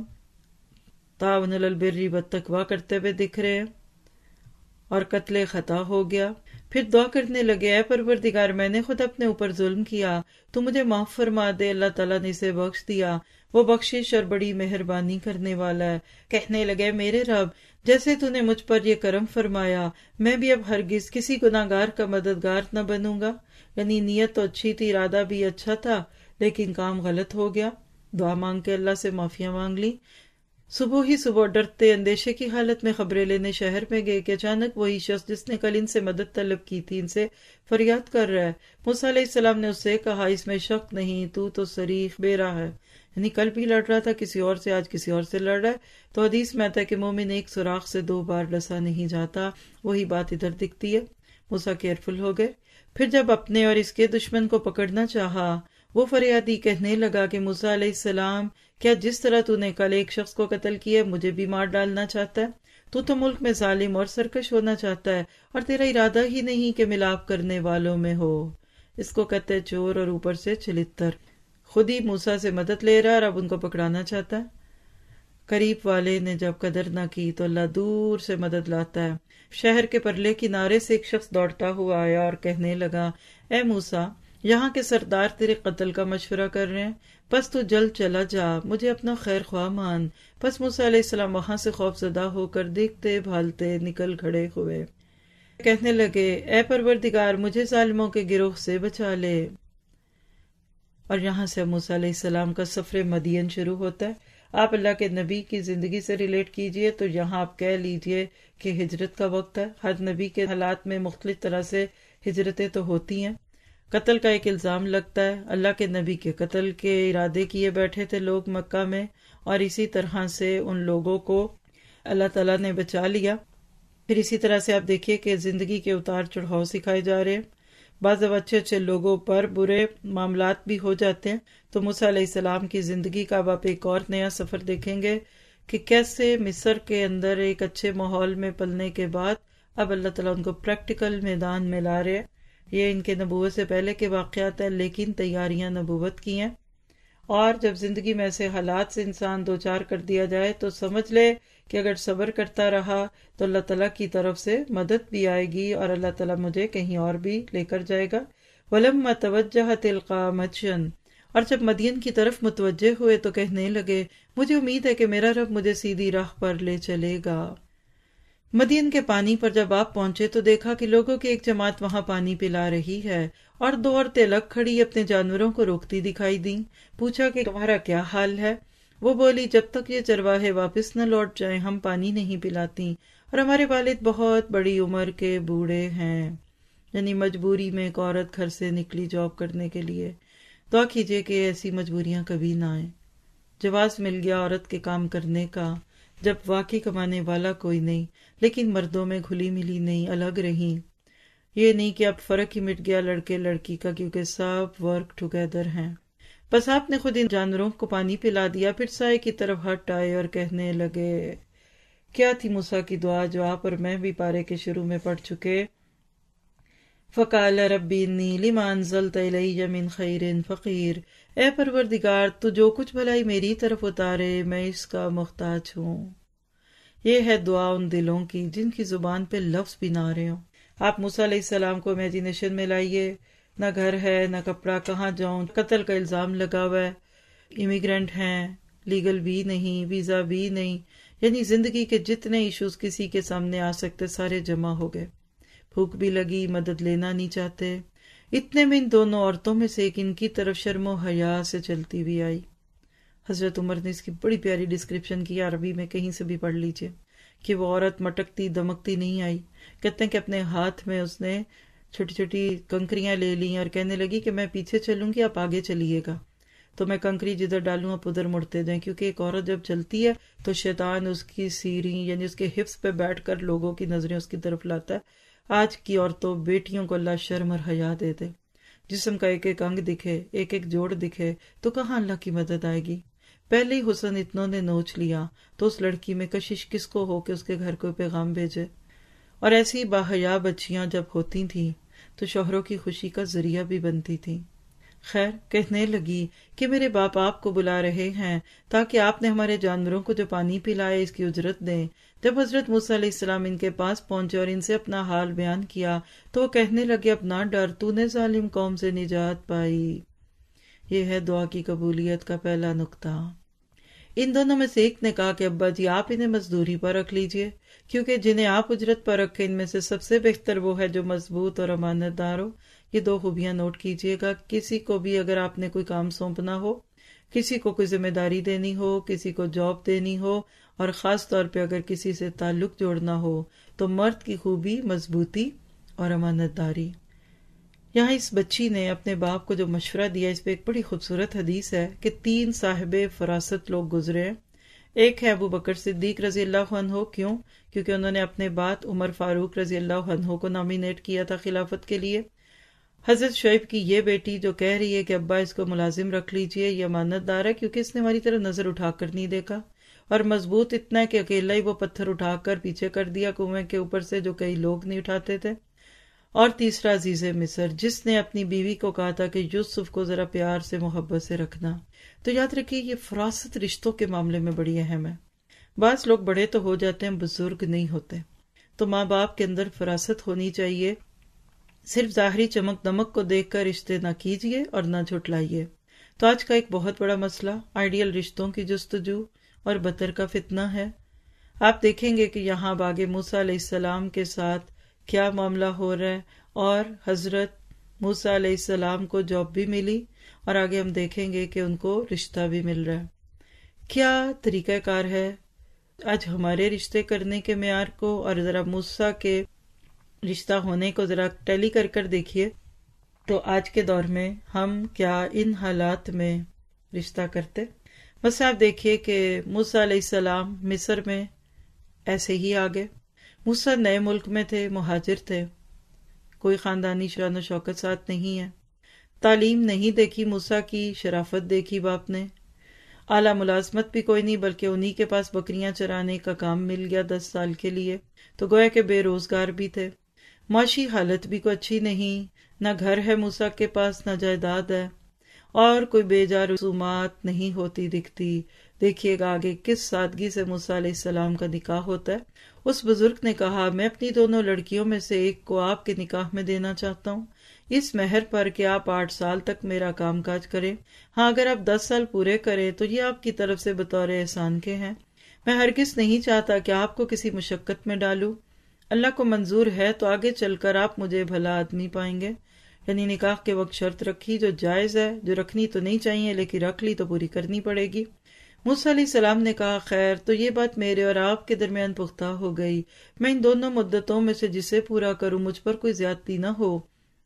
تعاون علی البر والتقویٰ کرتے ہوئے دکھ رہے ہیں، اور قتل خطا ہو گیا۔ پھر دعا کرنے لگے اے پروردگار میں نے خود اپنے اوپر ظلم کیا، تو مجھے معاف فرما دے۔ اللہ تعالیٰ نے اسے بخش دیا، وہ بخشش اور بڑی مہربانی کرنے والا ہے۔ کہنے لگے میرے رب جیسے تو نے مجھ پر یہ کرم فرمایا، میں بھی اب ہرگز کسی گناہ گار کا مددگار نہ بنوں گا۔ یعنی نیت تو اچھی تھی، ارادہ بھی اچھا تھا، لیکن کام غلط ہو گیا۔ دعا مانگ کے اللہ سے معافیاں مانگ لی۔ صبح ہی صبح ڈرتے اندیشے کی حالت میں خبریں لینے شہر میں گئے کہ اچانک وہی شخص جس نے کل ان سے مدد طلب کی تھی ان سے فریاد کر رہا ہے۔ موسیٰ علیہ السلام نے اس سے کہا اس میں شک نہیں، تو صریح بے راہ ہے، یعنی کل بھی لڑ رہا تھا کسی اور سے، آج کسی اور سے لڑ رہا ہے۔ تو حدیث میں آتا ہے کہ مومن ایک سوراخ سے 2 بار ڈسا نہیں جاتا، وہی بات ادھر دکھتی ہے۔ موسیٰ کیئرفل ہو گئے۔ پھر جب اپنے اور اس کے دشمن کو پکڑنا چاہا، وہ فریادی کہنے لگا کہ موسیٰ علیہ السلام، کیا جس طرح تو نے کل ایک شخص کو قتل کیا مجھے بھی مار ڈالنا چاہتا ہے؟ تو ملک میں ظالم اور سرکش ہونا چاہتا ہے، اور تیرا ارادہ ہی نہیں کہ ملاپ کرنے والوں میں ہو۔ اس کو کہتے ہیں چور، اور اوپر سے چھلتر۔ خود ہی موسیٰ سے مدد لے رہا اور اب ان کو پکڑانا چاہتا ہے۔ قریب والے نے جب قدر نہ کی تو اللہ دور سے مدد لاتا ہے۔ شہر کے پرلے کنارے سے ایک شخص دوڑتا ہوا آیا اور کہنے لگا، اے موسیٰ، یہاں کے سردار تیرے قتل کا مشورہ کر رہے ہیں، بس تو جلد چلا جا، مجھے اپنا خیر خواہ مان۔ بس موسیٰ علیہ السلام وہاں سے خوف زدہ ہو کر دیکھتے بھالتے نکل کھڑے ہوئے، کہنے لگے، اے پروردگار، مجھے ظالموں کے گروہ سے بچا لے۔ اور یہاں سے موسیٰ علیہ السلام کا سفر مدین شروع ہوتا ہے۔ آپ اللہ کے نبی کی زندگی سے ریلیٹ کیجئے تو یہاں آپ کہہ لیجئے کہ ہجرت کا وقت ہے۔ ہر نبی کے حالات میں مختلف طرح سے ہجرتیں تو ہوتی ہیں۔ قتل کا ایک الزام لگتا ہے، اللہ کے نبی کے قتل کے ارادے کیے بیٹھے تھے لوگ مکہ میں، اور اسی طرح سے ان لوگوں کو اللہ تعالیٰ نے بچا لیا۔ پھر اسی طرح سے آپ دیکھیے کہ زندگی کے اتار چڑھاؤ سکھائے جا رہے ہیں۔ بعض اچھے اچھے لوگوں پر برے معاملات بھی ہو جاتے ہیں۔ تو موسیٰ علیہ السلام کی زندگی کا اب آپ ایک اور نیا سفر دیکھیں گے کہ کیسے مصر کے اندر ایک اچھے ماحول میں پلنے کے بعد اب اللہ تعالیٰ ان کو پریکٹیکل میدان میں لا رہے ہیں۔ یہ ان کے نبوت سے پہلے کے واقعات ہیں، لیکن تیاریاں نبوت کی ہیں۔ اور جب زندگی میں ایسے حالات سے انسان دوچار کر دیا جائے تو سمجھ لے کہ اگر صبر کرتا رہا تو اللہ تعالیٰ کی طرف سے مدد بھی آئے گی، اور اللہ تعالیٰ مجھے کہیں اور بھی لے کر جائے گا۔ وَلَمَّا تَوَجَّهَ تِلْقَاءَ مَدْيَنَ، اور جب مدین کی طرف متوجہ ہوئے تو کہنے لگے، مجھے امید ہے کہ میرا رب مجھے سیدھی راہ پر لے چلے گا۔ مدین کے پانی پر جب آپ پہنچے تو دیکھا کہ لوگوں کی ایک جماعت وہاں پانی پلا رہی ہے، اور 2 عورتیں الگ کھڑی اپنے جانوروں کو روکتی دکھائی دیں۔ پوچھا کہ تمہارا کیا حال ہے؟ وہ بولی، جب تک یہ چرواہے واپس نہ لوٹ جائیں ہم پانی نہیں پلاتی، اور ہمارے والد بہت بڑی عمر کے بوڑھے ہیں۔ یعنی مجبوری میں ایک عورت گھر سے نکلی جاب کرنے کے لیے۔ دعا کیجئے کہ ایسی مجبوریاں کبھی نہ آئیں۔ جواز مل گیا عورت کے کام کرنے کا، جب واقعی کمانے والا کوئی نہیں، لیکن مردوں میں گھلی ملی نہیں، الگ رہیں۔ یہ نہیں کہ اب فرق ہی مٹ گیا لڑکے لڑکی کا، کیونکہ سب ورک ٹوگیدر ہیں۔ بس آپ نے خود ان جانوروں کو پانی پلا دیا، پھر سائے کی طرف ہٹ آئے اور کہنے لگے، کیا تھی موسیٰ کی دعا جو آپ اور میں بھی پارے کے شروع میں پڑھ چکے؟ فَقَالَ رَبِّ إِنِّي لِمَا أَنزَلْتَ إِلَيَّ مِنْ خَيْرٍ فَقِيرٌ، اے پروردگار، تو جو کچھ بھلائی میری طرف اتارے میں اس کا محتاج ہوں۔ یہ ہے دعا ان دلوں کی جن کی زبان پہ لفظ بھی نہ آ رہے ہوں۔ آپ موسیٰ علیہ السلام کو امیجینیشن میں لائیے، نہ گھر ہے نہ کپڑا، کہاں جاؤں، قتل کا الزام لگا ہوا ہے، امیگرینٹ ہیں، لیگل بھی نہیں، ویزا بھی نہیں، یعنی زندگی کے جتنے ایشوز کسی کے سامنے آ سکتے سارے جمع ہو گئے۔ بھوک بھی لگی، مدد لینا نہیں چاہتے۔ اتنے میں ان دونوں عورتوں میں سے ایک ان کی طرف شرم و حیا سے چلتی بھی آئی۔ حضرت عمر نے اس کی بڑی پیاری ڈسکرپشن کی، عربی میں کہیں سے بھی پڑھ لیجئے، کہ وہ عورت مٹکتی دمکتی نہیں آئی۔ کہتے ہیں کہ اپنے ہاتھ میں اس نے چھوٹی چھوٹی کنکریاں لے لیں اور کہنے لگی کہ میں پیچھے چلوں گی، آپ آگے چلیے گا، تو میں کنکری جدھر ڈالوں آپ ادھر مڑتے جائیں، کیونکہ ایک عورت جب چلتی ہے تو شیطان اس کی سیڑھی یعنی اس کے حفظ پہ بیٹھ کر لوگوں کی نظریں اس کی طرف لاتا ہے۔ آج کی عورتوں بیٹیوں کو اللہ شرم اور حیا دے دے، جسم کا ایک ایک انگ دکھے، ایک ایک جوڑ دکھے تو کہاں اللہ کی مدد آئے گی؟ پہلے ہی حسن اتنوں نے نوچ لیا تو اس لڑکی میں کشش کس کو ہو کہ اس کے گھر کوئی پیغام بھیجے؟ اور ایسی باحیا بچیاں جب ہوتی تھیں تو شوہروں کی خوشی کا ذریعہ بھی بنتی تھیں۔ خیر، کہنے لگی کہ میرے باپ آپ کو بلا رہے ہیں تاکہ آپ نے ہمارے جانوروں کو جو پانی پلائے اس کی اجرت دیں۔ جب حضرت موسیٰ علیہ السلام ان کے پاس پہنچے اور ان سے اپنا حال بیان کیا تو وہ کہنے لگے، اب نہ ڈر، تو نے ظالم قوم سے نجات پائی۔ یہ ہے دعا کی قبولیت کا پہلا نقطہ۔ ان دونوں میں سے ایک نے کہا کہ ابا جی آپ انہیں مزدوری پر رکھ لیجئے، کیونکہ جنہیں آپ اجرت پر رکھیں ان میں سے سب سے بہتر وہ ہے جو مضبوط اور امانت دار ہو۔ یہ 2 خوبیاں نوٹ کیجئے گا، کسی کو بھی اگر آپ نے کوئی کام سونپنا ہو، کسی کو کوئی ذمہ داری دینی ہو، کسی کو جاب دینی ہو، اور خاص طور پہ اگر کسی سے تعلق جوڑنا ہو تو مرد کی خوبی مضبوطی اور امانت داری۔ یہاں اس بچی نے اپنے باپ کو جو مشورہ دیا، اس پہ ایک بڑی خوبصورت حدیث ہے کہ 3 صاحب فراست لوگ گزرے ہیں۔ ایک ہے ابو بکر صدیق رضی اللہ عنہ۔ کیوں؟ کیونکہ انہوں نے اپنے بعد عمر فاروق رضی اللہ عنہ کو نامینیٹ کیا تھا خلافت کے لیے۔ حضرت شعیب کی یہ بیٹی جو کہہ رہی ہے کہ ابا اس کو ملازم رکھ لیجئے، یہ امانت دار ہے کیونکہ اس نے ہماری طرف نظر اٹھا کر نہیں دیکھا، اور مضبوط اتنا ہے کہ اکیلا ہی وہ پتھر اٹھا کر پیچھے کر دیا کنویں کے اوپر سے، جو کئی لوگ نہیں اٹھاتے تھے۔ اور تیسرا عزیز مصر، جس نے اپنی بیوی کو کہا تھا کہ یوسف کو ذرا پیار سے محبت سے رکھنا۔ تو یاد رکھیے یہ فراست رشتوں کے معاملے میں بڑی اہم ہے۔ بعض لوگ بڑے تو ہو جاتے ہیں، بزرگ نہیں ہوتے، تو ماں باپ کے اندر فراست ہونی چاہیے۔ صرف ظاہری چمک دمک کو دیکھ کر رشتے نہ کیجیے اور نہ جھٹلائیے۔ تو آج کا ایک بہت بڑا مسئلہ آئیڈیل رشتوں کی جستجو اور بدتر کا فتنہ ہے۔ آپ دیکھیں گے کہ یہاں باغ موسیٰ علیہ السلام کے ساتھ کیا معاملہ ہو رہا ہے، اور حضرت موسیٰ علیہ السلام کو جاب بھی ملی، اور آگے ہم دیکھیں گے کہ ان کو رشتہ بھی مل رہا ہے۔ کیا طریقہ کار ہے آج ہمارے رشتے کرنے کے معیار کو، اور ذرا موسیٰ کے رشتہ ہونے کو ذرا ٹیلی کر کر دیکھیے، تو آج کے دور میں ہم کیا ان حالات میں رشتہ کرتے۔ بس آپ دیکھیے کہ موسیٰ علیہ السلام مصر میں ایسے ہی آگے، موسیٰ نئے ملک میں تھے، مہاجر تھے، کوئی خاندانی شان و شوکت ساتھ نہیں ہے، تعلیم نہیں دیکھی موسیٰ کی، شرافت دیکھی باپ نے، اعلیٰ ملازمت بھی کوئی نہیں، بلکہ انہی کے پاس بکریاں چرانے کا کام مل گیا 10 سال کے لیے، تو گویا کہ بے روزگار بھی تھے۔ معاشی حالت بھی کوئی اچھی نہیں، نہ گھر ہے موسیٰ کے پاس، نہ جائیداد ہے، اور کوئی بے جا رسومات نہیں ہوتی دکھتی۔ دیکھیے گا آگے کس سادگی سے موسیٰ علیہ السلام کا نکاح ہوتا ہے۔ اس بزرگ نے کہا میں اپنی دونوں لڑکیوں میں سے ایک کو آپ کے نکاح میں دینا چاہتا ہوں، اس مہر پر کہ آپ 8 سال تک میرا کام کاج کریں۔ ہاں اگر آپ 10 سال پورے کریں تو یہ آپ کی طرف سے بطور احسان کے ہیں۔ میں ہرگز نہیں چاہتا کہ آپ کو کسی مشقت میں ڈالوں، اللہ کو منظور ہے تو آگے چل کر آپ مجھے بھلا آدمی پائیں گے۔ یعنی نکاح کے وقت شرط رکھی جو جائز ہے، جو رکھنی تو نہیں چاہیے لیکن رکھ لی تو پوری کرنی پڑے گی۔ موسیٰ علیہ السلام نے کہا خیر تو یہ بات میرے اور آپ کے درمیان پختہ ہو گئی، میں ان دونوں مدتوں میں سے جسے پورا کروں، مجھ پر کوئی زیادتی نہ ہو،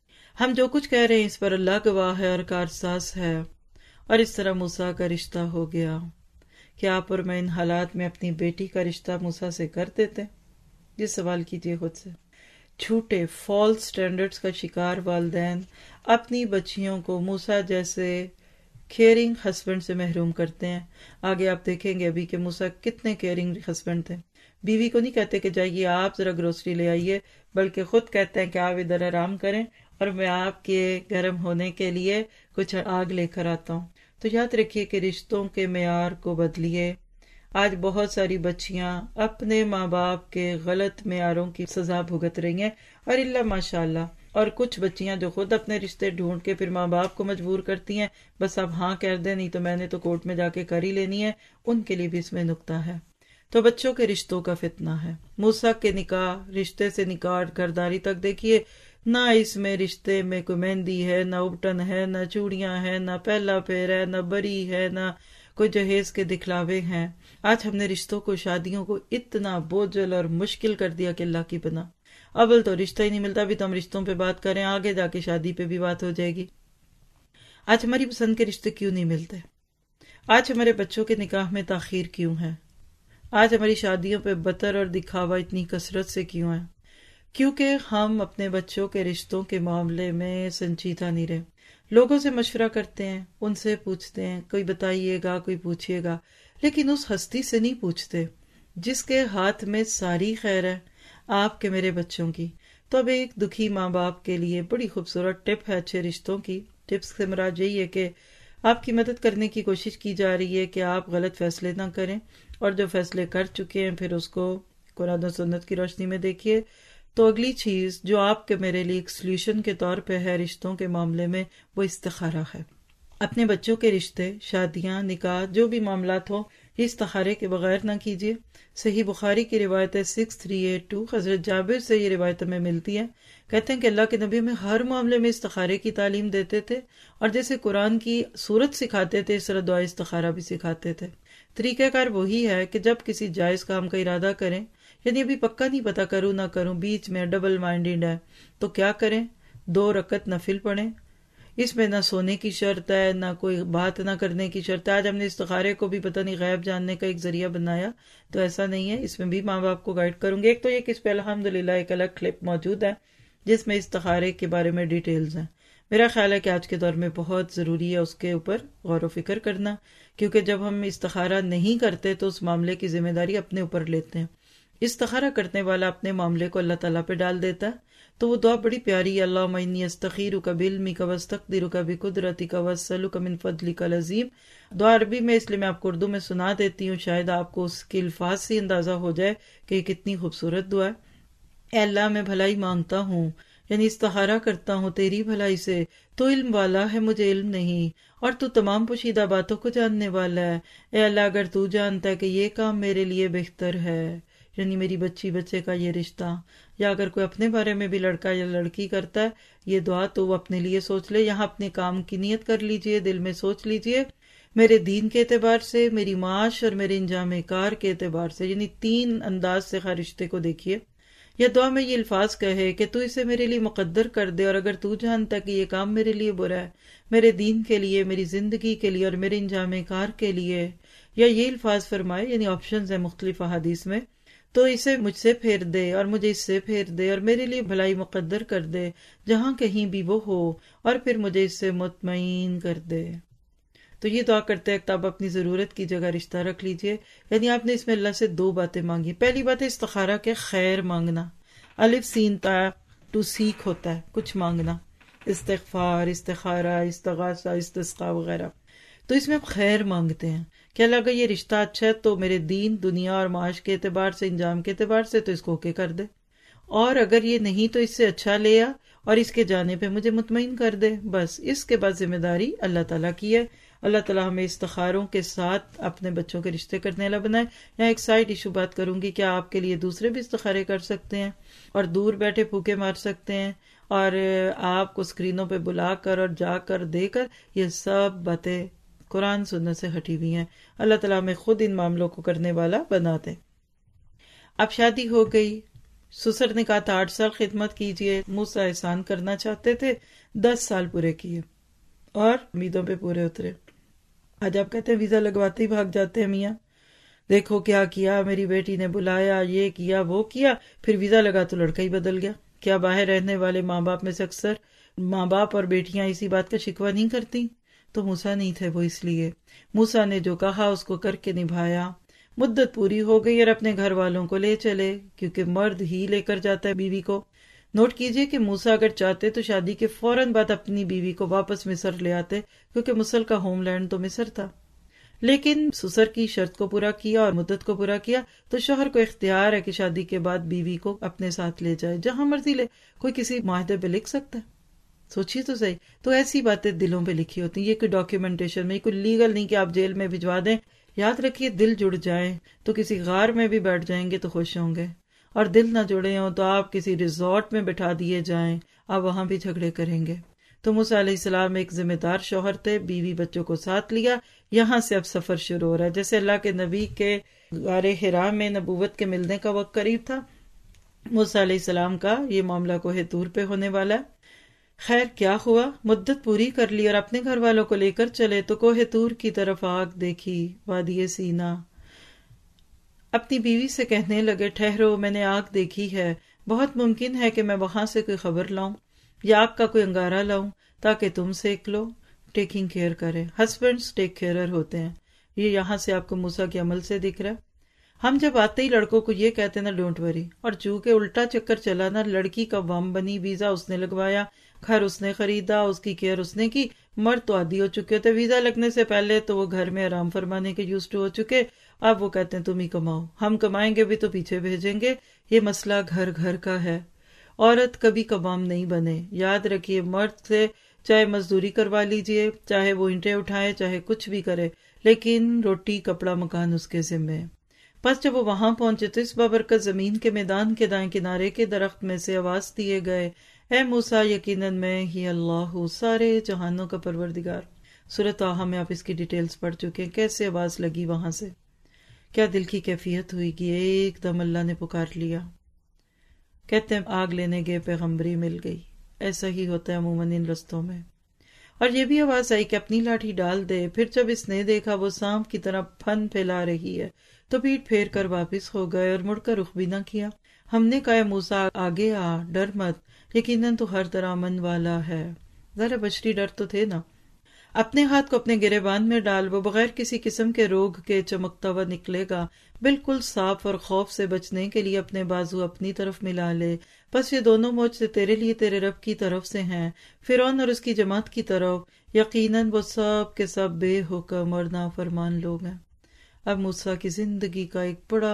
ہم جو کچھ کہہ رہے ہیں اس پر اللہ گواہ ہے اور کارساز ہے۔ اور اس طرح موسیٰ کا رشتہ ہو گیا۔ کیا آپ اور میں ان حالات میں اپنی بیٹی کا رشتہ موسیٰ سے کر دیتے؟ یہ سوال کیجئے خود سے۔ جھوٹے فالس سٹینڈرڈز کا شکار والدین اپنی بچیوں کو موسیٰ جیسے کیئرنگ ہسبینڈ سے محروم کرتے ہیں۔ آگے آپ دیکھیں گے ابھی کہ موسیٰ کتنے کیئرنگ ہسبینڈ تھے۔ بیوی کو نہیں کہتے کہ جائیے آپ ذرا گروسری لے آئیے، بلکہ خود کہتے ہیں کہ آپ ادھر آرام کریں اور میں آپ کے گرم ہونے کے لیے کچھ آگ لے کر آتا ہوں۔ تو یاد رکھیے کہ رشتوں کے معیار کو بدلیے۔ آج بہت ساری بچیاں اپنے ماں باپ کے غلط معیاروں کی سزا بھگت رہی ہیں، اور اللہ ماشاء اللہ، اور کچھ بچیاں جو خود اپنے رشتے ڈھونڈ کے پھر ماں باپ کو مجبور کرتی ہیں بس اب ہاں کر دیں نہیں تو میں نے تو کورٹ میں جا کے کر ہی لینی ہے، ان کے لیے بھی اس میں نکتہ ہے۔ تو بچوں کے رشتوں کا فتنہ ہے۔ موسیٰ کے نکاح، رشتے سے نکاح اور گھرداری تک دیکھیے، نہ اس میں رشتے میں کوئی مہندی ہے، نہ ابٹن ہے، نہ چوڑیاں ہیں، نہ پہلا پھیر ہے، نہ بری ہے، نہ کوئی جہیز کے دکھلاوے ہیں۔ آج ہم نے رشتوں کو، شادیوں کو اتنا بوجھل اور مشکل کر دیا کہ اللہ کی پناہ۔ اول تو رشتہ ہی نہیں ملتا، بھی تو ہم رشتوں پہ بات کریں، آگے جا کے شادی پہ بھی بات ہو جائے گی۔ آج ہماری پسند کے رشتے کیوں نہیں ملتے؟ آج ہمارے بچوں کے نکاح میں تاخیر کیوں ہے؟ آج ہماری شادیوں پہ بطر اور دکھاوا اتنی کثرت سے کیوں ہے؟ کیونکہ ہم اپنے بچوں کے رشتوں کے معاملے میں سنجیدہ نہیں رہے۔ لوگوں سے مشورہ کرتے ہیں، ان سے پوچھتے ہیں، کوئی بتائیے گا، کوئی پوچھئے گا، لیکن اس ہستی سے نہیں پوچھتے جس کے ہاتھ میں ساری خیر ہے، آپ کے میرے بچوں کی۔ تو اب ایک دکھی ماں باپ کے لیے بڑی خوبصورت ٹپ ہے اچھے رشتوں کی۔ ٹپس سے مراد یہی ہے کہ آپ کی مدد کرنے کی کوشش کی جا رہی ہے کہ آپ غلط فیصلے نہ کریں، اور جو فیصلے کر چکے ہیں پھر اس کو قرآن و سنت کی روشنی میں دیکھیے۔ تو اگلی چیز جو آپ کے میرے لیے ایک سلیوشن کے طور پہ ہے رشتوں کے معاملے میں، وہ استخارہ ہے۔ اپنے بچوں کے رشتے، شادیاں، نکاح، جو بھی معاملات ہوں، استخارے کے بغیر نہ کیجیے۔ صحیح بخاری کی روایت ہے 6382، حضرت جابر سے یہ روایت ہمیں ملتی ہے، کہتے ہیں کہ اللہ کے نبی ہمیں ہر معاملے میں استخارے کی تعلیم دیتے تھے، اور جیسے قرآن کی سورت سکھاتے تھے اس طرح دعا استخارہ بھی سکھاتے تھے۔ طریقہ کار وہی ہے کہ جب کسی جائز کام کا ارادہ کریں، یعنی ابھی پکا نہیں پتا کروں نہ کروں، بیچ میں ڈبل مائنڈیڈ ہے، تو کیا کریں؟ 2 رکعت نفل پڑھیں۔ اس میں نہ سونے کی شرط ہے، نہ کوئی بات نہ کرنے کی شرط ہے۔ آج ہم نے استخارے کو بھی پتہ نہیں غیب جاننے کا ایک ذریعہ بنایا، تو ایسا نہیں ہے، اس میں بھی ماں باپ کو گائیڈ کروں گے۔ ایک تو یہ کہ اس پہ الحمدللہ ایک الگ کلپ موجود ہے جس میں استخارے کے بارے میں ڈیٹیلز ہیں۔ میرا خیال ہے کہ آج کے دور میں بہت ضروری ہے اس کے اوپر غور و فکر کرنا، کیونکہ جب ہم استخارہ نہیں کرتے تو اس معاملے کی ذمہ داری اپنے اوپر لیتے ہیں۔ استخارہ کرنے والا اپنے معاملے کو اللہ تعالیٰ پہ ڈال دیتا ہے، تو وہ دعا بڑی پیاری ہے، اللہم انی استخیرک بعلمک واستقدرک بقدرتک واسألک من فضلک العظیم۔ دعا عربی میں اس لیے میں آپ کو اردو میں سنا دیتی ہوں، شاید آپ کو اس کے الفاظ سے اندازہ ہو جائے کہ یہ کتنی خوبصورت دعا ہے۔ اے اللہ، میں بھلائی مانگتا ہوں، یعنی استخارہ کرتا ہوں تیری بھلائی سے، تو علم والا ہے، مجھے علم نہیں، اور تو تمام پوشیدہ باتوں کو جاننے والا ہے۔ اے اللہ، اگر تو جانتا ہے کہ یہ کام میرے لیے بہتر ہے، یعنی میری بچی بچے کا یہ رشتہ، یا اگر کوئی اپنے بارے میں بھی لڑکا یا لڑکی کرتا ہے یہ دعا، تو وہ اپنے لیے سوچ لے، یہاں اپنے کام کی نیت کر لیجئے، دل میں سوچ لیجئے، میرے دین کے اعتبار سے، میری معاش اور میرے انجام کار کے اعتبار سے، یعنی 3 انداز سے ہر رشتے کو دیکھیے۔ یا دعا میں یہ الفاظ کہے کہ تو اسے میرے لیے مقدر کر دے، اور اگر تو جانتا ہے کہ یہ کام میرے لیے برا ہے، میرے دین کے لیے، میری زندگی کے لیے اور میرے انجام کار کے لیے، یا یہ الفاظ فرمائے، یعنی آپشنز ہیں مختلف احادیث میں، تو اسے مجھ سے پھیر دے اور مجھے اس سے پھیر دے اور میرے لیے بھلائی مقدر کر دے جہاں کہیں بھی وہ ہو، اور پھر مجھے اس سے مطمئن کر دے۔ تو یہ دعا کرتے وقت آپ اپنی ضرورت کی جگہ رشتہ رکھ لیجئے، یعنی آپ نے اس میں اللہ سے 2 باتیں مانگی۔ پہلی بات ہے استخارہ کے خیر مانگنا، الف سین تا ٹو سیک ہوتا ہے کچھ مانگنا، استغفار، استخارہ، استغاثہ، استسقاء وغیرہ، تو اس میں آپ خیر مانگتے ہیں کہ اللہ اگر یہ رشتہ اچھا ہے تو میرے دین، دنیا اور معاش کے اعتبار سے، انجام کے اعتبار سے تو اس کو اوکے کر دے، اور اگر یہ نہیں تو اس سے اچھا لے آ اور اس کے جانے پہ مجھے مطمئن کر دے۔ بس اس کے بعد ذمہ داری اللہ تعالیٰ کی ہے۔ اللہ تعالیٰ ہمیں استخاروں کے ساتھ اپنے بچوں کے رشتے کرنے والا بنائے۔ یہاں ایک سائڈ ایشو بات کروں گی، کیا آپ کے لیے دوسرے بھی استخارے کر سکتے ہیں اور دور بیٹھے پھوکے مار سکتے ہیں، اور آپ کو اسکرینوں پہ بلا کر اور جا کر دے کر، یہ سب باتیں قرآن سنت سے ہٹی ہوئی ہیں۔ اللہ تعالیٰ ہمیں خود ان معاملوں کو کرنے والا بنا دے۔ اب شادی ہو گئی، سسر نے کہا تھا 8 سال خدمت کیجئے، موسیٰ احسان کرنا چاہتے تھے، 10 سال پورے کیے اور امیدوں پہ پورے اترے۔ آج آپ کہتے ہیں ویزا لگواتے ہی بھاگ جاتے ہیں، میاں دیکھو کیا کیا، میری بیٹی نے بلایا، یہ کیا وہ کیا، پھر ویزا لگا تو لڑکا ہی بدل گیا۔ کیا باہر رہنے والے ماں باپ میں سے اکثر ماں باپ اور بیٹیاں اسی بات کا شکوہ نہیں کرتی؟ تو موسیٰ نہیں تھے وہ، اس لیے موسیٰ نے جو کہا اس کو کر کے نبھایا۔ مدت پوری ہو گئی اور اپنے گھر والوں کو لے چلے، کیونکہ مرد ہی لے کر جاتا ہے بیوی کو۔ نوٹ کیجئے کہ موسیٰ اگر چاہتے تو شادی کے فوراً بعد اپنی بیوی کو واپس مصر لے آتے، کیونکہ مصر کا ہوم لینڈ تو مصر تھا، لیکن سسر کی شرط کو پورا کیا اور مدت کو پورا کیا، تو شوہر کو اختیار ہے کہ شادی کے بعد بیوی کو اپنے ساتھ لے جائے، جہاں مرضی لے۔ کوئی کسی معاہدے پہ لکھ سکتا ہے؟ سوچیے تو صحیح۔ تو ایسی باتیں دلوں پہ لکھی ہوتی ہیں، یہ کوئی ڈاکیومنٹیشن میں، کوئی لیگل نہیں کہ آپ جیل میں بھجوا دیں۔ یاد رکھیے دل جڑ جائیں تو کسی غار میں بھی بیٹھ جائیں گے تو خوش ہوں گے، اور دل نہ جڑے ہوں تو آپ کسی ریزورٹ میں بٹھا دیے جائیں، آپ وہاں بھی جھگڑے کریں گے۔ تو موسیٰ علیہ السلام ایک ذمہ دار شوہر تھے، بیوی بچوں کو ساتھ لیا، یہاں سے اب سفر شروع ہو رہا ہے۔ جیسے اللہ کے نبی کے غار حرا میں نبوت کے ملنے کا وقت قریب تھا، موسیٰ علیہ السلام کا یہ معاملہ کوہ طور پہ ہونے والا ہے۔ خیر کیا ہوا، مدت پوری کر لی اور اپنے گھر والوں کو لے کر چلے تو کوہ طور کی طرف آگ دیکھی، وادی سینا۔ اپنی بیوی سے کہنے لگے ٹھہرو، میں نے آگ دیکھی ہے، بہت ممکن ہے کہ میں وہاں سے کوئی خبر لاؤں یا آگ کا کوئی انگارہ لاؤں تاکہ تم سیک لو۔ ٹیکنگ کیئر کرے، ہسبینڈز ٹیک کیئرر ہوتے ہیں، یہ یہاں سے آپ کو موسیٰ کے عمل سے دکھ رہا ہے۔ ہم جب آتے ہی لڑکوں کو یہ کہتے نا ڈونٹ وری، اور چونکہ الٹا چکر چلا نا، لڑکی کا وام بنی، ویزا اس نے لگوایا، گھر اس نے خریدا، اس کی کیئر اس نے کی، مرد تو عادی ہو چکے تھے، ویزا لگنے سے پہلے تو وہ گھر میں آرام فرمانے کے یوزڈ ہو چکے، اب وہ کہتے ہیں تم ہی کماؤ، ہم کمائیں گے بھی تو پیچھے بھیجیں گے۔ یہ مسئلہ گھر گھر کا ہے، عورت کبھی کمام نہیں بنے۔ یاد رکھیے مرد سے چاہے مزدوری کروا لیجئے، چاہے وہ اینٹیں اٹھائے، چاہے کچھ بھی کرے، لیکن روٹی کپڑا مکان اس کے ذمے۔ پس جب وہ وہاں پہنچے تو اس بابرکت زمین کے میدان کے دائیں کنارے کے درخت میں سے آواز دیے گئے، اے موسیٰ، یقیناً میں ہی اللہ ہوں، سارے جہانوں کا پروردگار۔ سورۃ طٰہٰ میں آپ اس کی ڈیٹیلز پڑھ چکے ہیں، کیسے آواز لگی وہاں سے، کیا دل کی کیفیت ہوئی کہ ایک دم اللہ نے پکار لیا۔ کہتے ہیں آگ لینے گئے پیغمبری مل گئی، ایسا ہی ہوتا ہے عموماً ان رستوں میں۔ اور یہ بھی آواز آئی کہ اپنی لاٹھی ڈال دے۔ پھر جب اس نے دیکھا وہ سانپ کی طرح پھن پھیلا رہی ہے تو پیٹ پھیر کر واپس ہو گئے اور مڑ کر رخ بھی نہ کیا۔ ہم نے کہا موسیٰ آگے آ، ڈر مت، یقیناً تو ہر طرح من والا ہے۔ ذرا بشری ڈر تو تھے نا۔ اپنے ہاتھ کو اپنے گریبان میں ڈال، وہ بغیر کسی قسم کے روگ کے چمکتا ہوا نکلے گا۔ بالکل صاف اور خوف سے بچنے کے لیے اپنے بازو اپنی طرف ملا لے۔ بس یہ دونوں معجزے تیرے لیے تیرے رب کی طرف سے ہیں، فرعون اور اس کی جماعت کی طرف۔ یقیناً وہ سب کے سب بے حکم اور نافرمان لوگ ہیں۔ اب موسیٰ کی زندگی کا ایک بڑا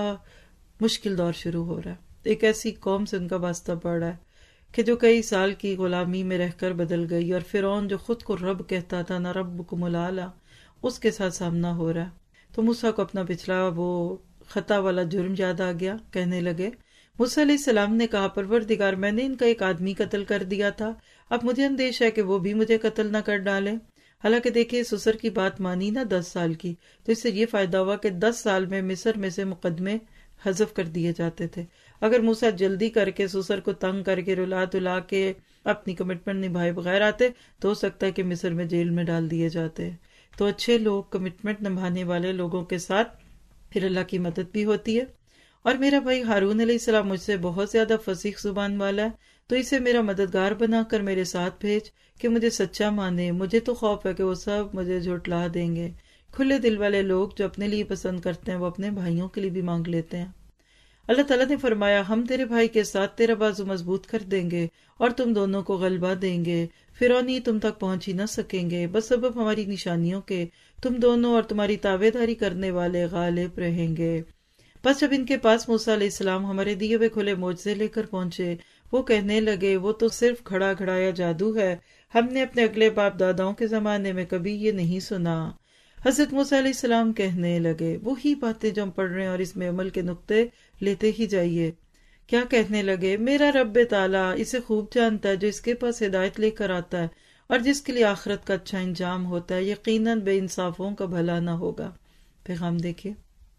مشکل دور شروع ہو رہا ہے۔ ایک ایسی قوم سے ان کا واسطہ پڑ رہا ہے کہ جو کئی سال کی غلامی میں رہ کر بدل گئی، اور فرعون جو خود کو رب کہتا تھا، نہ ربکم الاعلیٰ، اس کے ساتھ سامنا ہو رہا ہے۔ تو موسیٰ کو اپنا پچھلا وہ خطا والا جرم یاد آ گیا۔ کہنے لگے، موسیٰ علیہ السلام نے کہا، پروردگار، میں نے ان کا ایک آدمی قتل کر دیا تھا، اب مجھے اندیشہ ہے کہ وہ بھی مجھے قتل نہ کر ڈالے۔ حالانکہ دیکھیں سسر کی بات مانی نا 10 سال کی، تو اس سے یہ فائدہ ہوا کہ 10 سال میں مصر میں سے مقدمے حذف کر دیے جاتے تھے۔ اگر موسیٰ جلدی کر کے سسر کو تنگ کر کے رلا کے اپنی کمٹمنٹ نبھائے بغیر آتے تو ہو سکتا ہے کہ مصر میں جیل میں ڈال دیے جاتے۔ تو اچھے لوگ، کمٹمنٹ نبھانے والے لوگوں کے ساتھ پھر اللہ کی مدد بھی ہوتی ہے۔ اور میرا بھائی ہارون علیہ السلام مجھ سے بہت زیادہ فصیح زبان والا ہے، تو اسے میرا مددگار بنا کر میرے ساتھ بھیج کہ مجھے سچا مانے۔ مجھے تو خوف ہے کہ وہ سب مجھے جھٹلا دیں گے۔ کھلے دل والے لوگ جو اپنے لیے پسند کرتے ہیں وہ اپنے بھائیوں کے لیے بھی مانگ لیتے ہیں۔ اللہ تعالیٰ نے فرمایا، ہم تیرے بھائی کے ساتھ تیرا بازو مضبوط کر دیں گے اور تم دونوں کو غلبہ دیں گے، فرعونی تم تک پہنچ ہی نہ سکیں گے، بس سبب ہماری نشانیوں کے تم دونوں اور تمہاری تابع داری کرنے والے غالب رہیں گے۔ بس جب ان کے پاس موسیٰ علیہ السلام ہمارے دیے ہوئے کھلے معجزے لے کر پہنچے، وہ کہنے لگے، وہ تو صرف کھڑا کھڑایا جادو ہے، ہم نے اپنے اگلے باپ داداؤں کے زمانے میں کبھی یہ نہیں سنا۔ حضرت موسیٰ علیہ السلام کہنے لگے، وہی باتیں جو ہم پڑھ رہے ہیں اور اس میں عمل کے نقطے لیتے ہی جائیے۔ کیا کہنے لگے؟ میرا رب تعالیٰ اسے خوب جانتا ہے جو اس کے پاس ہدایت لے کر آتا ہے اور جس کے لیے آخرت کا اچھا انجام ہوتا ہے، یقیناً بے انصافوں کا بھلا نہ ہوگا۔ پیغام دیکھیے،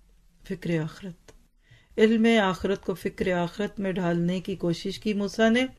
فکر آخرت، علم آخرت کو فکر آخرت میں ڈھالنے کی کوشش کی موسیٰ نے۔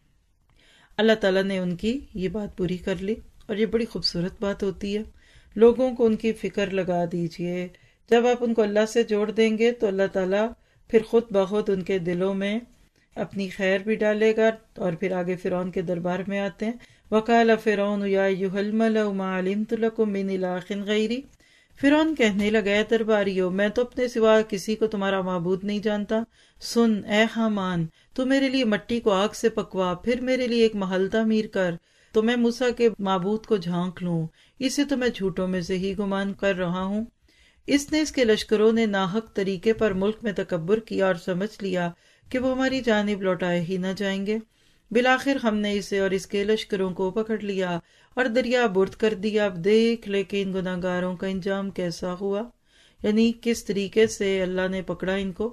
اللہ تعالیٰ نے ان کی یہ بات پوری کر لی، اور یہ بڑی خوبصورت بات ہوتی ہے۔ لوگوں کو ان کی فکر لگا دیجئے، جب آپ ان کو اللہ سے جوڑ دیں گے تو اللہ تعالیٰ پھر خود بخود ان کے دلوں میں اپنی خیر بھی ڈالے گا۔ اور پھر آگے فرعون کے دربار میں آتے ہیں، وَقَالَ فِرْعَوْنُ يَا أَيُّهَا الْمَلَأُ مَا عَلِمْتُ لَكُم مِّنْ إِلَٰهٍ غَيْرِي۔ فرعون کہنے لگا، اے درباریو، میں تو اپنے سوا کسی کو تمہارا معبود نہیں جانتا۔ سن اے حامان، تو میرے لیے مٹی کو آگ سے پکوا، پھر میرے لیے ایک محل تعمیر کر تو میں موسیٰ کے معبود کو جھانک لوں، اسے تو میں جھوٹوں میں سے ہی گمان کر رہا ہوں۔ اس نے، اس کے لشکروں نے ناحق طریقے پر ملک میں تکبر کیا اور سمجھ لیا کہ وہ ہماری جانب لوٹائے ہی نہ جائیں گے۔ بالآخر ہم نے اسے اور اس کے لشکروں کو پکڑ لیا اور دریا برد کر دیا۔ اب دیکھ لے کہ ان گناہ گاروں کا انجام کیسا ہوا، یعنی کس طریقے سے اللہ نے پکڑا ان کو۔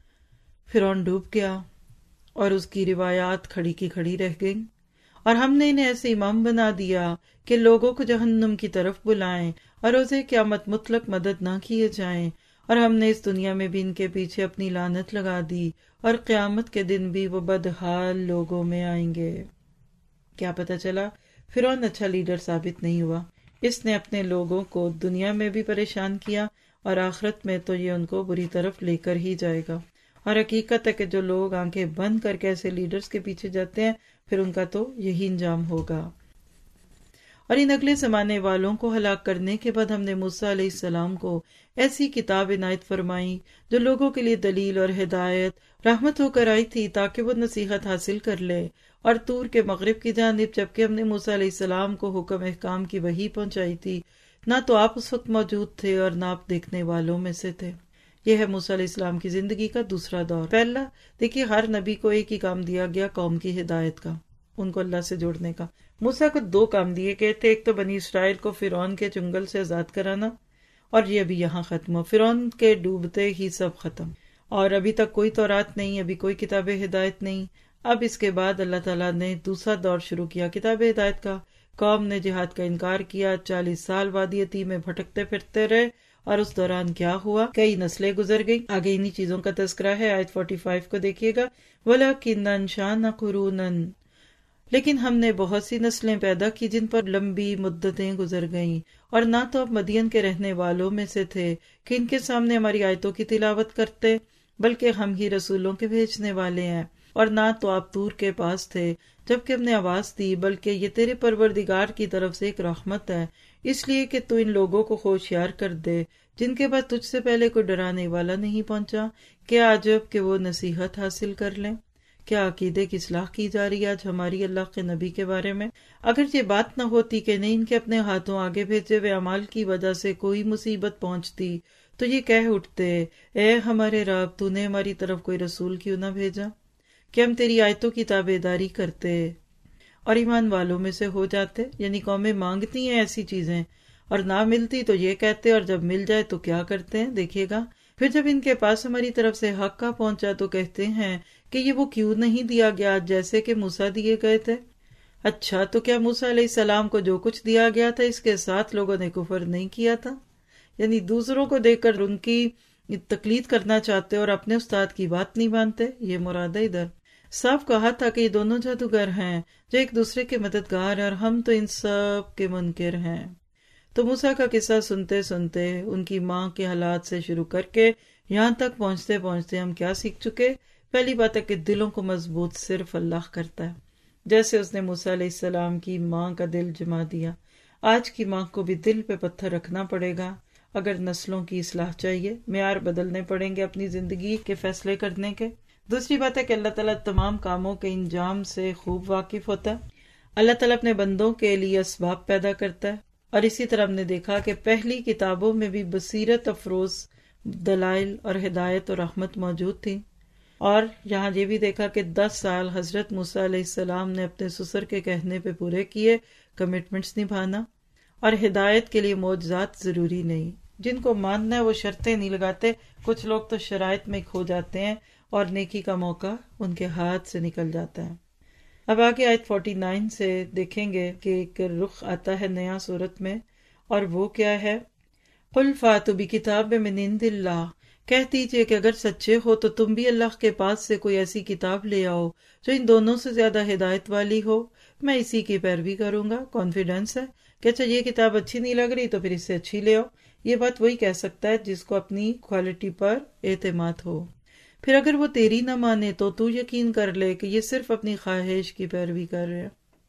فرعون ڈوب گیا اور اس کی روایات کھڑی کی کھڑی رہ گئیں، اور ہم نے انہیں ایسے امام بنا دیا کہ لوگوں کو جہنم کی طرف بلائیں اور روز قیامت مطلق مدد نہ کیے جائیں، اور ہم نے اس دنیا میں بھی ان کے پیچھے اپنی لعنت لگا دی، اور قیامت کے دن بھی وہ بدحال لوگوں میں آئیں گے۔ کیا پتہ چلا؟ فرعون اچھا لیڈر ثابت نہیں ہوا۔ اس نے اپنے لوگوں کو دنیا میں بھی پریشان کیا، اور آخرت میں تو یہ ان کو بری طرف لے کر ہی جائے گا۔ اور حقیقت ہے کہ جو لوگ آنکھیں بند کر کے ایسے لیڈرز کے پیچھے جاتے ہیں، پھر ان کا تو یہی انجام ہوگا۔ اور ان اگلے زمانے والوں کو ہلاک کرنے کے بعد ہم نے موسیٰ علیہ السلام کو ایسی کتاب عنایت فرمائی جو لوگوں کے لیے دلیل اور ہدایت، رحمت ہو کر آئی تھی تاکہ وہ نصیحت حاصل کر لے۔ اور طور کے مغرب کی جانب جبکہ ہم نے موسیٰ علیہ السلام کو حکم احکام کی وحی پہنچائی تھی، نہ تو آپ اس وقت موجود تھے اور نہ آپ دیکھنے والوں میں سے تھے۔ یہ ہے موسیٰ علیہ السلام کی زندگی کا دوسرا دور۔ پہلا، دیکھیے، ہر نبی کو ایک ہی کام دیا گیا، قوم کی ہدایت کا، ان کو اللہ سے جوڑنے کا۔ موسیٰ کو 2 کام دیے گئے تھے، ایک تو بنی اسرائیل کو فرعون کے چنگل سے آزاد کرانا، اور یہ ابھی یہاں ختم ہو، فرعون کے ڈوبتے ہی سب ختم، اور ابھی تک کوئی تورات نہیں، ابھی کوئی کتاب ہدایت نہیں۔ اب اس کے بعد اللہ تعالیٰ نے دوسرا دور شروع کیا کتاب ہدایت کا۔ قوم نے جہاد کا انکار کیا، 40 سال وادی عتیق میں بھٹکتے پھرتے رہے، اور اس دوران کیا ہوا، کئی نسلیں گزر گئی۔ آگے انہی چیزوں کا تذکرہ ہے، آیت 45 کو دیکھیے گا، وَلَكِنَّ أَنشَأْنَا قُرُونًا، لیکن ہم نے بہت سی نسلیں پیدا کی جن پر لمبی مدتیں گزر گئیں، اور نہ تو اب مدین کے رہنے والوں میں سے تھے کہ ان کے سامنے ہماری آیتوں کی تلاوت کرتے، بلکہ ہم ہی رسولوں کے بھیجنے والے ہیں، اور نہ تو آپ طور کے پاس تھے جبکہ ہم نے آواز دی، بلکہ یہ تیرے پروردگار کی طرف سے ایک رحمت ہے، اس لیے کہ تو ان لوگوں کو ہوشیار کر دے جن کے بعد تجھ سے پہلے کوئی ڈرانے والا نہیں پہنچا، کیا عجب کہ وہ نصیحت حاصل کر لیں۔ کیا عقیدے کی اصلاح کی جا رہی ہے آج ہماری اللہ کے نبی کے بارے میں۔ اگر یہ بات نہ ہوتی کہ نہیں ان کے اپنے ہاتھوں آگے بھیجے ہوئے اعمال کی وجہ سے کوئی مصیبت پہنچتی تو یہ کہہ اٹھتے، اے ہمارے رب، تو نے ہماری طرف کوئی رسول کیوں نہ بھیجا کہ ہم تیری آیتوں کی تابعداری کرتے اور ایمان والوں میں سے ہو جاتے۔ یعنی قومیں مانگتی ہیں ایسی چیزیں اور نہ ملتی تو یہ کہتے، اور جب مل جائے تو کیا کرتے ہیں، دیکھیے گا۔ پھر جب ان کے پاس ہماری طرف سے حق کا پہنچا تو کہتے ہیں کہ یہ وہ کیوں نہیں دیا گیا جیسے کہ موسیٰ دیے گئے تھے۔ اچھا، تو کیا موسیٰ علیہ السلام کو جو کچھ دیا گیا تھا اس کے ساتھ لوگوں نے کفر نہیں کیا تھا؟ یعنی دوسروں کو دیکھ کر ان کی تقلید کرنا چاہتے اور اپنے استاد کی بات نہیں مانتے، یہ مراد ہے ادھر۔ صاف کہا تھا کہ یہ دونوں جادوگر ہیں جو ایک دوسرے کے مددگار ہیں، اور ہم تو ان سب کے منکر ہیں۔ تو موسیٰ کا قصہ سنتے سنتے ان کی ماں کے حالات سے شروع کر کے یہاں تک پہنچتے پہنچتے ہم کیا سیکھ چکے؟ پہلی بات ہے کہ دلوں کو مضبوط صرف اللہ کرتا ہے، جیسے اس نے موسیٰ علیہ السلام کی ماں کا دل جما دیا۔ آج کی ماں کو بھی دل پہ پتھر رکھنا پڑے گا اگر نسلوں کی اصلاح چاہیے، معیار بدلنے پڑیں گے اپنی زندگی کے فیصلے کرنے کے۔ دوسری بات ہے کہ اللہ تعالیٰ تمام کاموں کے انجام سے خوب واقف ہوتا ہے۔ اللہ تعالیٰ اپنے بندوں کے لیے اسباب پیدا کرتا ہے، اور اسی طرح ہم نے دیکھا کہ پہلی کتابوں میں بھی بصیرت افروز دلائل اور ہدایت اور رحمت موجود تھی، اور یہاں یہ بھی دیکھا کہ 10 سال حضرت موسیٰ علیہ السلام نے اپنے سسر کے کہنے پہ پورے کیے، کمٹمنٹس نبھانا، اور ہدایت کے لیے معجزات ضروری نہیں، جن کو ماننا ہے وہ شرطیں نہیں لگاتے۔ کچھ لوگ تو شرائط میں کھو جاتے ہیں اور نیکی کا موقع ان کے ہاتھ سے نکل جاتا ہے۔ اب آگے آیت 49 سے دیکھیں گے کہ ایک رخ آتا ہے نیا صورت میں، اور وہ کیا ہے؟ قُلْ فَاتُوا بِكِتَابٍ مِّنْ عِندِ اللَّهِ، کہہ دیجئے کہ اگر سچے ہو تو تم بھی اللہ کے پاس سے کوئی ایسی کتاب لے آؤ جو ان دونوں سے زیادہ ہدایت والی ہو، میں اسی کی پیروی کروں گا۔ کانفیڈنس ہے کہ اچھا یہ کتاب اچھی نہیں لگ رہی تو پھر اس سے اچھی لے آؤ۔ یہ بات وہی کہہ سکتا ہے جس کو اپنی کوالٹی پر اعتماد ہو۔ پھر اگر وہ تیری نہ مانے تو یقین کر لے کہ یہ صرف اپنی خواہش کی پیروی کر رہے ہیں،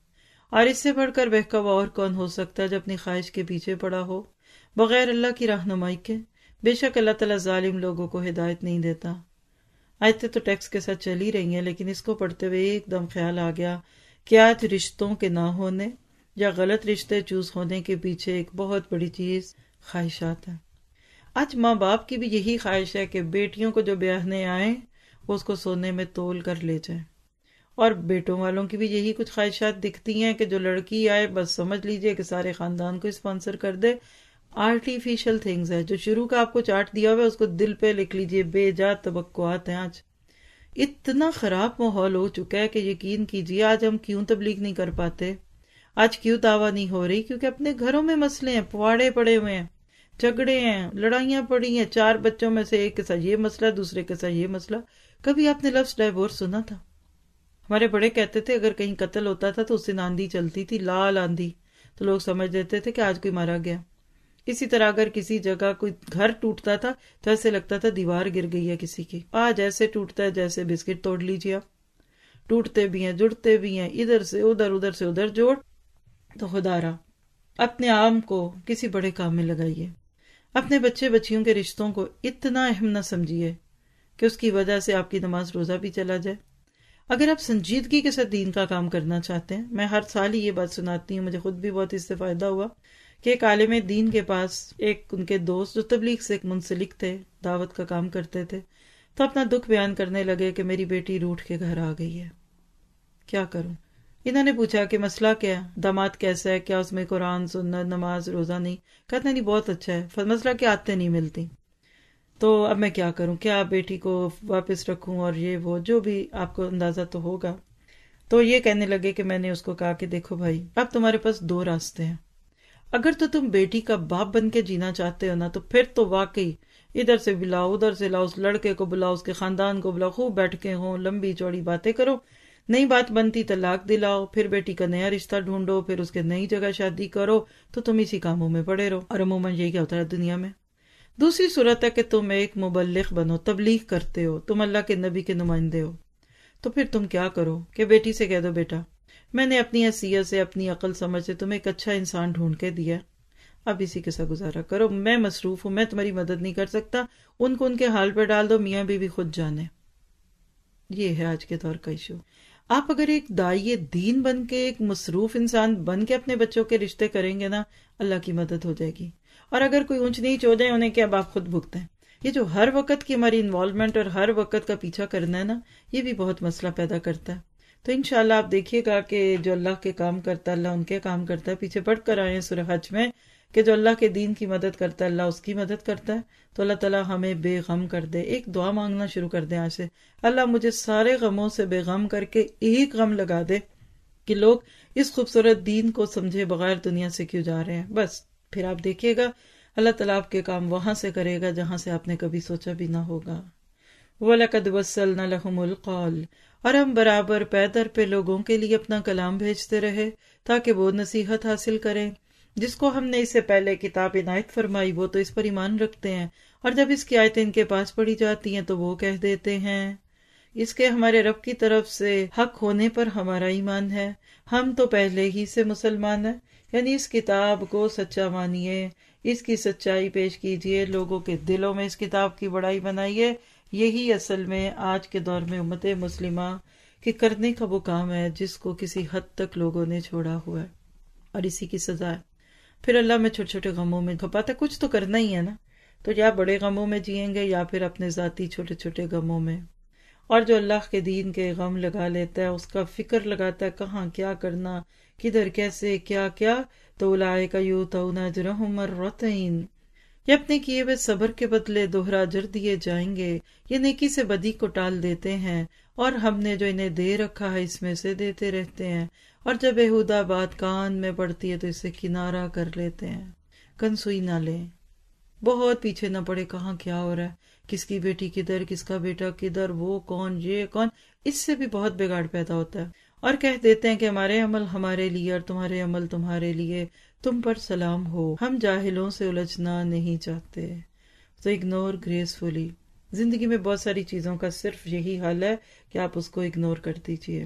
اور اس سے بڑھ کر بہکاوا اور کون ہو سکتا ہے جو اپنی خواہش کے پیچھے پڑا ہو بغیر اللہ کی رہنمائی کے۔ بے شک اللہ تعالیٰ ظالم لوگوں کو ہدایت نہیں دیتا۔ آیتیں تو ٹیکسٹ کے ساتھ چلی رہی ہیں، لیکن اس کو پڑھتے ہوئے ایک دم خیال آ گیا کہ آج رشتوں کے نہ ہونے یا غلط رشتے چوز ہونے کے پیچھے ایک بہت بڑی چیز خواہشات ہیں۔ آج ماں باپ کی بھی یہی خواہش ہے کہ بیٹیوں کو جو بیاہنے آئیں وہ اس کو سونے میں تول کر لے جائیں، اور بیٹوں والوں کی بھی یہی کچھ خواہشات دکھتی ہیں کہ جو لڑکی آئے بس سمجھ لیجئے کہ سارے خاندان کو اسپانسر کر دے۔ آرٹیفیشل تھنگز ہے، جو شروع کا آپ کو چارٹ دیا ہوا ہے اس کو دل پہ لکھ لیجئے، بے جا توقعات ہیں۔ آج اتنا خراب ماحول ہو چکا ہے کہ یقین کیجئے آج ہم کیوں تبلیغ نہیں کر پاتے، آج کیوں دعویٰ نہیں ہو رہی، کیونکہ اپنے گھروں میں مسئلے ہیں، پواڑے پڑے ہوئے ہیں، جھگڑے ہیں، لڑائیاں پڑی ہیں، 4 بچوں میں سے ایک کے ساتھ یہ مسئلہ، دوسرے کے ساتھ یہ مسئلہ۔ کبھی آپ نے لفظ ڈائیورس سنا تھا؟ ہمارے بڑے کہتے تھے اگر کہیں قتل ہوتا تھا تو اس دن آندھی چلتی تھی، لال آندھی، تو لوگ سمجھ لیتے تھے کہ آج کوئی مارا گیا۔ اسی طرح اگر کسی جگہ کوئی گھر ٹوٹتا تھا تو ایسے لگتا تھا دیوار گر گئی ہے کسی کی۔ آج ایسے ٹوٹتا ہے جیسے بسکٹ توڑ لیجیے آپ، ٹوٹتے بھی ہیں، جڑتے بھی ہیں، ادھر سے ادھر، ادھر سے ادھر جوڑ۔ تو خدا را اپنے آپ کو کسی بڑے کام میں لگائیے، اپنے بچے بچیوں کے رشتوں کو اتنا اہم نہ سمجھیے کہ اس کی وجہ سے آپ کی نماز روزہ بھی چلا جائے۔ اگر آپ سنجیدگی کے ساتھ دین کا کام کرنا چاہتے ہیں، میں ہر سال ہی یہ بات سناتی ہوں، مجھے خود بھی بہت اس سے فائدہ ہوا کہ ایک عالم دین کے پاس ایک ان کے دوست جو تبلیغ سے منسلک تھے، دعوت کا کام کرتے تھے، تو اپنا دکھ بیان کرنے لگے کہ میری بیٹی روٹھ کے گھر آ گئی ہے، کیا کروں؟ انہوں نے پوچھا کہ مسئلہ کیا ہے، داماد کیسا ہے، کیا اس میں قرآن، سنت، نماز، روزہ نہیں؟ کہتے نہیں بہت اچھا ہے، مسئلہ کہ عادتیں نہیں ملتی، تو اب میں کیا کروں، کیا بیٹی کو واپس رکھوں اور یہ وہ جو بھی آپ کو اندازہ تو ہوگا۔ تو یہ کہنے لگے کہ میں نے اس کو کہا کہ دیکھو بھائی، اب تمہارے پاس دو راستے ہیں، اگر تو تم بیٹی کا باپ بن کے جینا چاہتے ہو نا، تو پھر تو واقعی ادھر سے بلاؤ، ادھر سے لاؤ، اس لڑکے کو بلاؤ، اس کے خاندان کو بلاؤ، خوب بیٹھ کے ہوں، لمبی چوڑی باتیں کرو، نئی بات بنتی طلاق دلاؤ، پھر بیٹی کا نیا رشتہ ڈھونڈو، پھر اس کے نئی جگہ شادی کرو، تو تم اسی کاموں میں پڑے رہو، اور عموماً یہی کیا ہوتا ہے دنیا میں۔ دوسری صورت ہے کہ تم ایک مبلغ بنو، تبلیغ کرتے ہو، تم اللہ کے نبی کے نمائندے ہو، تو پھر تم کیا کرو کہ بیٹی سے کہہ دو بیٹا میں نے اپنی حیثیت سے، اپنی عقل سمجھ سے تمہیں ایک اچھا انسان ڈھونڈ کے دیا، اب اسی کے ساتھ گزارا کرو، میں مصروف ہوں، میں تمہاری مدد نہیں کر سکتا، ان کو ان کے حال پہ ڈال دو، میاں بیوی خود جانے۔ یہ ہے آج کے دور کا ایشو۔ آپ اگر ایک داعی دین بن کے، ایک مصروف انسان بن کے اپنے بچوں کے رشتے کریں گے نا، اللہ کی مدد ہو جائے گی، اور اگر کوئی اونچ نیچ ہو جائے انہیں کیا، اب آپ خود بھگتیں۔ یہ جو ہر وقت کی ہماری انوالومنٹ اور ہر وقت کا پیچھا کرنا ہے نا، یہ بھی بہت مسئلہ پیدا کرتا ہے۔ تو انشاءاللہ آپ دیکھیے گا کہ جو اللہ کے کام کرتا ہے اللہ ان کے کام کرتا ہے۔ پیچھے پڑھ کر آئے ہیں سورہ حج میں کہ جو اللہ کے دین کی مدد کرتا ہے اللہ اس کی مدد کرتا ہے، تو اللہ تعالیٰ ہمیں بے غم کر دے۔ ایک دعا مانگنا شروع کر دیں آج سے، اللہ مجھے سارے غموں سے بے غم کر کے ایک غم لگا دے کہ لوگ اس خوبصورت دین کو سمجھے بغیر دنیا سے کیوں جا رہے ہیں، بس پھر آپ دیکھیے گا اللہ تعالیٰ آپ کے کام وہاں سے کرے گا جہاں سے آپ نے کبھی سوچا بھی نہ ہوگا۔ وَلَقَدْ وَصَّلْنَا لَهُمُ الْقَوْلَ، اور ہم برابر پے در پہ لوگوں کے لیے اپنا کلام بھیجتے رہے تاکہ وہ نصیحت حاصل کریں۔ جس کو ہم نے اس سے پہلے کتاب عنایت فرمائی وہ تو اس پر ایمان رکھتے ہیں، اور جب اس کی آیتیں ان کے پاس پڑھی جاتی ہیں تو وہ کہہ دیتے ہیں اس کے ہمارے رب کی طرف سے حق ہونے پر ہمارا ایمان ہے، ہم تو پہلے ہی سے مسلمان ہیں۔ یعنی اس کتاب کو سچا مانیے، اس کی سچائی پیش کیجیے، لوگوں کے دلوں میں اس کتاب کی بڑائی بنائیے۔ یہی اصل میں آج کے دور میں امت مسلمہ کے کرنے کا وہ کام ہے جس کو کسی حد تک لوگوں نے چھوڑا ہوا ہے، اور اسی کی سزا ہے۔ پھر اللہ میں چھوٹے چھوٹے غموں میں کھپاتا، کچھ تو کرنا ہی ہے نا، تو یا بڑے غموں میں جئیں گے یا پھر اپنے ذاتی چھوٹے چھوٹے غموں میں۔ اور جو اللہ کے دین کے غم لگا لیتا ہے، اس کا فکر لگاتا ہے کہاں کیا کرنا، کدھر کیسے کیا کیا، تو اولئک یؤتون اجرہم مرتین، یہ اپنے کیے ہوئے صبر کے بدلے دوہرا اجر دیے جائیں گے، یہ نیکی سے بدی کو ٹال دیتے ہیں، اور ہم نے جو انہیں دے رکھا ہے اس میں سے دیتے رہتے ہیں، اور جب بیہودہ بات کان میں پڑتی ہے تو اسے کنارہ کر لیتے ہیں، کنسوئی نہ لیں، بہت پیچھے نہ پڑے کہاں کیا ہو رہا ہے، کس کی بیٹی کدھر، کس کا بیٹا کدھر، وہ کون یہ کون، اس سے بھی بہت بگاڑ پیدا ہوتا ہے، اور کہہ دیتے ہیں کہ ہمارے عمل ہمارے لیے اور تمہارے عمل تمہارے لیے، تم پر سلام ہو، ہم جاہلوں سے الجھنا نہیں چاہتے۔ تو اگنور گریسفلی، زندگی میں بہت ساری چیزوں کا صرف یہی حل ہے کہ آپ اس کو اگنور کر دیجئے۔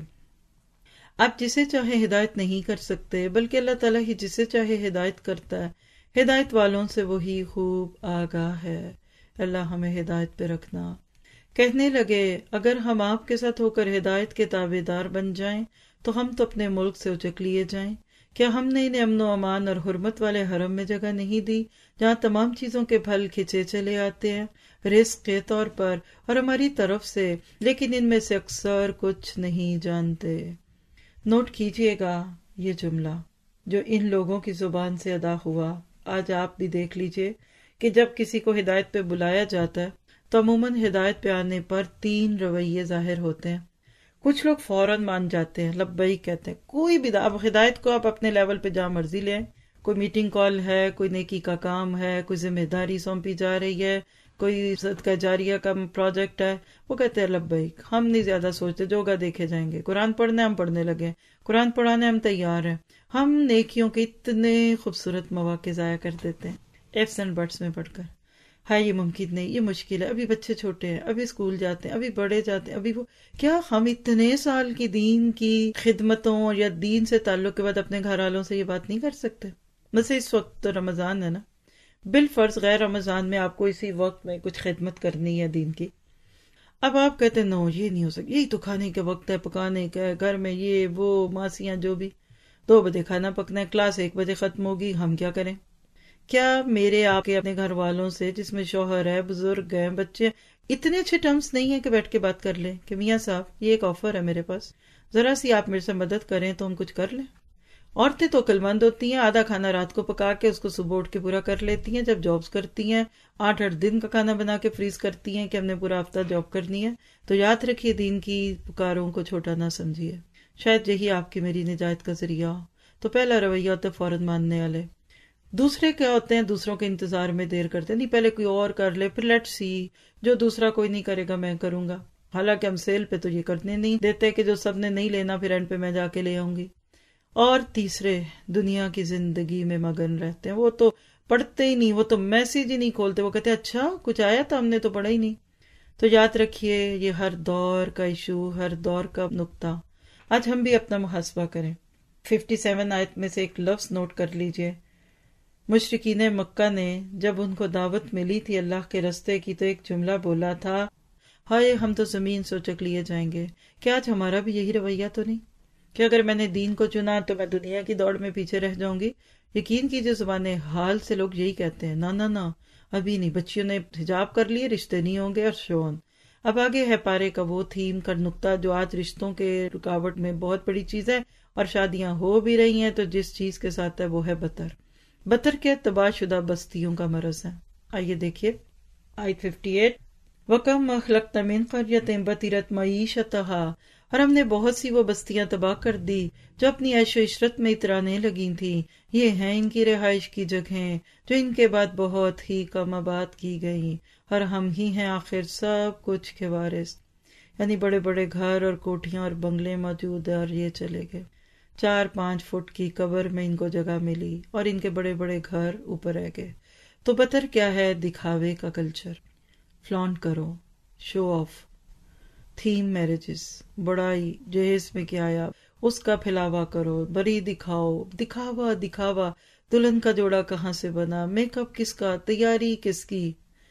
آپ جسے چاہے ہدایت نہیں کر سکتے، بلکہ اللہ تعالیٰ ہی جسے چاہے ہدایت کرتا ہے، ہدایت والوں سے وہی خوب آگاہ ہے۔ اللہ ہمیں ہدایت پہ رکھنا۔ کہنے لگے اگر ہم آپ کے ساتھ ہو کر ہدایت کے تابع دار بن جائیں تو ہم تو اپنے ملک سے اچک لیے جائیں، کیا ہم نے انہیں امن و امان اور حرمت والے حرم میں جگہ نہیں دی جہاں تمام چیزوں کے پھل کھچے چلے آتے ہیں رزق کے طور پر اور ہماری طرف سے، لیکن ان میں سے اکثر کچھ نہیں جانتے۔ نوٹ کیجئے گا یہ جملہ جو ان لوگوں کی زبان سے ادا ہوا۔ آج آپ بھی دیکھ لیجئے کہ جب کسی کو ہدایت پہ بلایا جاتا ہے تو عموماً ہدایت پہ آنے پر 3 رویے ظاہر ہوتے ہیں۔ کچھ لوگ فوراً مان جاتے ہیں، لبیک کہتے ہیں، کوئی بھی اب ہدایت کو آپ اپنے لیول پہ جہاں مرضی لیں، کوئی میٹنگ کال ہے، کوئی نیکی کا کام ہے، کوئی ذمہ داری سونپی جا رہی ہے، کوئی صدقہ جاریہ کا پروجیکٹ ہے، وہ کہتے ہیں لبیک، ہم نہیں زیادہ سوچتے، جو ہوگا دیکھے جائیں گے، قرآن پڑھنے ہم پڑھنے لگے، قرآن پڑھانے ہم تیار ہیں۔ ہم نیکیوں کے اتنے خوبصورت مواقع ضائع کر دیتے ہیں ایفس اینڈ بٹس میں پڑھ کر، ہاں یہ ممکن نہیں، یہ مشکل ہے، ابھی بچے چھوٹے ہیں، ابھی اسکول جاتے ہیں، ابھی بڑے جاتے ہیں، ابھی وہ کیا ہم اتنے سال کی دین کی خدمتوں یا دین سے تعلق کے بعد اپنے گھر والوں سے یہ بات نہیں کر سکتے؟ ویسے اس وقت تو رمضان ہے نا، بالفرض غیر رمضان میں آپ کو اسی وقت میں کچھ خدمت کرنی ہے دین کی، اب آپ کہتے ہیں نو یہ نہیں ہو سکتا، یہی تو کھانے کا وقت ہے، پکانے کا ہے، گھر میں یہ وہ ماسیاں جو بھی، 2 بجے کھانا پکنا ہے، کلاس 1 بجے ختم ہوگی، ہم کیا کریں؟ کیا میرے آپ کے اپنے گھر والوں سے جس میں شوہر ہے، بزرگ ہیں، بچے، اتنے اچھے ٹرمز نہیں ہیں کہ بیٹھ کے بات کر لیں کہ میاں صاحب یہ ایک آفر ہے میرے پاس، ذرا سی آپ میرے سے مدد کریں تو ہم کچھ کر لیں؟ عورتیں تو عقل مند ہوتی ہیں، آدھا کھانا رات کو پکا کے اس کو صبح اٹھ کے پورا کر لیتی ہیں، جب جابس کرتی ہیں 8 دن کا کھانا بنا کے فریز کرتی ہیں کہ ہم نے پورا ہفتہ جاب کرنی ہے۔ تو یاد رکھیے، دین کی پکاروں کو چھوٹا نہ سمجھیے، شاید یہی آپ کی میری نجات کا ذریعہ ہو۔ تو پہلا رویہ ہوتا ہے فوراً ماننے والے۔ دوسرے کیا ہوتے ہیں؟ دوسروں کے انتظار میں دیر کرتے ہیں، نہیں پہلے کوئی اور کر لے پھر لیٹ سی، جو دوسرا کوئی نہیں کرے گا میں کروں گا، حالانکہ ہم سیل پہ تو یہ کرنے نہیں دیتے کہ جو سب نے نہیں لینا پھر اینڈ پہ میں جا کے لے آؤں گی۔ اور تیسرے دنیا کی زندگی میں مگن رہتے ہیں، وہ تو پڑھتے ہی نہیں، وہ تو میسج ہی نہیں کھولتے، وہ کہتے ہیں اچھا کچھ آیا تھا ہم نے تو پڑھا ہی نہیں۔ تو یاد رکھیے یہ ہر دور کا ایشو، ہر دور کا نقطہ۔ آج ہم بھی اپنا محاسبہ کریں۔ 57 آیت میں سے ایک لفظ نوٹ کر لیجئے۔ مشرکین مکہ نے جب ان کو دعوت ملی تھی اللہ کے رستے کی تو ایک جملہ بولا تھا، ہائے ہم تو زمین سے اچک لیے جائیں گے۔ کیا آج ہمارا بھی یہی رویہ تو نہیں کہ اگر میں نے دین کو چنا تو میں دنیا کی دوڑ میں پیچھے رہ جاؤں گی؟ یقین کیجئے زبان حال سے لوگ یہی کہتے ہیں، نہ ابھی نہیں، بچیوں نے حجاب کر لیے، رشتے نہیں ہوں گے، اور شون۔ اب آگے ہے پارے کا وہ تھیم کا نقطہ جو آج رشتوں کے رکاوٹ میں بہت بڑی چیز ہے، اور شادیاں ہو بھی رہی ہیں تو جس چیز کے ساتھ ہے وہ ہے بطر۔ بطر کے تباہ شدہ بستیوں کا مرض ہے۔ آئیے دیکھیے آیت 58، وَكَمْ أَهْلَكْنَا مِنْ قَرْيَةٍ بَطِرَتْ مَعِيشَتَهَا، اور ہم نے بہت سی وہ بستیاں تباہ کر دی جو اپنی عیش و عشرت میں اترانے لگی تھیں، یہ ہیں ان کی رہائش کی جگہیں جو ان کے بعد بہت ہی کم آباد کی گئیں، اور ہم ہی ہیں آخر سب کچھ کے وارث۔ یعنی بڑے بڑے گھر اور کوٹھیاں اور بنگلے موجود ہیں، اور یہ چلے گئے، 4-5 فٹ کی قبر میں ان کو جگہ ملی اور ان کے بڑے بڑے گھر اوپر رہ گئے۔ تو بطر کیا ہے؟ دکھاوے کا کلچر، فلانٹ کرو، شو آف، تھیم میرجز، بڑائی، جہیز میں کیا آیا اس کا پھیلاوا کرو، بری دکھاؤ، دکھاوا، دلہن کا جوڑا کہاں سے بنا، میک اپ کس کا، تیاری کس کی۔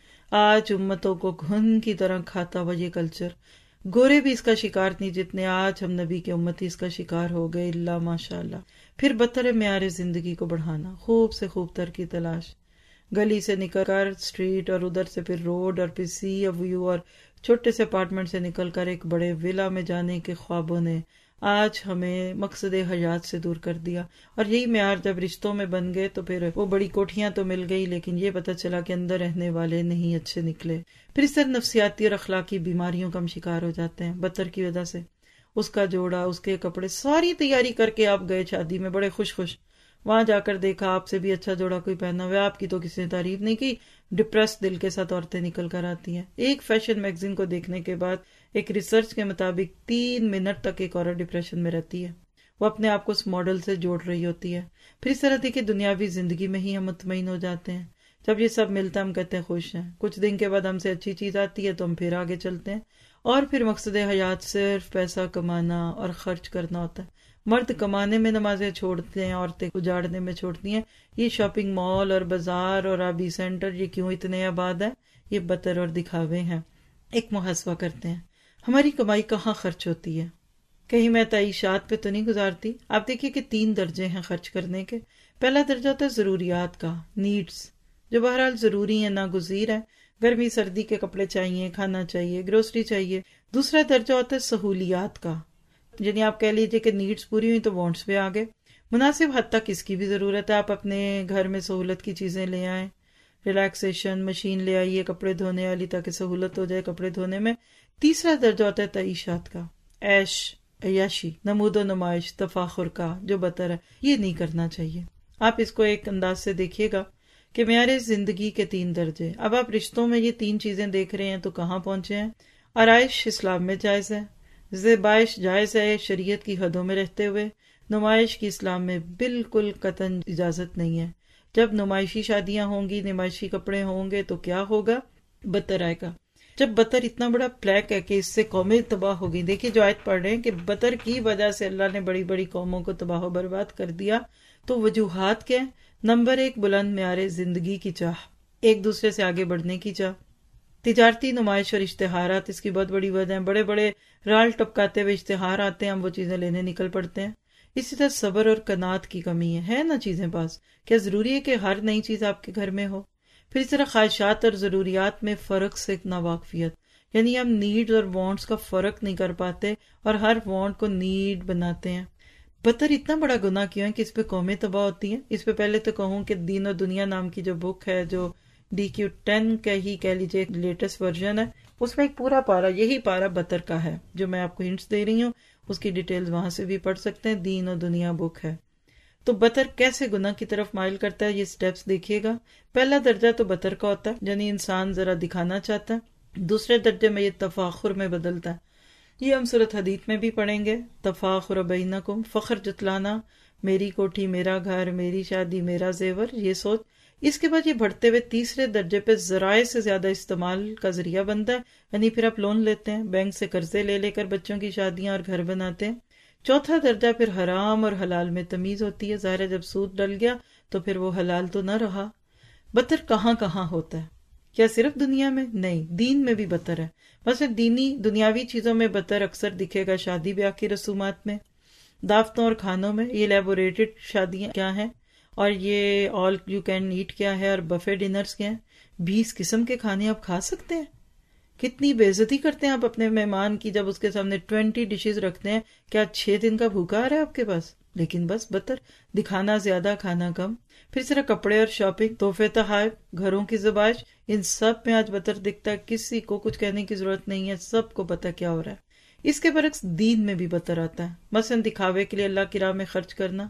آج امتوں کو گھن کی طرح کھاتا ہوا یہ کلچر، گورے بھی اس کا شکار نہیں جتنے آج ہم نبی کے امتی اس کا شکار ہو گئے، اللہ ماشاء اللہ۔ پھر بطر معیار زندگی کو بڑھانا، خوب سے خوب تر کی تلاش، گلی سے نکل کر اسٹریٹ، اور ادھر سے پھر روڈ، اور پھر سی ویو، اور چھوٹے سے اپارٹمنٹ سے نکل کر ایک بڑے ویلا میں جانے کے خوابوں نے آج ہمیں مقصد حیات سے دور کر دیا۔ اور یہی معیار جب رشتوں میں بن گئے تو پھر وہ بڑی کوٹھیاں تو مل گئی، لیکن یہ پتہ چلا کہ اندر رہنے والے نہیں اچھے نکلے۔ پھر اس طرح نفسیاتی اور اخلاقی بیماریوں کا ہم شکار ہو جاتے ہیں بطر کی وجہ سے۔ اس کا جوڑا، اس کے کپڑے، ساری تیاری کر کے آپ گئے شادی میں بڑے خوش، وہاں جا کر دیکھا آپ سے بھی اچھا جوڑا کوئی پہنا ہوا، آپ کی تو کسی نے تعریف نہیں کی، ڈپریس دل کے ساتھ عورتیں نکل کر آتی ہیں۔ ایک فیشن میگزین کو دیکھنے کے بعد ایک ریسرچ کے مطابق 3 منٹ تک ایک عورت ڈپریشن میں رہتی ہے، وہ اپنے آپ کو اس ماڈل سے جوڑ رہی ہوتی ہے۔ پھر اس طرح دیکھیں دنیاوی زندگی میں ہی ہم مطمئن ہو جاتے ہیں، جب یہ سب ملتا ہم کہتے ہیں خوش ہیں، کچھ دن کے بعد ہم سے اچھی چیز آتی ہے تو ہم پھر آگے چلتے ہیں، اور پھر مقصد حیات صرف پیسہ کمانا اور خرچ کرنا ہوتا ہے۔ مرد کمانے میں نمازیں چھوڑتے ہیں، عورتیں اجاڑنے میں چھوڑتی ہیں۔ یہ شاپنگ مال اور بازار اور آبی سینٹر یہ کیوں اتنے آباد ہیں؟ یہ بطر اور دکھاوے ہیں۔ ایک محاسبہ کرتے ہیں، ہماری کمائی کہاں خرچ ہوتی ہے؟ کہیں میں تعیشات پہ تو نہیں گزارتی؟ آپ دیکھیے کہ 3 درجے ہیں خرچ کرنے کے۔ پہلا درجہ ہوتا ہے ضروریات کا، نیڈز، جو بہرحال ضروری ہیں، ناگزیر ہیں، گرمی سردی کے کپڑے چاہیے، کھانا چاہیے، گروسری چاہیے۔ دوسرا درجہ ہوتا ہے سہولیات کا، یعنی آپ کہہ لیجئے کہ نیڈز پوری ہوئی تو وانٹس بھی آگے۔ مناسب حد تک اس کی بھی ضرورت ہے، آپ اپنے گھر میں سہولت کی چیزیں لے آئیں، ریلیکسیشن مشین لے آئیے کپڑے دھونے والی تاکہ سہولت ہو جائے کپڑے دھونے میں۔ تیسرا درجہ ہوتا ہے تعیشات کا، عیش، عیاشی، نمود و نمائش، تفاخر کا، جو بطر ہے، یہ نہیں کرنا چاہیے۔ آپ اس کو ایک انداز سے دیکھیے گا کہ معیار زندگی کے 3 درجے۔ اب آپ رشتوں میں یہ 3 چیزیں دیکھ رہے ہیں تو کہاں پہنچے ہیں؟ آرائش اسلام میں جائز ہے، زیبائش جائز ہے شریعت کی حدوں میں رہتے ہوئے، نمائش کی اسلام میں بالکل قطعاً اجازت نہیں ہے۔ جب نمائشی شادیاں ہوں گی، نمائشی کپڑے ہوں گے تو کیا ہوگا؟ بطر آئے گا۔ جب بطر اتنا بڑا پلیک ہے کہ اس سے قومیں تباہ ہو گئی، دیکھیے جو آیت پڑھ رہے ہیں کہ بطر کی وجہ سے اللہ نے بڑی بڑی قوموں کو تباہ و برباد کر دیا، تو وجوہات کیا ہیں؟ نمبر 1، بلند معیار زندگی کی چاہ، ایک دوسرے سے آگے بڑھنے کی چاہ، تجارتی نمائش اور اشتہارات اس کی بہت بڑی وجہ ہیں۔ بڑے بڑے رال ٹپکاتے ہوئے اشتہار آتے ہیں، ہم وہ چیزیں لینے نکل پڑتے ہیں۔ اسی طرح صبر اور قناعت کی کمی ہے نا چیزیں پاس. کیا ضروری ہے کہ ہر نئی چیز آپ کے گھر میں ہو؟ پھر اس طرح خواہشات اور ضروریات میں فرق سے ناواقفیت، یعنی ہم نیڈز اور وانٹس کا فرق نہیں کر پاتے اور ہر وانٹ کو نیڈ بناتے ہیں. بطر اتنا بڑا گناہ کیوں ہے کہ اس پہ قومیں تباہ ہوتی ہیں؟ اس پہ پہلے تو کہوں کہ دین و دنیا نام کی جو بک ہے، جو DQ10 کا ہی کہہ لیجیے لیٹسٹ ورژن ہے، اس میں ایک پورا پارا، یہی پارا بطر کا ہے جو میں آپ کو ہنٹس دے رہی ہوں. اس کی ڈیٹیلز وہاں سے بھی پڑھ سکتے ہیں، دین و دنیا بک ہے. تو بطر کیسے گناہ کی طرف مائل کرتا ہے، یہ سٹیپس دیکھیے گا. پہلا درجہ تو بطر کا ہوتا ہے، یعنی انسان ذرا دکھانا چاہتا ہے. دوسرے درجے میں یہ تفاخر میں بدلتا ہے. یہ ہم سورۃ حدید میں بھی پڑھیں گے، تفاخر بینکم، فخر جتلانا، میری کوٹھی میرا گھر، میری شادی میرا زیور، یہ سوچ. اس کے بعد یہ بڑھتے ہوئے تیسرے درجے پہ ذرائع سے زیادہ استعمال کا ذریعہ بنتا ہے، یعنی پھر آپ لون لیتے ہیں، بینک سے قرضے لے کر بچوں کی شادیاں اور گھر بناتے ہیں. چوتھا درجہ پھر حرام اور حلال میں تمیز ہوتی ہے. ظاہر ہے جب سود ڈل گیا تو پھر وہ حلال تو نہ رہا. بطر کہاں کہاں ہوتا ہے؟ کیا صرف دنیا میں؟ نہیں، دین میں بھی بطر ہے. مثلا دنیاوی چیزوں میں بطر اکثر دکھے گا شادی بیاہ کی رسومات میں، دعوتوں اور کھانوں میں. یہ لیبوریٹڈ شادیاں کیا ہیں، اور یہ آل یو کین ایٹ کیا ہے، اور بفے ڈنرز کیا ہیں. 20 قسم کے کھانے آپ کھا سکتے ہیں. کتنی بے عزتی کرتے ہیں آپ اپنے مہمان کی جب اس کے سامنے 20 ڈشز رکھتے ہیں. کیا 6 دن کا بھوکا آ رہا ہے آپ کے پاس؟ لیکن بس بطر، دکھانا زیادہ کھانا کم. پھر اس طرح کپڑے اور شاپنگ، تحفے تحائف، گھروں کی زبائش، ان سب میں آج بطر دکھتا ہے. کسی کو کچھ کہنے کی ضرورت نہیں ہے، سب کو پتہ کیا ہو رہا ہے. اس کے برعکس دین میں بھی بطر آتا ہے. مثلا دکھاوے کے لیے اللہ کی راہ میں خرچ کرنا،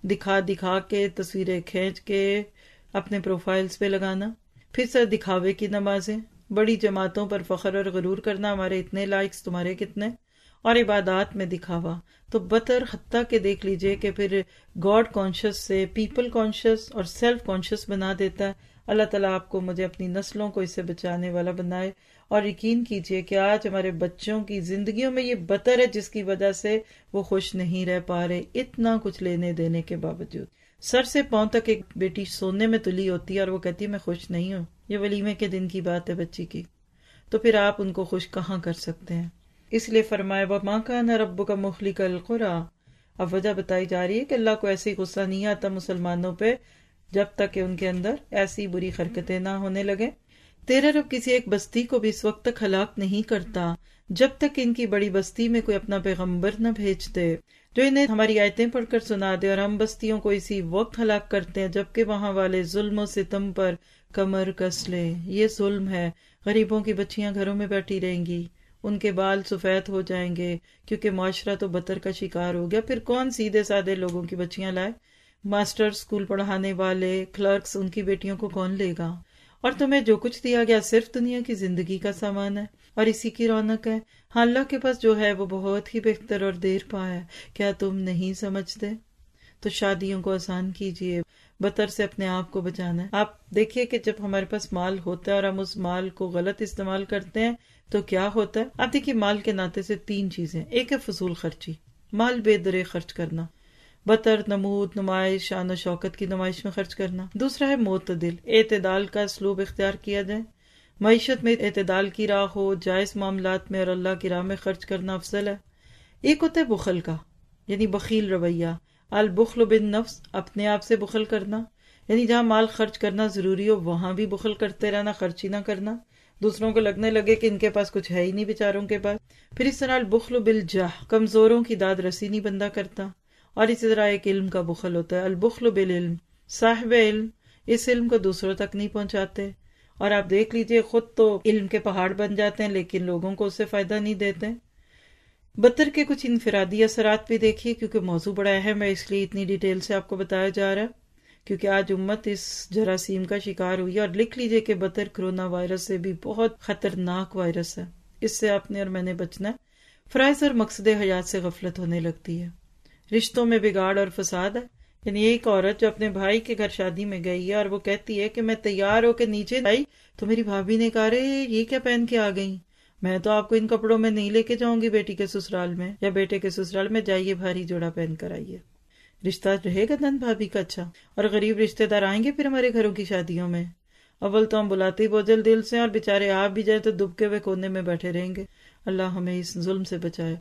دکھا کے تصویریں کھینچ کے اپنے پروفائلز پہ لگانا. پھر سر دکھاوے کی نمازیں، بڑی جماعتوں پر فخر اور غرور کرنا، ہمارے اتنے لائکس تمہارے کتنے، اور عبادات میں دکھاوا. تو بطر حتیٰ کہ دیکھ لیجئے کہ پھر گاڈ کانشس سے پیپل کانشس اور سیلف کانشس بنا دیتا ہے. اللہ تعالیٰ آپ کو مجھے اپنی نسلوں کو اس سے بچانے والا بنائے. اور یقین کیجئے کہ آج ہمارے بچوں کی زندگیوں میں یہ بطر ہے جس کی وجہ سے وہ خوش نہیں رہ پا رہے، اتنا کچھ لینے دینے کے باوجود. سر سے پاؤں تک ایک بیٹی سونے میں تلی ہوتی ہے اور وہ کہتی ہے میں خوش نہیں ہوں. یہ ولیمے کے دن کی بات ہے بچی کی. تو پھر آپ ان کو خوش کہاں کر سکتے ہیں؟ اس لیے فرمایا وَمَا كَانَ رَبُّكَ مُهْلِكَ الْقُرَىٰ. اب وجہ بتائی جا رہی ہے کہ اللہ کو ایسے غصہ نہیں آتا مسلمانوں پہ جب تک کہ ان کے اندر ایسی بری حرکتیں نہ ہونے لگے. تیرا رب کسی ایک بستی کو بھی اس وقت تک ہلاک نہیں کرتا جب تک ان کی بڑی بستی میں کوئی اپنا پیغمبر نہ بھیج دے جو انہیں ہماری آیتیں پڑھ کر سنا دے. اور ہم بستیوں کو اسی وقت ہلاک کرتے ہیں جبکہ وہاں والے ظلم و ستم پر کمر کس لے. یہ ظلم ہے. غریبوں کی بچیاں گھروں میں بیٹھی رہیں گی، ان کے بال سفید ہو جائیں گے کیونکہ معاشرہ تو بطر کا شکار ہو گیا. پھر کون سیدھے سادے لوگوں کی بچیاں لائے؟ ماسٹر، اسکول پڑھانے والے، کلرکس، ان کی بیٹیوں کو کون لے گا؟ اور تمہیں جو کچھ دیا گیا صرف دنیا کی زندگی کا سامان ہے اور اسی کی رونق ہے. ہاں، اللہ کے پاس جو ہے وہ بہت ہی بہتر اور دیر پا ہے. کیا تم نہیں سمجھتے؟ تو شادیوں کو آسان کیجیے، بطر سے اپنے آپ کو بچانا ہے. آپ دیکھیے کہ جب ہمارے پاس مال ہوتا ہے اور ہم اس مال کو غلط استعمال کرتے ہیں تو کیا ہوتا ہے. آپ دیکھیے مال کے ناطے سے 3 چیزیں. ایک ہے فضول خرچی، مال بے درے خرچ کرنا، بطر، نمود، نمائش، شان و شوکت کی نمائش میں خرچ کرنا. دوسرا ہے معتدل، اعتدال کا اسلوب اختیار کیا جائے، معیشت میں اعتدال کی راہ ہو، جائز معاملات میں اور اللہ کی راہ میں خرچ کرنا افضل ہے. ایک ہوتا ہے بخل کا، یعنی بخیل رویہ، البخل بالنفس، اپنے آپ سے بخل کرنا، یعنی جہاں مال خرچ کرنا ضروری ہو وہاں بھی بخل کرتے رہنا، خرچ ہی نہ کرنا، دوسروں کو لگنے لگے کہ ان کے پاس کچھ ہے ہی نہیں بیچاروں کے پاس. پھر اس طرح البخل بالجاہ، کمزوروں کی داد رسی نہیں بندہ کرتا. اور اسی طرح ایک علم کا بخل ہوتا ہے، البخل بالعلم، صاحب علم اس علم کو دوسروں تک نہیں پہنچاتے. اور آپ دیکھ لیجئے خود تو علم کے پہاڑ بن جاتے ہیں لیکن لوگوں کو اس سے فائدہ نہیں دیتے. بطر کے کچھ انفرادی اثرات بھی دیکھیے کیونکہ موضوع بڑا اہم ہے، اس لیے اتنی ڈیٹیل سے آپ کو بتایا جا رہا ہے کیونکہ آج امت اس جراثیم کا شکار ہوئی ہے. اور لکھ لیجئے کہ بطر کرونا وائرس سے بھی بہت خطرناک وائرس ہے، اس سے آپ نے اور میں نے بچنا ہے. فرائض اور مقصد حیات سے غفلت ہونے لگتی ہے، رشتوں میں بگاڑ اور فساد ہے. یعنی ایک عورت جو اپنے بھائی کے گھر شادی میں گئی ہے اور وہ کہتی ہے کہ میں تیار ہو کے نیچے آئی تو میری بھابھی نے کہا رہے یہ کیا پہن کے آ گئی، میں تو آپ کو ان کپڑوں میں نہیں لے کے جاؤں گی بیٹی کے سسرال میں یا بیٹے کے سسرال میں، جائیے بھاری جوڑا پہن کر آئیے. رشتہ رہے گا نند بھابھی کا اچھا؟ اور غریب رشتہ دار آئیں گے پھر ہمارے گھروں کی شادیوں میں. اول تو ہم بلاتے ہی بوجھل دل سے اور بےچارے آپ بھی جائیں تو دبکے ہوئے کونے میں بیٹھے رہیں گے. اللہ ہمیں اس ظلم سے بچائے.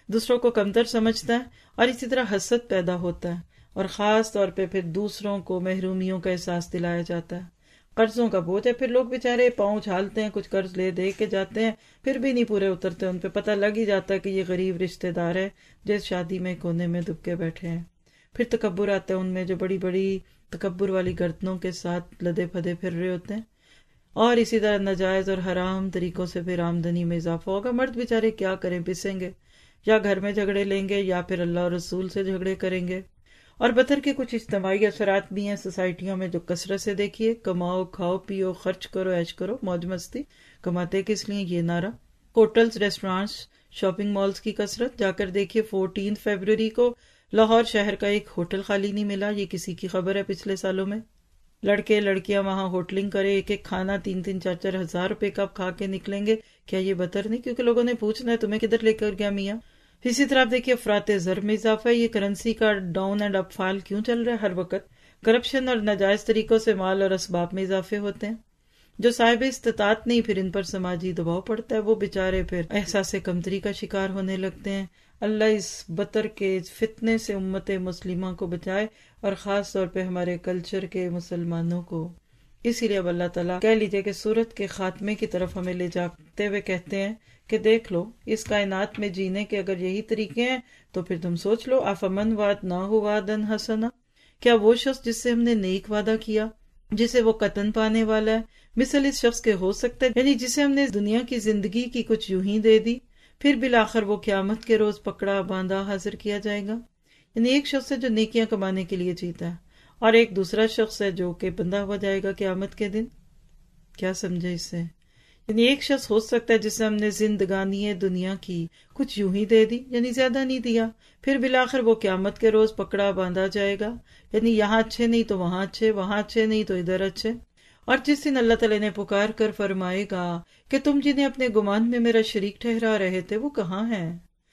دوسروں کو کمتر سمجھتا ہے، اور اسی طرح حسد پیدا ہوتا ہے، اور خاص طور پہ پھر دوسروں کو محرومیوں کا احساس دلایا جاتا ہے۔ قرضوں کا بوجھ ہے، پھر لوگ بیچارے پاؤں اچھالتے ہیں، کچھ قرض لے دے کے جاتے ہیں، پھر بھی نہیں پورے اترتے، ان پہ پتہ لگ ہی جاتا ہے کہ یہ غریب رشتہ دار ہے جو اس شادی میں کونے میں دب کے بیٹھے ہیں۔ پھر تکبر آتا ہے ان میں، جو بڑی بڑی تکبر والی گردنوں کے ساتھ لدے پھدے پھر رہے ہوتے ہیں، اور اسی طرح ناجائز اور حرام طریقوں سے پھر آمدنی میں اضافہ ہوگا۔ مرد بیچارے کیا کریں، پسیں گے، یا گھر میں جھگڑے لیں گے، یا پھر اللہ اور رسول سے جھگڑے کریں گے۔ اور بطر کے کچھ اجتماعی اثرات بھی ہیں سوسائٹیوں میں جو کثرت سے دیکھیے، کماؤ، کھاؤ پیو، خرچ کرو، عیش کرو، موج مستی، کماتے کس لیے، یہ نعرہ۔ ہوٹلز، ریسٹورانٹس، شاپنگ مالز کی کثرت، جا کر دیکھیے 14 فروری کو لاہور شہر کا ایک ہوٹل خالی نہیں ملا، یہ کسی کی خبر ہے پچھلے سالوں میں۔ لڑکے لڑکیاں وہاں ہوٹلنگ کرے، ایک ایک کھانا 3-3 4-4 ہزار روپے کا کھا کے نکلیں گے، کیا یہ بطر نہیں؟ کیونکہ لوگوں نے پوچھنا ہے تمہیں کدھر لے کر گیا میاں۔ اسی طرح آپ دیکھیے افراط زر میں اضافہ ہے، یہ کرنسی کا ڈاؤن اینڈ اپ فال کیوں چل رہا ہے ہر وقت؟ کرپشن اور ناجائز طریقوں سے مال اور اسباب میں اضافے ہوتے ہیں۔ جو صاحب استطاعت نہیں، پھر ان پر سماجی دباؤ پڑتا ہے، وہ بیچارے پھر احساس کمتری کا شکار ہونے لگتے ہیں۔ اللہ اس بطر کے فتنے سے امت مسلمہ کو بچائے، اور خاص طور پہ ہمارے کلچر کے مسلمانوں کو۔ اسی لیے اب اللہ تعالیٰ کہہ لیجئے کہ سورت کے خاتمے کی طرف ہمیں لے جاتے ہوئے کہتے ہیں کہ دیکھ لو اس کائنات میں جینے کے اگر یہی طریقے ہیں تو پھر تم سوچ لو، افمن وعدناہ وعدا حسنا، کیا وہ شخص جس سے ہم نے نیک وعدہ کیا، جسے وہ قطن پانے والا ہے، مثل اس شخص کے ہو سکتا ہے، یعنی جسے ہم نے دنیا کی زندگی کی کچھ یوں ہی دے دی، پھر بالآخر وہ قیامت کے روز پکڑا باندھا حاضر کیا جائے گا۔ یعنی ایک شخص ہے جو نیکیاں کمانے کے لیے جیتا ہے، اور ایک دوسرا شخص ہے جو کہ بندہ ہوا جائے گا قیامت کے دن۔ کیا سمجھے اس سے؟ یعنی ایک شخص ہو سکتا ہے جسے ہم نے زندگانی دنیا کی کچھ یوں ہی دے دی، یعنی زیادہ نہیں دیا، پھر بالآخر وہ قیامت کے روز پکڑا باندھا جائے گا، یعنی یہاں اچھے نہیں تو وہاں اچھے، وہاں اچھے نہیں تو ادھر اچھے۔ اور جس دن اللہ تعالیٰ نے پکار کر فرمائے گا کہ تم جنہیں اپنے گمان میں میرا شریک ٹھہرا رہے تھے وہ کہاں ہیں،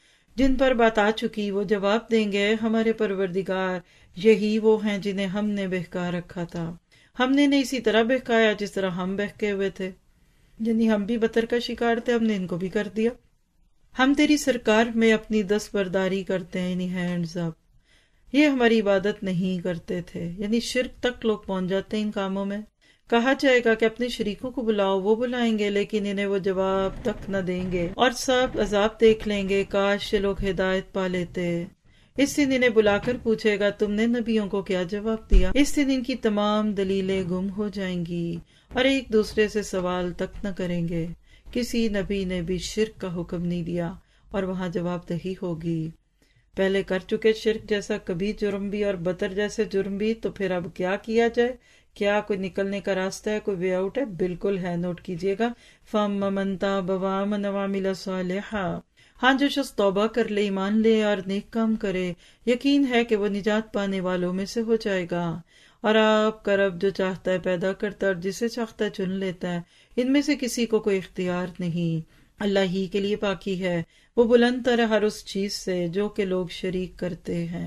جن پر بات آ چکی، وہ جواب دیں گے ہمارے پروردگار یہی وہ ہیں جنہیں ہم نے بہکا رکھا تھا، ہم نے انہیں اسی طرح بہکایا جس طرح ہم بہکے ہوئے تھے، یعنی ہم بھی بطر کا شکار تھے، ہم نے ان کو بھی کر دیا۔ ہم تیری سرکار میں اپنی دستبرداری کرتے ہیں، یعنی ہینڈز اپ، یہ ہماری عبادت نہیں کرتے تھے، یعنی شرک تک لوگ پہنچ جاتے ہیں ان کاموں میں۔ کہا جائے گا کہ اپنے شریکوں کو بلاؤ، وہ بلائیں گے لیکن انہیں وہ جواب تک نہ دیں گے، اور سب عذاب دیکھ لیں گے، کاش یہ لوگ ہدایت پا لیتے۔ اس دن انہیں بلا کر پوچھے گا تم نے نبیوں کو کیا جواب دیا؟ اس دن ان کی تمام دلیلیں گم ہو جائیں گی اور ایک دوسرے سے سوال تک نہ کریں گے۔ کسی نبی نے بھی شرک کا حکم نہیں دیا اور وہاں جواب دہی ہوگی۔ پہلے کر چکے شرک جیسا کبھی جرم بھی اور بطر جیسے جرم بھی، تو پھر اب کیا کیا جائے؟ کیا کوئی نکلنے کا راستہ ہے، کوئی وے آؤٹ ہے؟ بالکل ہے، نوٹ کیجئے گا۔ فَأَمَّا مَن تَابَ وَآمَنَ وَعَمِلَ صَالِحًا، ہاں جو شخص توبہ کر لے، ایمان لے اور نیک کام کرے، یقین ہے کہ وہ نجات پانے والوں میں سے ہو جائے گا۔ اور آپ کا رب جو چاہتا ہے پیدا کرتا ہے اور جسے چاہتا ہے چن لیتا ہے، ان میں سے کسی کو کوئی اختیار نہیں، اللہ ہی کے لیے پاکی ہے، وہ بلند تر ہے ہر اس چیز سے جو کہ لوگ شریک کرتے ہیں۔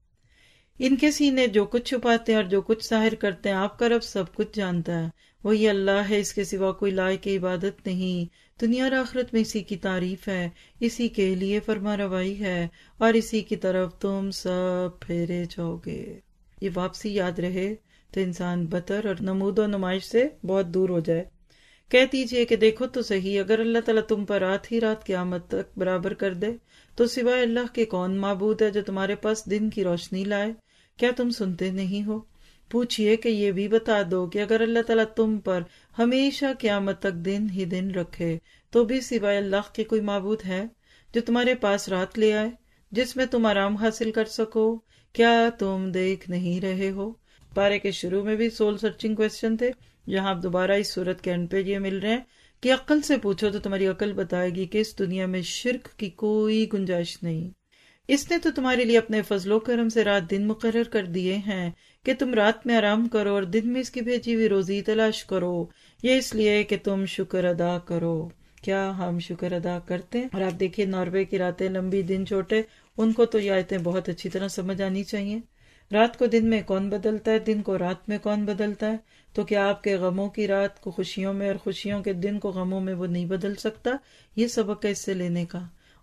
ان کے سینے جو کچھ چھپاتے ہیں اور جو کچھ ظاہر کرتے ہیں، آپ کا رب سب کچھ جانتا ہے، وہی اللہ ہے، اس کے سوا کوئی لائق عبادت نہیں، دنیا اور آخرت میں اسی کی تعریف ہے، اسی کے لیے فرما روائی ہے، اور اسی کی طرف تم سب پھیرے جاؤ گے۔ یہ واپسی یاد رہے تو انسان بطر اور نمود و نمائش سے بہت دور ہو جائے۔ کہہ دیجئے کہ دیکھو تو صحیح، اگر اللہ تعالیٰ تم پر رات ہی رات قیامت تک برابر کر دے تو سوائے اللہ کے کون معبود ہے جو تمہارے پاس دن کی روشنی لائے؟ کیا تم سنتے نہیں ہو؟ پوچھئے کہ یہ بھی بتا دو کہ اگر اللہ تعالیٰ تم پر ہمیشہ قیامت تک دن ہی دن رکھے تو بھی سوائے اللہ کے کوئی معبود ہے جو تمہارے پاس رات لے آئے جس میں تم آرام حاصل کر سکو؟ کیا تم دیکھ نہیں رہے ہو؟ پارے کے شروع میں بھی سول سرچنگ کویسچن تھے، یہاں اب دوبارہ اس صورت کے اینڈ پہ یہ مل رہے ہیں کہ عقل سے پوچھو تو تمہاری عقل بتائے گی کہ اس دنیا میں شرک کی کوئی گنجائش نہیں۔ اس نے تو تمہارے لیے اپنے فضل و کرم سے رات دن مقرر کر دیے ہیں کہ تم رات میں آرام کرو اور دن میں اس کی بھیجی ہوئی روزی تلاش کرو، یہ اس لیے کہ تم شکر ادا کرو۔ کیا ہم شکر ادا کرتے ہیں؟ اور آپ دیکھیے ناروے کی راتیں لمبی دن چھوٹے، ان کو تو یہ آیتیں بہت اچھی طرح سمجھ آنی چاہیے۔ رات کو دن میں کون بدلتا ہے، دن کو رات میں کون بدلتا ہے؟ تو کیا آپ کے غموں کی رات کو خوشیوں میں اور خوشیوں کے دن کو غموں میں وہ نہیں بدل سکتا؟ یہ سبق ہے اس سے لینے کا۔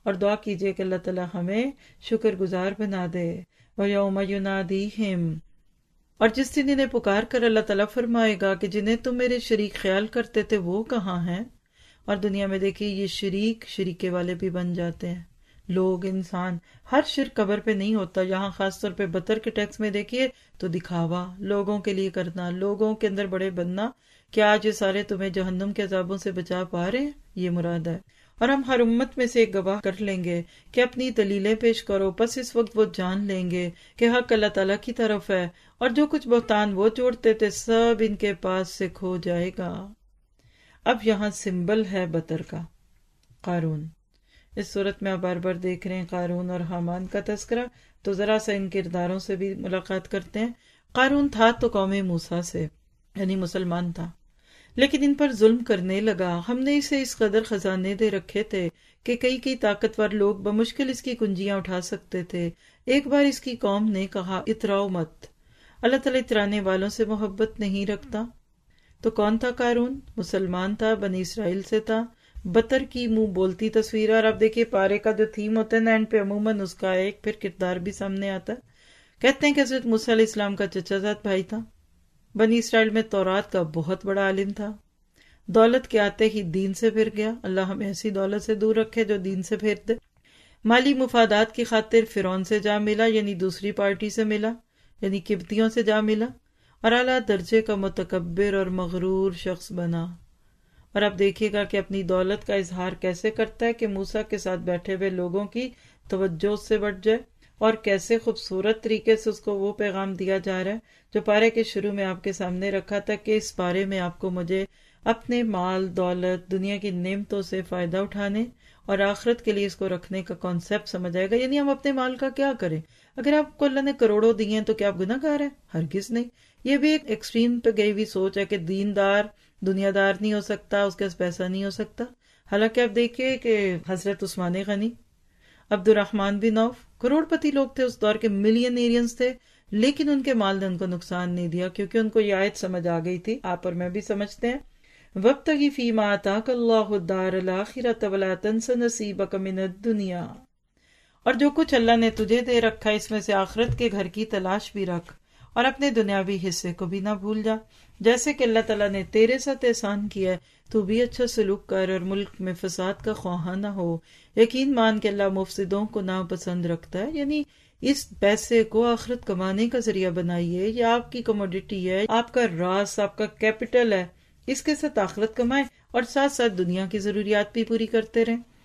اور دعا کیجئے کہ اللہ تعالیٰ ہمیں شکر گزار بنا دے۔ وَيَوْمَ يُنَادِيهِمْ، اور جس دن انہیں پکار کر اللہ تعالیٰ فرمائے گا کہ جنہیں تم میرے شریک خیال کرتے تھے وہ کہاں ہیں۔ اور دنیا میں دیکھیے یہ شریکے والے بھی بن جاتے ہیں، لوگ، انسان۔ ہر شرک قبر پہ نہیں ہوتا، یہاں خاص طور پہ بدر کے ٹیکس میں دیکھیے تو دکھاوا، لوگوں کے لیے کرنا، لوگوں کے اندر بڑے بننا کہ آج یہ سارے تمہیں جہنم کے عذابوں سے بچا پا رہے ہیں، یہ مراد ہے۔ اور ہم ہر امت میں سے ایک گواہ کر لیں گے کہ اپنی دلیلیں پیش کرو، پس اس وقت وہ جان لیں گے کہ حق اللہ تعالیٰ کی طرف ہے، اور جو کچھ بہتان وہ جوڑتے تھے سب ان کے پاس سے کھو جائے گا۔ اب یہاں سمبل ہے بدر کا، قارون۔ اس صورت میں آپ بار بار دیکھ رہے ہیں قارون اور حامان کا تذکرہ، تو ذرا سا ان کرداروں سے بھی ملاقات کرتے ہیں۔ قارون تھا تو قوم موسیٰ سے، یعنی مسلمان تھا، لیکن ان پر ظلم کرنے لگا۔ ہم نے اسے اس قدر خزانے دے رکھے تھے کہ کئی طاقتور لوگ بمشکل اس کی کنجیاں اٹھا سکتے تھے۔ ایک بار اس کی قوم نے کہا اتراؤ مت، اللہ تعالیٰ اترانے والوں سے محبت نہیں رکھتا۔ تو کون تھا قارون؟ مسلمان تھا، بنی اسرائیل سے تھا، بطر کی منہ بولتی تصویر۔ اور آپ دیکھیے پارے کا جو تھیم ہوتا ہے نا اینڈ پہ عموماً اس کا ایک پھر کردار بھی سامنے آتا ہے۔ کہتے ہیں کہ حضرت موسیٰ علیہ السلام کا چچا زاد بھائی تھا، بنی اسرائیل میں تورات کا بہت بڑا عالم تھا، دولت کے آتے ہی دین سے پھر گیا۔ اللہ ہمیں ایسی دولت سے دور رکھے جو دین سے پھیر دے۔ مالی مفادات کی خاطر فرعون سے جا ملا، یعنی دوسری پارٹی سے ملا، یعنی قبطیوں سے جا ملا، اور اعلیٰ درجے کا متکبر اور مغرور شخص بنا۔ اور اب دیکھیے گا کہ اپنی دولت کا اظہار کیسے کرتا ہے کہ موسیٰ کے ساتھ بیٹھے ہوئے لوگوں کی توجہ سے بٹ جائے، اور کیسے خوبصورت طریقے سے اس کو وہ پیغام دیا جا رہا ہے جو پارے کے شروع میں آپ کے سامنے رکھا تھا کہ اس بارے میں آپ کو مجھے اپنے مال، دولت، دنیا کی نعمتوں سے فائدہ اٹھانے اور آخرت کے لیے اس کو رکھنے کا کانسیپٹ سمجھ آئے گا۔ یعنی ہم اپنے مال کا کیا کریں؟ اگر آپ کو اللہ نے کروڑوں دیے ہیں تو کیا آپ گناہ گار ہیں؟ ہرگز نہیں۔ یہ بھی ایک ایکسٹریم پہ گئی ہوئی سوچ ہے کہ دیندار دنیا دار نہیں ہو سکتا، اس کے پاس پیسہ نہیں ہو سکتا۔ حالانکہ آپ دیکھیے کہ حضرت عثمان غنی، عبد الرحمن بن عوف کروڑ پتی لوگ تھے اس دور کے، ملینیرینز تھے، لیکن ان کے مال نے ان کو نقصان نہیں دیا کیونکہ ان کو یہ آیت سمجھ آ گئی تھی، آپ اور میں بھی سمجھتے ہیں، وَابْتَغِ فِي مَا آتَاكَ اللَّهُ الدَّارَ الْآخِرَةَ وَلَا تَنْسَ نَصِيبَكَ مِنَ الدُّنْيَا، اور جو کچھ اللہ نے تجھے دے رکھا اس میں سے آخرت کے گھر کی تلاش بھی رکھ، اور اپنے دنیاوی حصے کو بھی نہ بھول جا۔ جیسے کہ اللہ تعالیٰ نے تیرے ساتھ احسان کیا ہے تو بھی اچھا سلوک کر اور ملک میں فساد کا خواہاں نہ ہو۔ یقین مان کہ اللہ مفسدوں کو ناپسند رکھتا ہے، یعنی اس پیسے کو آخرت کمانے کا ذریعہ بنائیے، یہ آپ کی کموڈٹی ہے، آپ کا راس، آپ کا کیپٹل ہے، اس کے ساتھ آخرت کمائیں اور ساتھ ساتھ دنیا کی ضروریات بھی پوری کرتے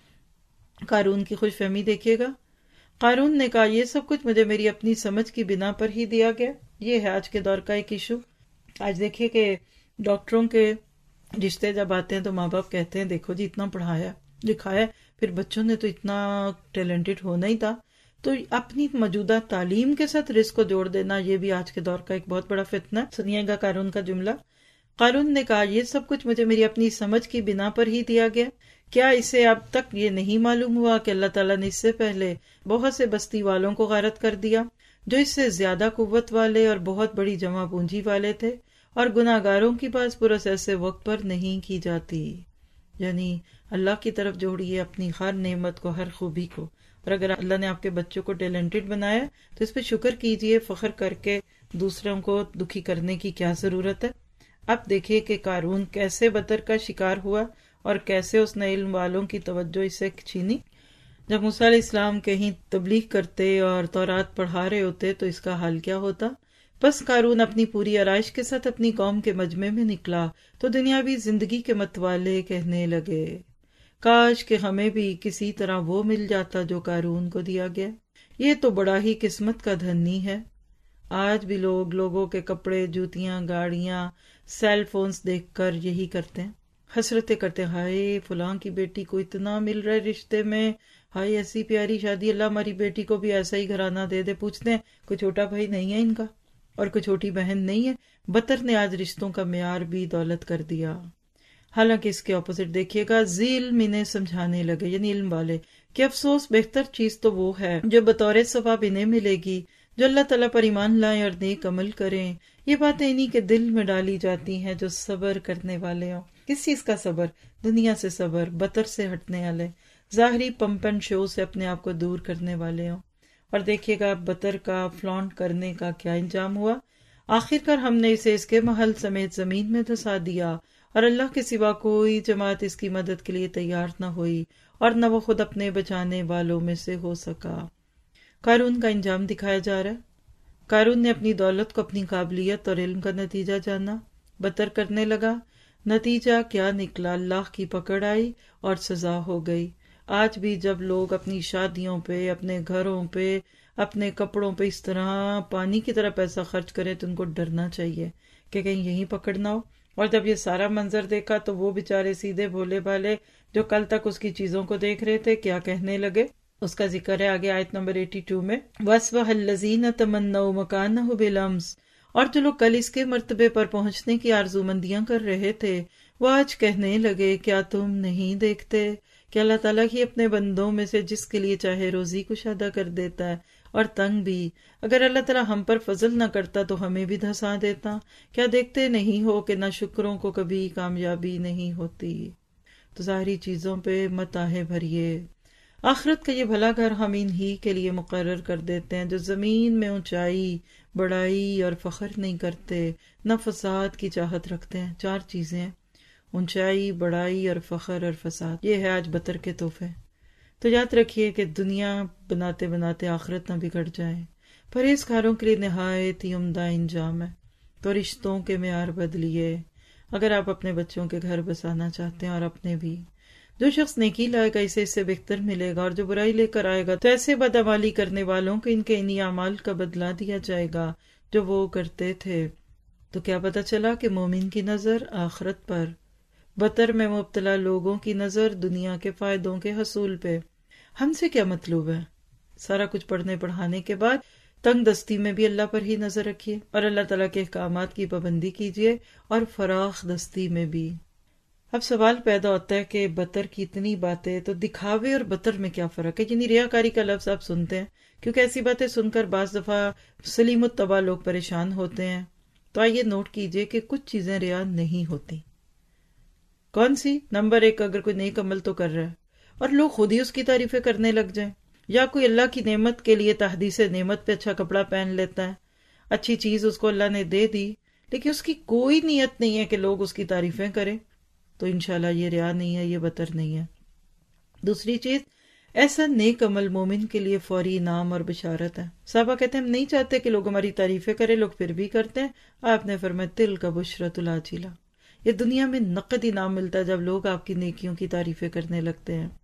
رہیں۔ قارون کی خوش فہمی دیکھیے گا، قارون نے کہا یہ سب کچھ مجھے میری اپنی سمجھ کی بنا پر ہی دیا گیا۔ یہ ہے آج کے دور کا ایک ایشو۔ آج دیکھیے کہ ڈاکٹروں کے رشتے جب آتے ہیں تو ماں باپ کہتے ہیں دیکھو جی اتنا پڑھایا لکھایا، پھر بچوں نے تو اتنا ٹیلنٹڈ ہونا ہی تھا۔ تو اپنی موجودہ تعلیم کے ساتھ رزق کو جوڑ دینا یہ بھی آج کے دور کا ایک بہت بڑا فتنہ ہے۔ سنیے گا قارون کا جملہ۔ قارون نے کہا یہ سب کچھ مجھے میری اپنی سمجھ کی بنا پر ہی دیا گیا، کیا اسے اب تک یہ نہیں معلوم ہوا کہ اللہ تعالیٰ نے اس سے پہلے بہت سے بستی والوں کو غارت کر دیا جو اس سے زیادہ قوت والے اور بہت بڑی جمع پونجی والے تھے، اور گناہ گاروں کی پاس پرس ایسے وقت پر نہیں کی جاتی۔ یعنی اللہ کی طرف جوڑیے اپنی ہر نعمت کو، ہر خوبی کو، اور اگر اللہ نے آپ کے بچوں کو ٹیلنٹڈ بنایا تو اس پہ شکر کیجئے، فخر کر کے دوسروں کو دکھی کرنے کی کیا ضرورت ہے۔ اب دیکھیے کہ قارون کیسے بدر کا شکار ہوا اور کیسے اس نے علم والوں کی توجہ اس سے چھینی۔ جب موسیٰ علیہ السلام کہیں تبلیغ کرتے اور تورات پڑھا رہے ہوتے تو اس کا حال کیا ہوتا؟ بس قارون اپنی پوری آرائش کے ساتھ اپنی قوم کے مجمع میں نکلا تو دنیاوی زندگی کے متوالے کہنے لگے کاش کہ ہمیں بھی کسی طرح وہ مل جاتا جو قارون کو دیا گیا، یہ تو بڑا ہی قسمت کا دھنی ہے۔ آج بھی لوگ لوگوں کے کپڑے، جوتیاں، گاڑیاں، سیل فونز دیکھ کر یہی کرتے ہیں، حسرتیں کرتے ہیں، ہائے فلاں کی بیٹی کو اتنا مل رہا ہے رشتے میں، ہائے ایسی پیاری شادی، اللہ ہماری بیٹی کو بھی ایسا ہی گھرانہ دے دے۔ پوچھتے ہیں کوئی چھوٹا بھائی نہیں ہے ان کا اور کوئی چھوٹی بہن نہیں ہے؟ بطر نے آج رشتوں کا معیار بھی دولت کر دیا۔ حالانکہ اس کے اپوزٹ دیکھیے گا، ذی علم انہیں سمجھانے لگے، یعنی علم والے، کہ افسوس بہتر چیز تو وہ ہے جو بطور ثواب انہیں ملے گی جو اللہ تعالیٰ پر ایمان لائیں اور نیک عمل کریں۔ یہ باتیں انہی کے دل میں ڈالی جاتی ہیں جو صبر کرنے والے ہوں۔ کس چیز کا صبر؟ دنیا سے صبر، بطر سے ہٹنے والے، ظاہری پمپ اینڈ شو سے اپنے آپ کو دور کرنے والے ہوں۔ اور دیکھیے گا بطر کا فلانٹ کرنے کا کیا انجام ہوا۔ آخرکار ہم نے اسے اس کے محل سمیت زمین میں دھسا دیا، اور اللہ کے سوا کوئی جماعت اس کی مدد کے لیے تیار نہ ہوئی، اور نہ وہ خود اپنے بچانے والوں میں سے ہو سکا۔ قارون کا انجام دکھایا جا رہا ہے۔ قارون نے اپنی دولت کو اپنی قابلیت اور علم کا نتیجہ جانا، بطر کرنے لگا۔ نتیجہ کیا نکلا؟ اللہ کی پکڑ آئی اور سزا ہو گئی۔ آج بھی جب لوگ اپنی شادیوں پہ، اپنے گھروں پہ، اپنے کپڑوں پہ اس طرح پانی کی طرح پیسہ خرچ کریں تو ان کو ڈرنا چاہیے کہ کہیں یہیں پکڑنا ہو۔ اور جب یہ سارا منظر دیکھا تو وہ بیچارے سیدھے بھولے بھالے جو کل تک اس کی چیزوں کو دیکھ رہے تھے کیا کہنے لگے۔ اس کا ذکر ہے آگے آیت نمبر 82 میں، وَأَصْبَحَ الَّذِينَ تَمَنَّوْا مَكَانَهُ بِالْأَمْسِ، اور جو لوگ کل اس کے مرتبے پر پہنچنے کی آرزومندیاں کر رہے تھے وہ آج کہنے لگے کیا تم نہیں دیکھتے کہ اللہ تعالیٰ ہی اپنے بندوں میں سے جس کے لیے چاہے روزی کشادہ کر دیتا ہے اور تنگ بھی۔ اگر اللہ تعالیٰ ہم پر فضل نہ کرتا تو ہمیں بھی دھسا دیتا۔ کیا دیکھتے نہیں ہو کہ نہ شکروں کو کبھی کامیابی نہیں ہوتی؟ تو ظاہری چیزوں پہ مت آہے بھریے۔ آخرت کا یہ بھلا گھر ہم انہی کے لیے مقرر کر دیتے ہیں جو زمین میں اونچائی، بڑائی اور فخر نہیں کرتے، نہ فساد کی چاہت رکھتے ہیں۔ 4 چیزیں ہیں، اونچائی، بڑائی اور فخر اور فساد۔ یہ ہے آج بطر کے تحفے۔ تو یاد رکھیے کہ دنیا بناتے بناتے آخرت نہ بگڑ جائے۔ پرہیزگاروں کے لیے نہایت ہی عمدہ انجام ہے۔ تو رشتوں کے معیار بدلیے اگر آپ اپنے بچوں کے گھر بسانا چاہتے ہیں، اور اپنے بھی۔ جو شخص نیکی لائے گا اسے اس سے بہتر ملے گا، اور جو برائی لے کر آئے گا تو ایسے بدعمالی کرنے والوں کو ان کے انہی اعمال کا بدلہ دیا جائے گا جو وہ کرتے تھے۔ تو کیا پتہ چلا کہ مومن کی نظر آخرت پر، بطر میں مبتلا لوگوں کی نظر دنیا کے فائدوں کے حصول پہ۔ ہم سے کیا مطلوب ہے؟ سارا کچھ پڑھنے پڑھانے کے بعد تنگ دستی میں بھی اللہ پر ہی نظر رکھیے، اور اللہ تعالیٰ کے احکامات کی پابندی کیجیے، اور فراخ دستی میں بھی۔ اب سوال پیدا ہوتا ہے کہ بطر کی اتنی باتیں، تو دکھاوے اور بطر میں کیا فرق ہے؟ یعنی ریاکاری کا لفظ آپ سنتے ہیں، کیونکہ ایسی باتیں سن کر بعض دفعہ سلیم الطبع لوگ پریشان ہوتے ہیں۔ تو آئیے نوٹ کیجئے کہ کچھ چیزیں ریا نہیں ہوتی۔ کون سی؟ نمبر 1، اگر کوئی نیک عمل تو کر رہا ہے اور لوگ خود ہی اس کی تعریفیں کرنے لگ جائیں، یا کوئی اللہ کی نعمت کے لیے تحدیث نعمت پہ اچھا کپڑا پہن لیتا ہے، اچھی چیز اس کو اللہ نے دے دی، لیکن اس کی کوئی نیت نہیں ہے کہ لوگ اس کی تعریفیں کریں، تو انشاءاللہ یہ ریا نہیں ہے، یہ بطر نہیں ہے۔ دوسری چیز، ایسا نیک عمل مومن کے لیے فوری انعام اور بشارت ہے۔ صحابہ کہتے ہیں ہم نہیں چاہتے کہ لوگ ہماری تعریفیں کریں، لوگ پھر بھی کرتے ہیں۔ آپ نے فرمایا تل کا بشرۃ العاجلہ، یہ دنیا میں نقد انعام ملتا ہے جب لوگ آپ کی نیکیوں کی تعریفیں کرنے لگتے ہیں۔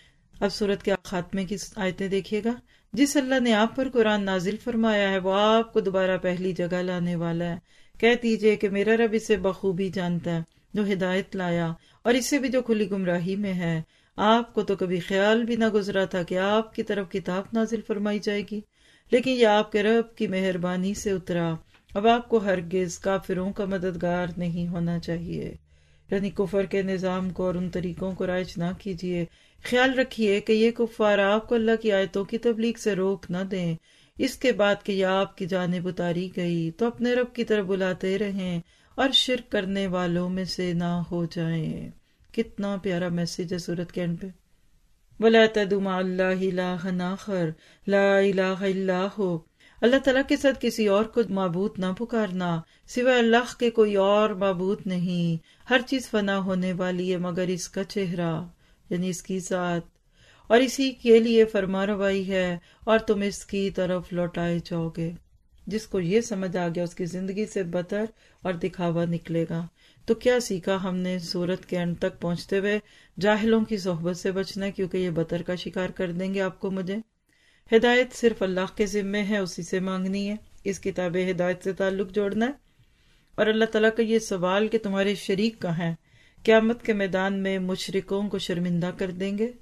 اب سورت کے خاتمے کی آیتیں دیکھیے گا۔ جس اللہ نے آپ پر قرآن نازل فرمایا ہے وہ آپ کو دوبارہ پہلی جگہ لانے والا ہے۔ کہہ دیجئے کہ میرا رب اسے بخوبی جانتا ہے جو ہدایت لایا، اور اسے بھی جو کھلی گمراہی میں ہے۔ آپ کو تو کبھی خیال بھی نہ گزرا تھا کہ آپ کی طرف کتاب نازل فرمائی جائے گی، لیکن یہ آپ کے رب کی مہربانی سے اترا۔ اب آپ کو ہرگز کافروں کا مددگار نہیں ہونا چاہیے، یعنی کفر کے نظام کو اور ان طریقوں کو رائج نہ کیجیے۔ خیال رکھیے کہ یہ کفار آپ کو اللہ کی آیتوں کی تبلیغ سے روک نہ دیں۔ اس کے بعد کہ یہ آپ کی جانب اتاری گئی تو اپنے رب کی طرف بلاتے رہیں اور شرک کرنے والوں میں سے نہ ہو جائیں۔ کتنا پیارا میسج ہے سورت کے اینڈ پہ۔ وَلَا تَدْعُ مَعَ اللَّهِ إِلَٰهًا آخَرَ لَا إِلَٰهَ إِلَّا هُوَ، اللہ تعالیٰ کے ساتھ کسی اور کو معبود نہ پکارنا، سوائے اللہ کے کوئی اور معبود نہیں۔ ہر چیز فنا ہونے والی ہے مگر اس کا چہرہ، یعنی اس کی ذات، اور اسی کے لیے فرما روائی ہے اور تم اس کی طرف لوٹائے جاؤ گے۔ جس کو یہ سمجھ آ گیا اس کی زندگی سے بطر اور دکھاوا نکلے گا۔ تو کیا سیکھا ہم نے سورت کے اینڈ تک پہنچتے ہوئے؟ جاہلوں کی صحبت سے بچنا ہے، کیونکہ یہ بطر کا شکار کر دیں گے آپ کو مجھے۔ ہدایت صرف اللہ کے ذمے ہے، اسی سے مانگنی ہے، اس کتاب ہدایت سے تعلق جوڑنا ہے۔ اور اللہ تعالیٰ کا یہ سوال کہ تمہارے شریک کہاں ہیں، قیامت کے میدان میں مشرکوں کو شرمندہ کر دیں گے۔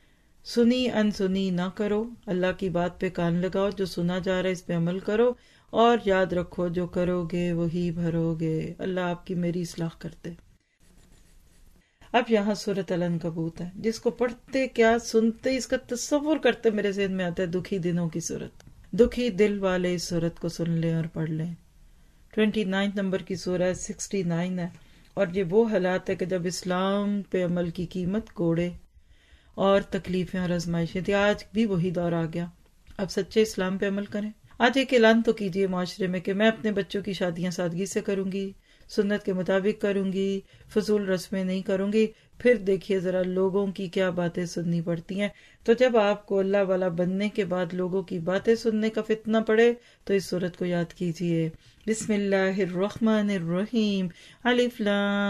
سنی انسنی نہ کرو، اللہ کی بات پہ کان لگاؤ، جو سنا جا رہا ہے اس پہ عمل کرو، اور یاد رکھو جو کرو گے وہی بھرو گے۔ اللہ آپ کی میری اصلاح کرتے۔ اب یہاں سورۃ العنکبوت ہے، جس کو پڑھتے کیا سنتے اس کا تصور کرتے میرے ذہن میں آتا ہے دکھی دنوں کی صورت۔ دکھی دل والے اس صورت کو سن لیں اور پڑھ لیں۔ 29 نمبر کی سورہ 69 ہے، اور یہ وہ حالات ہے کہ جب اسلام پہ عمل کی قیمت کوڑے، اور تکلیفیں اور آزمائشیں تھی. آج بھی وہی دور آ گیا. اب سچے اسلام پہ عمل کریں. آج ایک اعلان تو کیجئے معاشرے میں کہ میں اپنے بچوں کی شادیاں سادگی سے کروں گی، سنت کے مطابق کروں گی، فضول رسمیں نہیں کروں گی. پھر دیکھیے ذرا لوگوں کی کیا باتیں سننی پڑتی ہیں. تو جب آپ کو اللہ والا بننے کے بعد لوگوں کی باتیں سننے کا فتنہ پڑے تو اس سورت کو یاد کیجئے. بسم اللہ الرحمن الرحیم. الف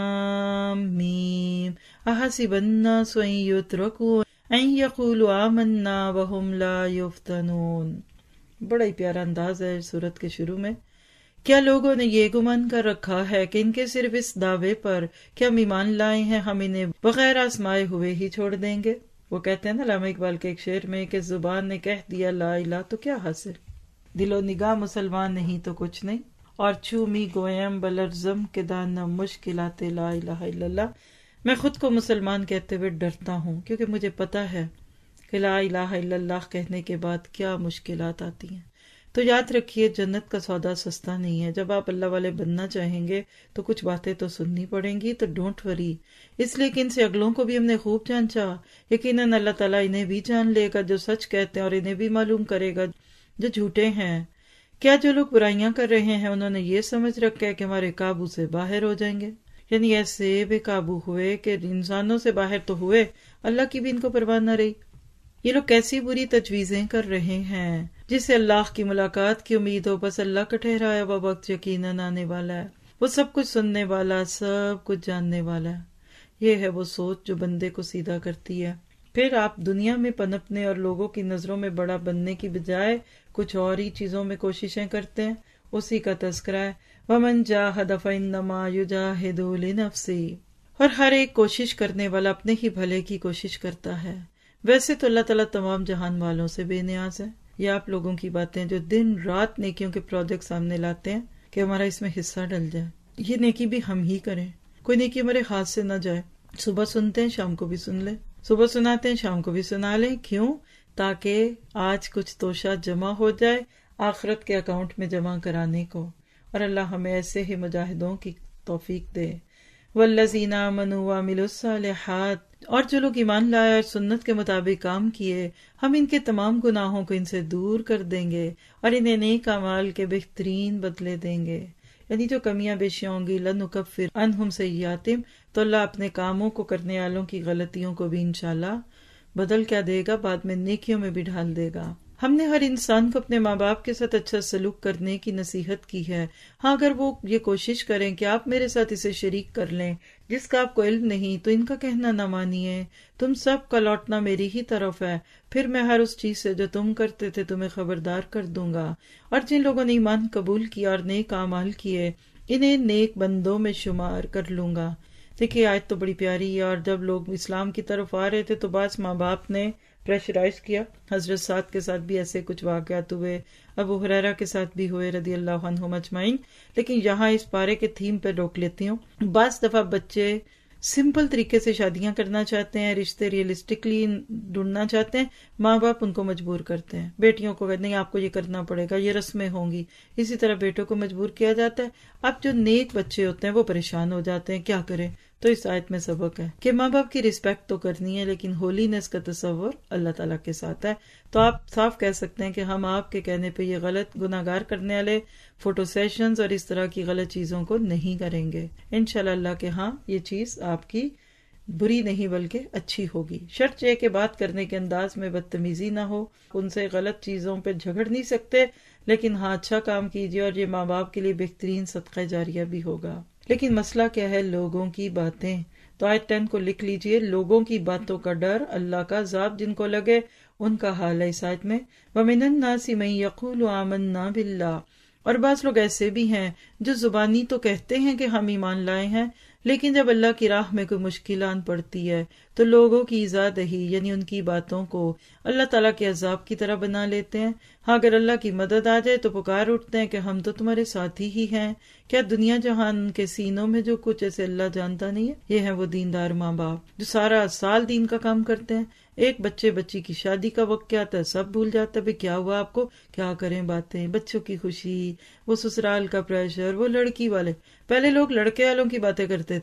لام میم. احسب الناس ان یترکوا ان یقولوا آمنا وهم لا یفتنون. بڑا ہی پیارا انداز ہے سورت کے شروع میں. کیا لوگوں نے یہ گمان کر رکھا ہے کہ ان کے صرف اس دعوے پر کہ ہم ایمان لائے ہیں ہم انہیں بغیر آزمائے ہوئے ہی چھوڑ دیں گے؟ وہ کہتے ہیں نا علامہ اقبال کے ایک شعر میں کہ زبان نے کہہ دیا لا الہ تو کیا حاصل، دل و نگاہ مسلمان نہیں تو کچھ نہیں. اور چومی گویم بلرزم کے دانا مشکلات لا الہ الا اللہ. میں خود کو مسلمان کہتے ہوئے ڈرتا ہوں کیونکہ مجھے پتا ہے کہ لا الہ الا اللہ کہنے کے بعد کیا مشکلات آتی ہیں. تو یاد رکھیے جنت کا سودا سستا نہیں ہے. جب آپ اللہ والے بننا چاہیں گے تو کچھ باتیں تو سننی پڑیں گی. تو ڈونٹ وری، اس لیے کہ ان سے اگلوں کو بھی ہم نے خوب جانچا. یقیناً اللہ تعالیٰ انہیں بھی جان لے گا جو سچ کہتے ہیں اور انہیں بھی معلوم کرے گا جو جھوٹے ہیں. کیا جو لوگ برائیاں کر رہے ہیں انہوں نے یہ سمجھ رکھا ہے کہ ہمارے قابو سے باہر ہو جائیں گے؟ یعنی ایسے بے قابو ہوئے کہ انسانوں سے باہر تو ہوئے، اللہ کی بھی ان کو پرواہ نہ رہی. یہ لوگ کیسی بری تجویزیں کر رہے ہیں. جسے اللہ کی ملاقات کی امید ہو بس اللہ کا ٹھہرایا ہوا وقت یقیناً آنے والا ہے. وہ سب کچھ سننے والا، سب کچھ جاننے والا ہے. یہ ہے وہ سوچ جو بندے کو سیدھا کرتی ہے. پھر آپ دنیا میں پنپنے اور لوگوں کی نظروں میں بڑا بننے کی بجائے کچھ اور ہی چیزوں میں کوششیں کرتے ہیں. اسی کا تذکرہ ہے وَمَنْ جَاهَدَ فَإِنَّمَا يُجَاهِدُ لِنَفْسِهِ. اور ہر ایک کوشش کرنے والا اپنے ہی بھلے کی کوشش کرتا ہے. ویسے تو اللہ تعالیٰ تمام جہان والوں سے بے نیاز ہے. یہ آپ لوگوں کی باتیں جو دن رات نیکیوں کے پروجیکٹ سامنے لاتے ہیں کہ ہمارا اس میں حصہ ڈل جائے. یہ نیکی بھی ہم ہی کریں، کوئی نیکی ہمارے ہاتھ سے نہ جائے. صبح سنتے ہیں شام کو بھی سن لیں، صبح سناتے ہیں شام کو بھی سنا لیں. کیوں؟ تاکہ آج کچھ توشہ جمع ہو جائے آخرت کے اکاؤنٹ میں جمع کرانے کو. اور اللہ ہمیں ایسے ہی مجاہدوں کی توفیق دے. والذین آمنوا وعملوا الصالحات. اور جو لوگ ایمان لائے اور سنت کے مطابق کام کیے ہم ان کے تمام گناہوں کو ان سے دور کر دیں گے اور انہیں نیک اعمال کے بہترین بدلے دیں گے. یعنی جو کمیاں بیشیاں ہوں گی لنکفر عنہم سیئاتہم، تو اللہ اپنے کاموں کو کرنے والوں کی غلطیوں کو بھی انشاءاللہ بدل کیا دے گا، بعد میں نیکیوں میں بھی ڈھال دے گا. ہم نے ہر انسان کو اپنے ماں باپ کے ساتھ اچھا سلوک کرنے کی نصیحت کی ہے. ہاں اگر وہ یہ کوشش کریں کہ آپ میرے ساتھ اسے شریک کر لیں جس کا آپ کو علم نہیں تو ان کا کہنا نہ مانیے. تم سب کا لوٹنا میری ہی طرف ہے، پھر میں ہر اس چیز سے جو تم کرتے تھے تمہیں خبردار کر دوں گا. اور جن لوگوں نے ایمان قبول کیا اور نیک اعمال کیے انہیں نیک بندوں میں شمار کر لوں گا. دیکھیے آیت تو بڑی پیاری ہے. اور جب لوگ اسلام کی طرف آ رہے تھے تو بعض ماں باپ نے پریشرائز کیا. حضرت سعد کے ساتھ بھی ایسے کچھ واقعات ہوئے، ابو ہریرہ کے ساتھ بھی ہوئے رضی اللہ عنہم اجمعین. لیکن یہاں اس پارے کے تھیم پہ روک لیتی ہوں. بعض دفعہ بچے سمپل طریقے سے شادیاں کرنا چاہتے ہیں، رشتے ریئلسٹکلی ڈھونڈنا چاہتے ہیں، ماں باپ ان کو مجبور کرتے ہیں. بیٹیوں کو کہتے ہیں آپ کو یہ کرنا پڑے گا، یہ رسمیں ہوں گی. اسی طرح بیٹوں کو مجبور کیا جاتا ہے. اب جو نیک بچے ہوتے ہیں وہ پریشان ہو جاتے ہیں، کیا کریں؟ تو اس آیت میں سبق ہے کہ ماں باپ کی رسپیکٹ تو کرنی ہے لیکن ہولینس کا تصور اللہ تعالیٰ کے ساتھ ہے. تو آپ صاف کہہ سکتے ہیں کہ ہم آپ کے کہنے پہ یہ غلط گناہگار کرنے والے فوٹو سیشنز اور اس طرح کی غلط چیزوں کو نہیں کریں گے. انشاءاللہ اللہ کے ہاں یہ چیز آپ کی بری نہیں بلکہ اچھی ہوگی. شرط یہ کہ بات کرنے کے انداز میں بدتمیزی نہ ہو. ان سے غلط چیزوں پہ جھگڑ نہیں سکتے لیکن ہاں اچھا کام کیجیے اور یہ ماں باپ کے لیے بہترین صدقہ جاریہ بھی ہوگا. لیکن مسئلہ کیا ہے؟ لوگوں کی باتیں. تو آیت 10 کو لکھ لیجئے. لوگوں کی باتوں کا ڈر، اللہ کا عذاب جن کو لگے ان کا حال ہے اس آیت میں. وَمِنَ النَّاسِ مَن يَقُولُ آمَنَّا بِاللَّهِ. اور بعض لوگ ایسے بھی ہیں جو زبانی تو کہتے ہیں کہ ہم ایمان لائے ہیں لیکن جب اللہ کی راہ میں کوئی مشکل آن پڑتی ہے تو لوگوں کی ایذا دہی یعنی ان کی باتوں کو اللہ تعالیٰ کے عذاب کی طرح بنا لیتے ہیں. ہاں اگر اللہ کی مدد آ جائے تو پکار اٹھتے ہیں کہ ہم تو تمہارے ساتھی ہی ہیں. کیا دنیا جہان کے سینوں میں جو کچھ ایسے اللہ جانتا نہیں ہے؟ یہ ہیں وہ دیندار ماں باپ جو سارا سال دین کا کام کرتے ہیں. ایک بچی کی شادی کا وقت کیا آتا ہے سب بھول جاتا ہے. بھئی کیا ہوا آپ کو؟ کیا کریں باتیں، بچوں کی خوشی، وہ سسرال کا پریشر، وہ لڑکی والے. پہلے لوگ لڑکے والوں کی باتیں کرتے تھے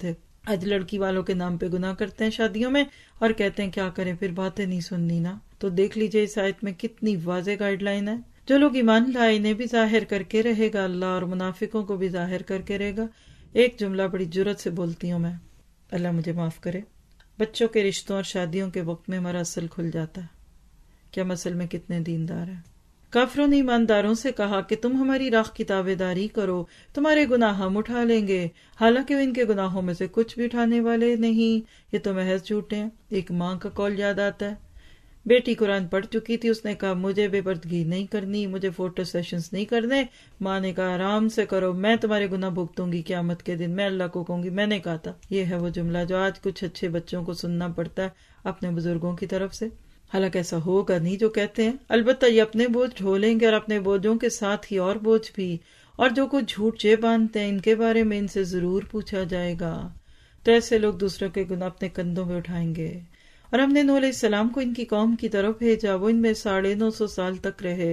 آج لڑکی والوں کے نام پہ گناہ کرتے ہیں شادیوں میں اور کہتے ہیں کیا کریں، پھر باتیں نہیں سننی نا. تو دیکھ لیجئے اس آیت میں کتنی واضح گائیڈ لائن ہے. جو لوگ ایمان لائے انہیں بھی ظاہر کر کے رہے گا اللہ، اور منافقوں کو بھی ظاہر کر کے رہے گا. ایک جملہ بڑی جرات سے بولتی ہوں میں، اللہ مجھے معاف کرے. بچوں کے رشتوں اور شادیوں کے وقت میں ہمارا اصل کھل جاتا ہے کہ ہم اصل میں کتنے دیندار ہیں. کافروں نے ایمانداروں سے کہا کہ تم ہماری راہ کی تابعداری کرو، تمہارے گناہ ہم اٹھا لیں گے، حالانکہ وہ ان کے گناہوں میں سے کچھ بھی اٹھانے والے نہیں، یہ تو محض جھوٹے ہیں. ایک ماں کا قول یاد آتا ہے. بیٹی قرآن پڑھ چکی تھی، اس نے کہا مجھے بے پردگی نہیں کرنی، مجھے فوٹو سیشنز نہیں کرنے. ماں نے کہا آرام سے کرو، میں تمہارے گناہ بھگتوں گی قیامت کے دن، میں اللہ کو کہوں گی میں نے کہا تھا. یہ ہے وہ جملہ جو آج کچھ اچھے بچوں کو سننا پڑتا ہے اپنے بزرگوں کی طرف سے. حالانکہ ایسا ہوگا نہیں جو کہتے ہیں. البتہ یہ اپنے بوجھ ڈھولیں گے اور اپنے بوجھوں کے ساتھ ہی اور بوجھ بھی، اور جو کچھ جھوٹ چے باندھتے ہیں ان کے بارے میں ان سے ضرور پوچھا جائے گا. تو ایسے لوگ دوسروں کے گناہ اپنے کندھوں پہ اٹھائیں گے. اور ہم نے نوح علیہ السلام کو ان کی قوم کی طرف بھیجا، وہ ان میں 950 سال تک رہے،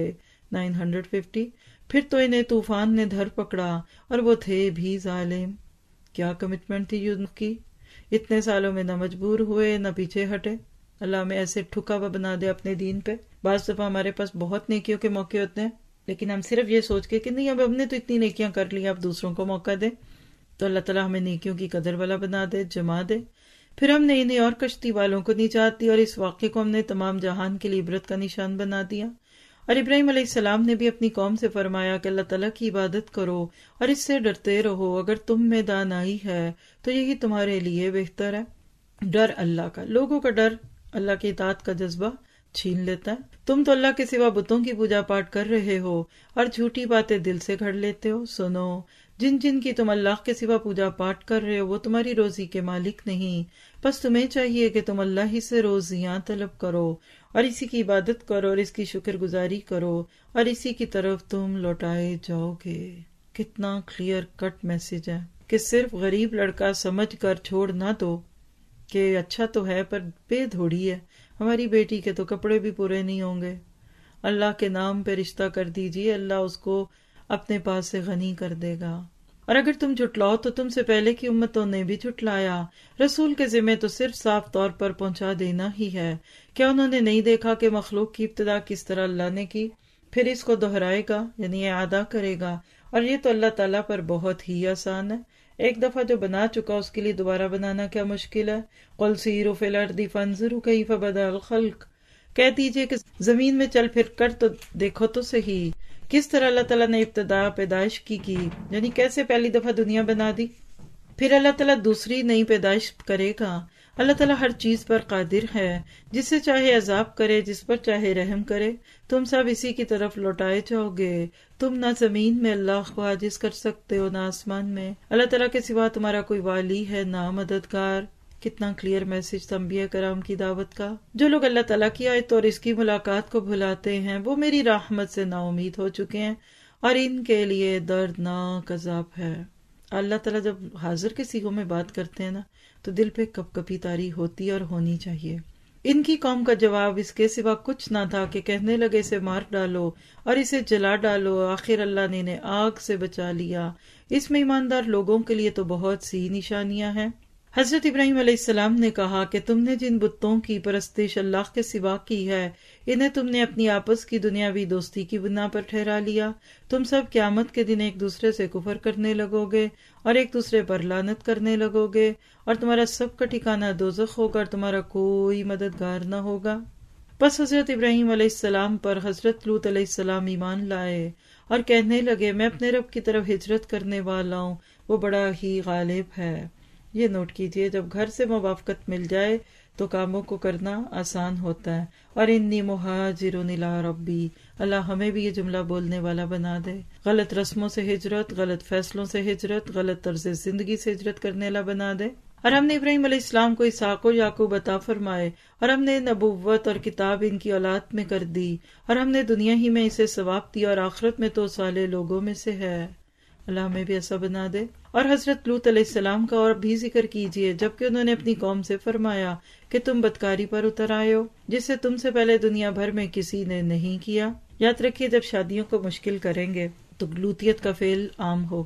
950. پھر تو انہیں طوفان نے دھر پکڑا اور وہ تھے بھی ظالم. کیا کمٹمنٹ تھی ان کی، اتنے سالوں میں نہ مجبور ہوئے نہ پیچھے ہٹے. اللہ ہمیں ایسے ٹھکا ہوا بنا دے اپنے دین پہ. بعض دفعہ ہمارے پاس بہت نیکیوں کے موقع ہوتے ہیں، لیکن ہم صرف یہ سوچ کے کہ نہیں اب ہم نے تو اتنی نیکیاں کر لی، اب دوسروں کو موقع دے. تو اللہ تعالیٰ ہمیں نیکیوں کی قدر والا بنا دے، جما دے. پھر ہم نے انہیں اور کشتی والوں کو نجات دی، اور اس واقعے کو ہم نے تمام جہان کے لیے عبرت کا نشان بنا دیا. اور ابراہیم علیہ السلام نے بھی اپنی قوم سے فرمایا کہ اللہ تعالیٰ کی عبادت کرو اور اس سے ڈرتے رہو، اگر تم میں دانائی ہے تو یہی تمہارے لیے بہتر ہے. ڈر اللہ کا، لوگوں کا ڈر اللہ کی اطاعت کا جذبہ چھین لیتا ہے. تم تو اللہ کے سوا بتوں کی پوجا پاٹ کر رہے ہو اور جھوٹی باتیں دل سے گھڑ لیتے ہو. سنو، جن کی تم اللہ کے سوا پوجا پاٹ کر رہے ہو وہ تمہاری روزی کے مالک نہیں، بس تمہیں چاہیے کہ تم اللہ ہی سے روزیاں طلب کرو اور اسی کی عبادت کرو اور اس کی شکر گزاری کرو اور اسی کی طرف تم لوٹائے جاؤ گے. کتنا کلیئر کٹ میسج ہے کہ صرف غریب لڑکا سمجھ کر چھوڑ نہ دو کہ اچھا تو ہے پر بے دھوڑی ہے، ہماری بیٹی کے تو کپڑے بھی پورے نہیں ہوں گے. اللہ کے نام پہ رشتہ کر دیجئے، اللہ اس کو اپنے پاس سے غنی کر دے گا. اور اگر تم جھٹلاؤ تو تم سے پہلے کی امتوں نے بھی جھٹلایا. رسول کے ذمہ تو صرف صاف طور پر پہنچا دینا ہی ہے. کیا انہوں نے نہیں دیکھا کہ مخلوق کی ابتدا کس طرح اللہ نے کی، پھر اس کو دہرائے گا یعنی اعادہ کرے گا، اور یہ تو اللہ تعالیٰ پر بہت ہی آسان ہے. ایک دفعہ جو بنا چکا اس کے لیے دوبارہ بنانا کیا مشکل ہے. قل سیروا فی الارض فانظروا کیف بدأ الخلق، کہہ دیجئے کہ زمین میں چل پھر کر تو دیکھو تو صحیح کس طرح اللہ تعالیٰ نے ابتدا پیدائش کی یعنی کیسے پہلی دفعہ دنیا بنا دی، پھر اللہ تعالیٰ دوسری نئی پیدائش کرے گا. اللہ تعالیٰ ہر چیز پر قادر ہے، جس سے چاہے عذاب کرے جس پر چاہے رحم کرے. تم سب اسی کی طرف لوٹائے جاؤ گے. تم نہ زمین میں اللہ کو عاجز کر سکتے ہو نہ آسمان میں. اللہ تعالیٰ کے سوا تمہارا کوئی والی ہے نہ مددگار. کتنا کلیئر میسج تھا انبیاء کرام کی دعوت کا. جو لوگ اللہ تعالیٰ کی آیت اور اس کی ملاقات کو بھلاتے ہیں وہ میری رحمت سے نا امید ہو چکے ہیں اور ان کے لیے دردناک عذاب ہے. اللہ تعالیٰ جب حاضر کے سیغوں میں بات کرتے ہیں نا تو دل پہ کپ کپی طاری ہوتی اور ہونی چاہیے. ان کی قوم کا جواب اس کے سوا کچھ نہ تھا کہ کہنے لگے اسے مار ڈالو اور اسے جلا ڈالو. آخر اللہ نے انہیں آگ سے بچا لیا. اس میں ایماندار لوگوں کے لیے تو بہت سی نشانیاں ہیں. حضرت ابراہیم علیہ السلام نے کہا کہ تم نے جن بتوں کی پرستش اللہ کے سوا کی ہے انہیں تم نے اپنی آپس کی دنیاوی دوستی کی بنا پر ٹھہرا لیا. تم سب قیامت کے دن ایک دوسرے سے کفر کرنے لگو گے اور ایک دوسرے پر لعنت کرنے لگو گے اور تمہارا سب کا ٹھکانہ دوزخ ہوگا اور تمہارا کوئی مددگار نہ ہوگا. بس حضرت ابراہیم علیہ السلام پر حضرت لوط علیہ السلام ایمان لائے اور کہنے لگے میں اپنے رب کی طرف ہجرت کرنے والا ہوں، وہ بڑا ہی غالب ہے. یہ نوٹ کیجئے جب گھر سے موافقت مل جائے تو کاموں کو کرنا آسان ہوتا ہے. اور انی مہاجر الی ربی، اللہ ہمیں بھی یہ جملہ بولنے والا بنا دے. غلط رسموں سے ہجرت، غلط فیصلوں سے ہجرت، غلط طرز زندگی سے ہجرت کرنے والا بنا دے. اور ہم نے ابراہیم علیہ السلام کو اسحاق و یعقوب عطا فرمائے اور ہم نے نبوت اور کتاب ان کی اولاد میں کر دی اور ہم نے دنیا ہی میں اسے ثواب دیا اور آخرت میں تو صالح لوگوں میں سے ہے. اللہ ہمیں بھی ایسا بنا دے. اور حضرت لوط علیہ السلام کا اور بھی ذکر کیجئے جبکہ انہوں نے اپنی قوم سے فرمایا کہ تم بدکاری پر اتر آئے ہو جس سے تم سے پہلے دنیا بھر میں کسی نے نہیں کیا. یاد رکھیے جب شادیوں کو مشکل کریں گے تو لوطیت کا فعل عام ہوگا.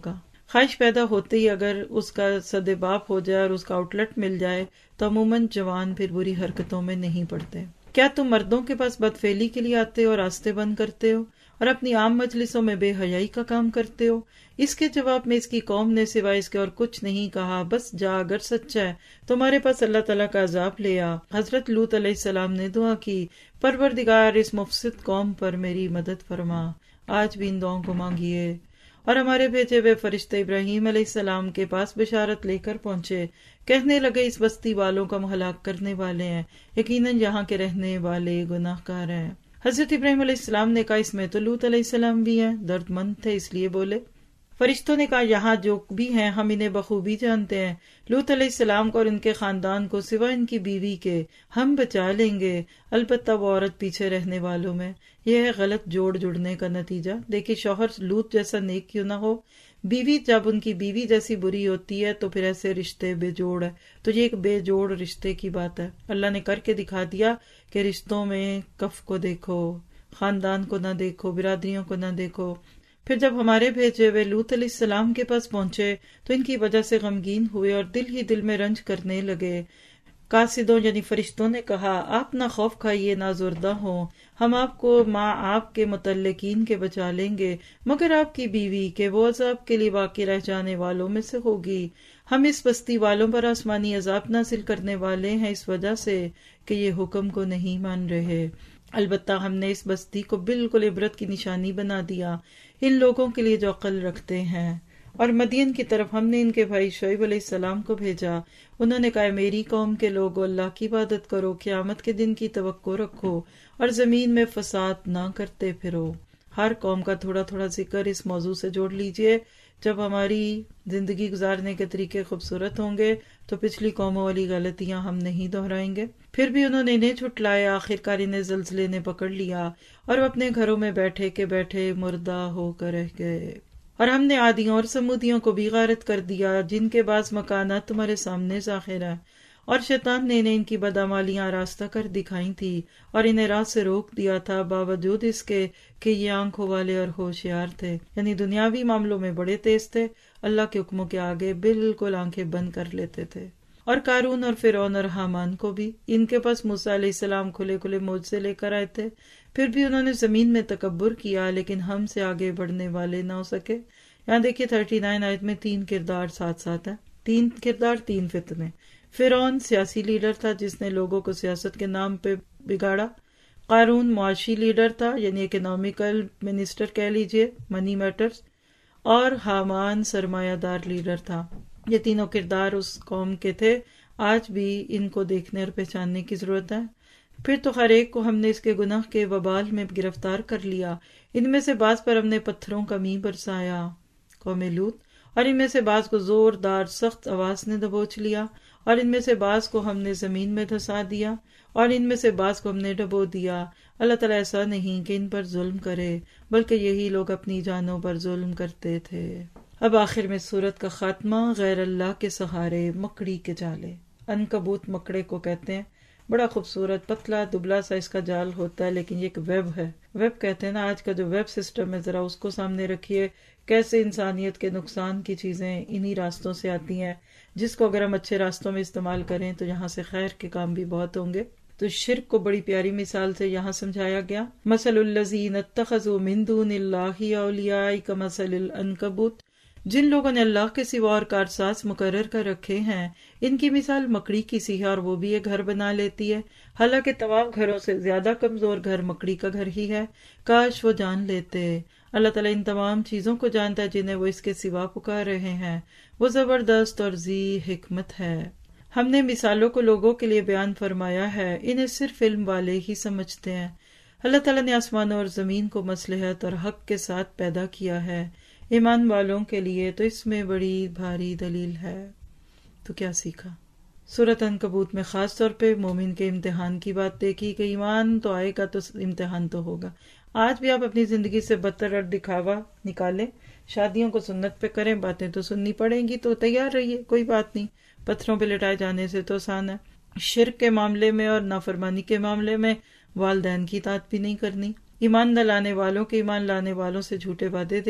خواہش پیدا ہوتے ہی اگر اس کا صد باپ ہو جائے اور اس کا آؤٹ لیٹ مل جائے تو عموماً جوان پھر بری حرکتوں میں نہیں پڑتے۔ کیا تم مردوں کے پاس بدفعلی کے لیے آتے ہو اور راستے بند کرتے ہو اور اپنی عام مجلسوں میں بے حیائی کا کام کرتے ہو؟ اس کے جواب میں اس کی قوم نے سوائے اس کے اور کچھ نہیں کہا، بس جا، اگر سچا ہے تمہارے پاس اللہ تعالیٰ کا عذاب لے آ۔ حضرت لوط علیہ السلام نے دعا کی، پروردگار اس مفسد قوم پر میری مدد فرما۔ آج بھی ان دعاؤں کو مانگیے۔ اور ہمارے بھیجے ہوئے فرشتے ابراہیم علیہ السلام کے پاس بشارت لے کر پہنچے، کہنے لگے اس بستی والوں کو ہم ہلاک کرنے والے ہیں، یقیناً یہاں کے رہنے والے گناہ گار ہیں۔ حضرت ابراہیم علیہ السلام نے کہا اس میں تو لوط علیہ السلام بھی ہیں، درد مند تھے اس لیے بولے۔ فرشتوں نے کہا یہاں جو بھی ہیں ہم انہیں بخوبی جانتے ہیں، لوط علیہ السلام کو اور ان کے خاندان کو سوا ان کی بیوی کے ہم بچا لیں گے، البتہ وہ عورت پیچھے رہنے والوں میں۔ یہ ہے غلط جوڑ جڑنے کا نتیجہ۔ دیکھیے شوہر لوط جیسا نیک کیوں نہ ہو، بیوی جب ان کی بیوی جیسی بری ہوتی ہے تو پھر ایسے رشتے بے جوڑ ہے۔ تو یہ ایک بے جوڑ رشتے کی بات ہے۔ اللہ نے کر کے دکھا دیا کہ رشتوں میں کف کو دیکھو، خاندان کو نہ دیکھو، برادریوں کو نہ دیکھو۔ پھر جب ہمارے بھیجے ہوئے لوط علیہ السلام کے پاس پہنچے تو ان کی وجہ سے غمگین ہوئے اور دل ہی دل میں رنج کرنے لگے۔ قاصدوں یعنی فرشتوں نے کہا آپ نہ خوف کھائیے نہ زردہ ہوں، ہم آپ کو ماں آپ کے متعلقین کے بچا لیں گے، مگر آپ کی بیوی کہ وہ عذاب کے لیے باقی رہ جانے والوں میں سے ہوگی۔ ہم اس بستی والوں پر آسمانی عذاب نازل کرنے والے ہیں اس وجہ سے کہ یہ حکم کو نہیں مان رہے۔ البتہ ہم نے اس بستی کو بالکل عبرت کی نشانی بنا دیا ان لوگوں کے لیے جو عقل رکھتے ہیں۔ اور مدین کی طرف ہم نے ان کے بھائی شعیب علیہ السلام کو بھیجا، انہوں نے کہا میری قوم کے لوگو اللہ کی عبادت کرو، قیامت کے دن کی توقع رکھو اور زمین میں فساد نہ کرتے پھرو۔ ہر قوم کا تھوڑا تھوڑا ذکر اس موضوع سے جوڑ لیجئے۔ جب ہماری زندگی گزارنے کے طریقے خوبصورت ہوں گے تو پچھلی قوموں والی غلطیاں ہم نہیں دہرائیں گے۔ پھر بھی انہوں نے انہیں جھٹلایا، آخرکار انہیں زلزلے نے پکڑ لیا اور وہ اپنے گھروں میں بیٹھے کے بیٹھے مردہ ہو کر رہ گئے۔ اور ہم نے عادیوں اور سمودیوں کو بھی غارت کر دیا جن کے بعض مکانات تمہارے سامنے ظاہر ہیں، اور شیطان نے انہیں ان کی بدعمالیاں راستہ کر دکھائی تھی اور انہیں راہ سے روک دیا تھا، باوجود اس کے کہ یہ آنکھوں والے اور ہوشیار تھے، یعنی دنیاوی معاملوں میں بڑے تیز تھے، اللہ کے حکموں کے آگے بالکل آنکھیں بند کر لیتے تھے۔ اور قارون اور فرعون اور حامان کو بھی، ان کے پاس موسیٰ علیہ السلام کھلے کھلے معجزے لے کر آئے تھے، پھر بھی انہوں نے زمین میں تکبر کیا لیکن ہم سے آگے بڑھنے والے نہ ہو سکے۔ یہاں دیکھیے 39 آیت میں 3 کردار ساتھ ساتھ ہیں، 3 کردار 3 فتنے۔ فرعون سیاسی لیڈر تھا جس نے لوگوں کو سیاست کے نام پہ بگاڑا، قارون معاشی لیڈر تھا یعنی اکنامیکل منسٹر کہہ لیجئے، منی میٹرز، اور حامان سرمایہ دار لیڈر تھا۔ یہ تینوں کردار اس قوم کے تھے، آج بھی ان کو دیکھنے اور پہچاننے کی ضرورت ہے۔ پھر تو ہر ایک کو ہم نے اس کے گناہ کے وبال میں گرفتار کر لیا، ان میں سے بعض پر ہم نے پتھروں کا می برسایا، قوم لوط، اور ان میں سے بعض کو زوردار سخت آواز نے دبوچ لیا، اور ان میں سے بعض کو ہم نے زمین میں دھسا دیا، اور ان میں سے بعض کو ہم نے ڈبو دیا۔ اللہ تعالیٰ ایسا نہیں کہ ان پر ظلم کرے، بلکہ یہی لوگ اپنی جانوں پر ظلم کرتے تھے۔ اب آخر میں سورت کا خاتمہ، غیر اللہ کے سہارے، مکڑی کے جالے۔ عنکبوت مکڑے کو کہتے ہیں، بڑا خوبصورت پتلا دبلا سا اس کا جال ہوتا ہے، لیکن یہ ایک ویب ہے۔ ویب کہتے ہیں نا آج کا جو ویب سسٹم ہے، ذرا اس کو سامنے رکھیے، کیسے انسانیت کے نقصان کی چیزیں انہی راستوں سے آتی ہیں، جس کو اگر ہم اچھے راستوں میں استعمال کریں تو یہاں سے خیر کے کام بھی بہت ہوں گے۔ تو شرک کو بڑی پیاری مثال سے یہاں سمجھایا گیا، مثل الذین اتخذوا من دون اللہ اولیاء کمثل العنکبوت، جن لوگوں نے اللہ کے سوا اور کارساز مقرر کر رکھے ہیں ان کی مثال مکڑی کی سی ہے، اور وہ بھی ایک گھر بنا لیتی ہے، حالانکہ تمام گھروں سے زیادہ کمزور گھر مکڑی کا گھر ہی ہے، کاش وہ جان لیتے۔ اللہ تعالیٰ ان تمام چیزوں کو جانتا ہے جنہیں وہ اس کے سوا پکار رہے ہیں، وہ زبردست اور ذی حکمت ہے۔ ہم نے مثالوں کو لوگوں کے لیے بیان فرمایا ہے، انہیں صرف علم والے ہی سمجھتے ہیں۔ اللہ تعالیٰ نے آسمانوں اور زمین کو مصلحت اور حق کے ساتھ پیدا کیا ہے، ایمان والوں کے لیے تو اس میں بڑی بھاری دلیل ہے۔ تو کیا سیکھا؟ سورۃ عنکبوت میں خاص طور پہ مومن کے امتحان کی بات دیکھی کہ ایمان تو آئے گا تو امتحان تو ہوگا۔ آج بھی آپ اپنی زندگی سے بدتر اور دکھاوا نکالیں، شادیوں کو سنت پہ کریں، باتیں تو سننی پڑیں گی تو تیار رہیے، کوئی بات نہیں، پتھروں پہ لٹائے جانے سے تو آسان ہے۔ شرک کے معاملے میں اور نافرمانی کے معاملے میں والدین کی اطاعت بھی نہیں کرنی، ایمان نہ لانے والوں کے ایمان لانے والوں سے جھوٹے وعدے دیکھے،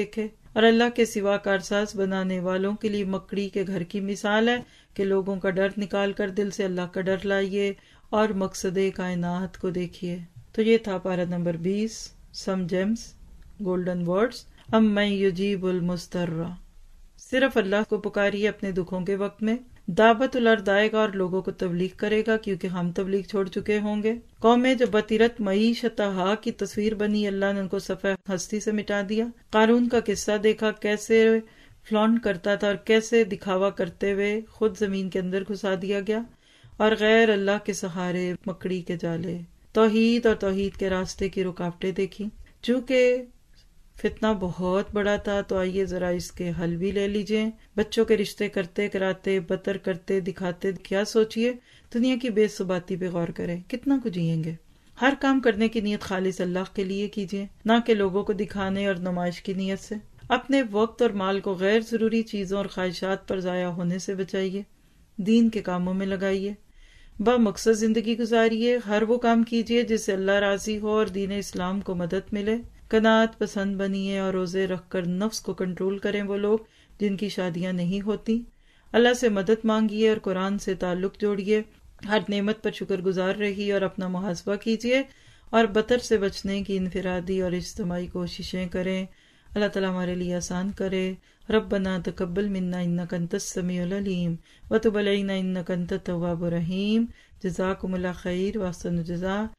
اور اللہ کے سوا کارساز بنانے والوں کے لیے مکڑی کے گھر کی مثال ہے کہ لوگوں کا ڈر نکال کر دل سے اللہ کا ڈر لائیے اور مقصد کائنات کو دیکھیے۔ تو یہ تھا پارہ نمبر 20، سم جیمز گولڈن ورڈز۔ امن یجیب المضطر، صرف اللہ کو پکاریے اپنے دکھوں کے وقت میں۔ دعوت الارض آئے گا اور لوگوں کو تبلیغ کرے گا، کیونکہ ہم تبلیغ چھوڑ چکے ہوں گے۔ قومیں جو بطیرت معیشتہا کی تصویر بنی، اللہ نے ان کو صفحہ ہستی سے مٹا دیا۔ قارون کا قصہ دیکھا، کیسے فلانٹ کرتا تھا اور کیسے دکھاوا کرتے ہوئے خود زمین کے اندر گھسا دیا گیا، اور غیر اللہ کے سہارے مکڑی کے جالے۔ توحید اور توحید کے راستے کی رکاوٹیں دیکھی۔ چونکہ فتنہ بہت بڑا تھا تو آئیے ذرا اس کے حل بھی لے لیجئے۔ بچوں کے رشتے کرتے کراتے بتر کرتے دکھاتے کیا سوچئے، دنیا کی بے ثباتی پہ غور کریں، کتنا کچھ جئیں گے۔ ہر کام کرنے کی نیت خالص اللہ کے لیے کیجئے، نہ کہ لوگوں کو دکھانے اور نمائش کی نیت سے۔ اپنے وقت اور مال کو غیر ضروری چیزوں اور خواہشات پر ضائع ہونے سے بچائیے، دین کے کاموں میں لگائیے، با مقصد زندگی گزاریے۔ ہر وہ کام کیجئے جس سے اللہ راضی ہو اور دین اسلام کو مدد ملے۔ قناعت پسند بنیے اور روزے رکھ کر نفس کو کنٹرول کریں وہ لوگ جن کی شادیاں نہیں ہوتی۔ اللہ سے مدد مانگیے اور قرآن سے تعلق جوڑیے۔ ہر نعمت پر شکر گزار رہیے اور اپنا محاسبہ کیجیے، اور بطر سے بچنے کی انفرادی اور اجتماعی کوششیں کریں۔ اللہ تعالیٰ ہمارے لیے آسان کرے۔ ربنا تقبل منا انک انت السمیع العلیم وتب علینا انک انت التواب الرحیم۔ جزاکم اللہ خیر واحسن الجزاء۔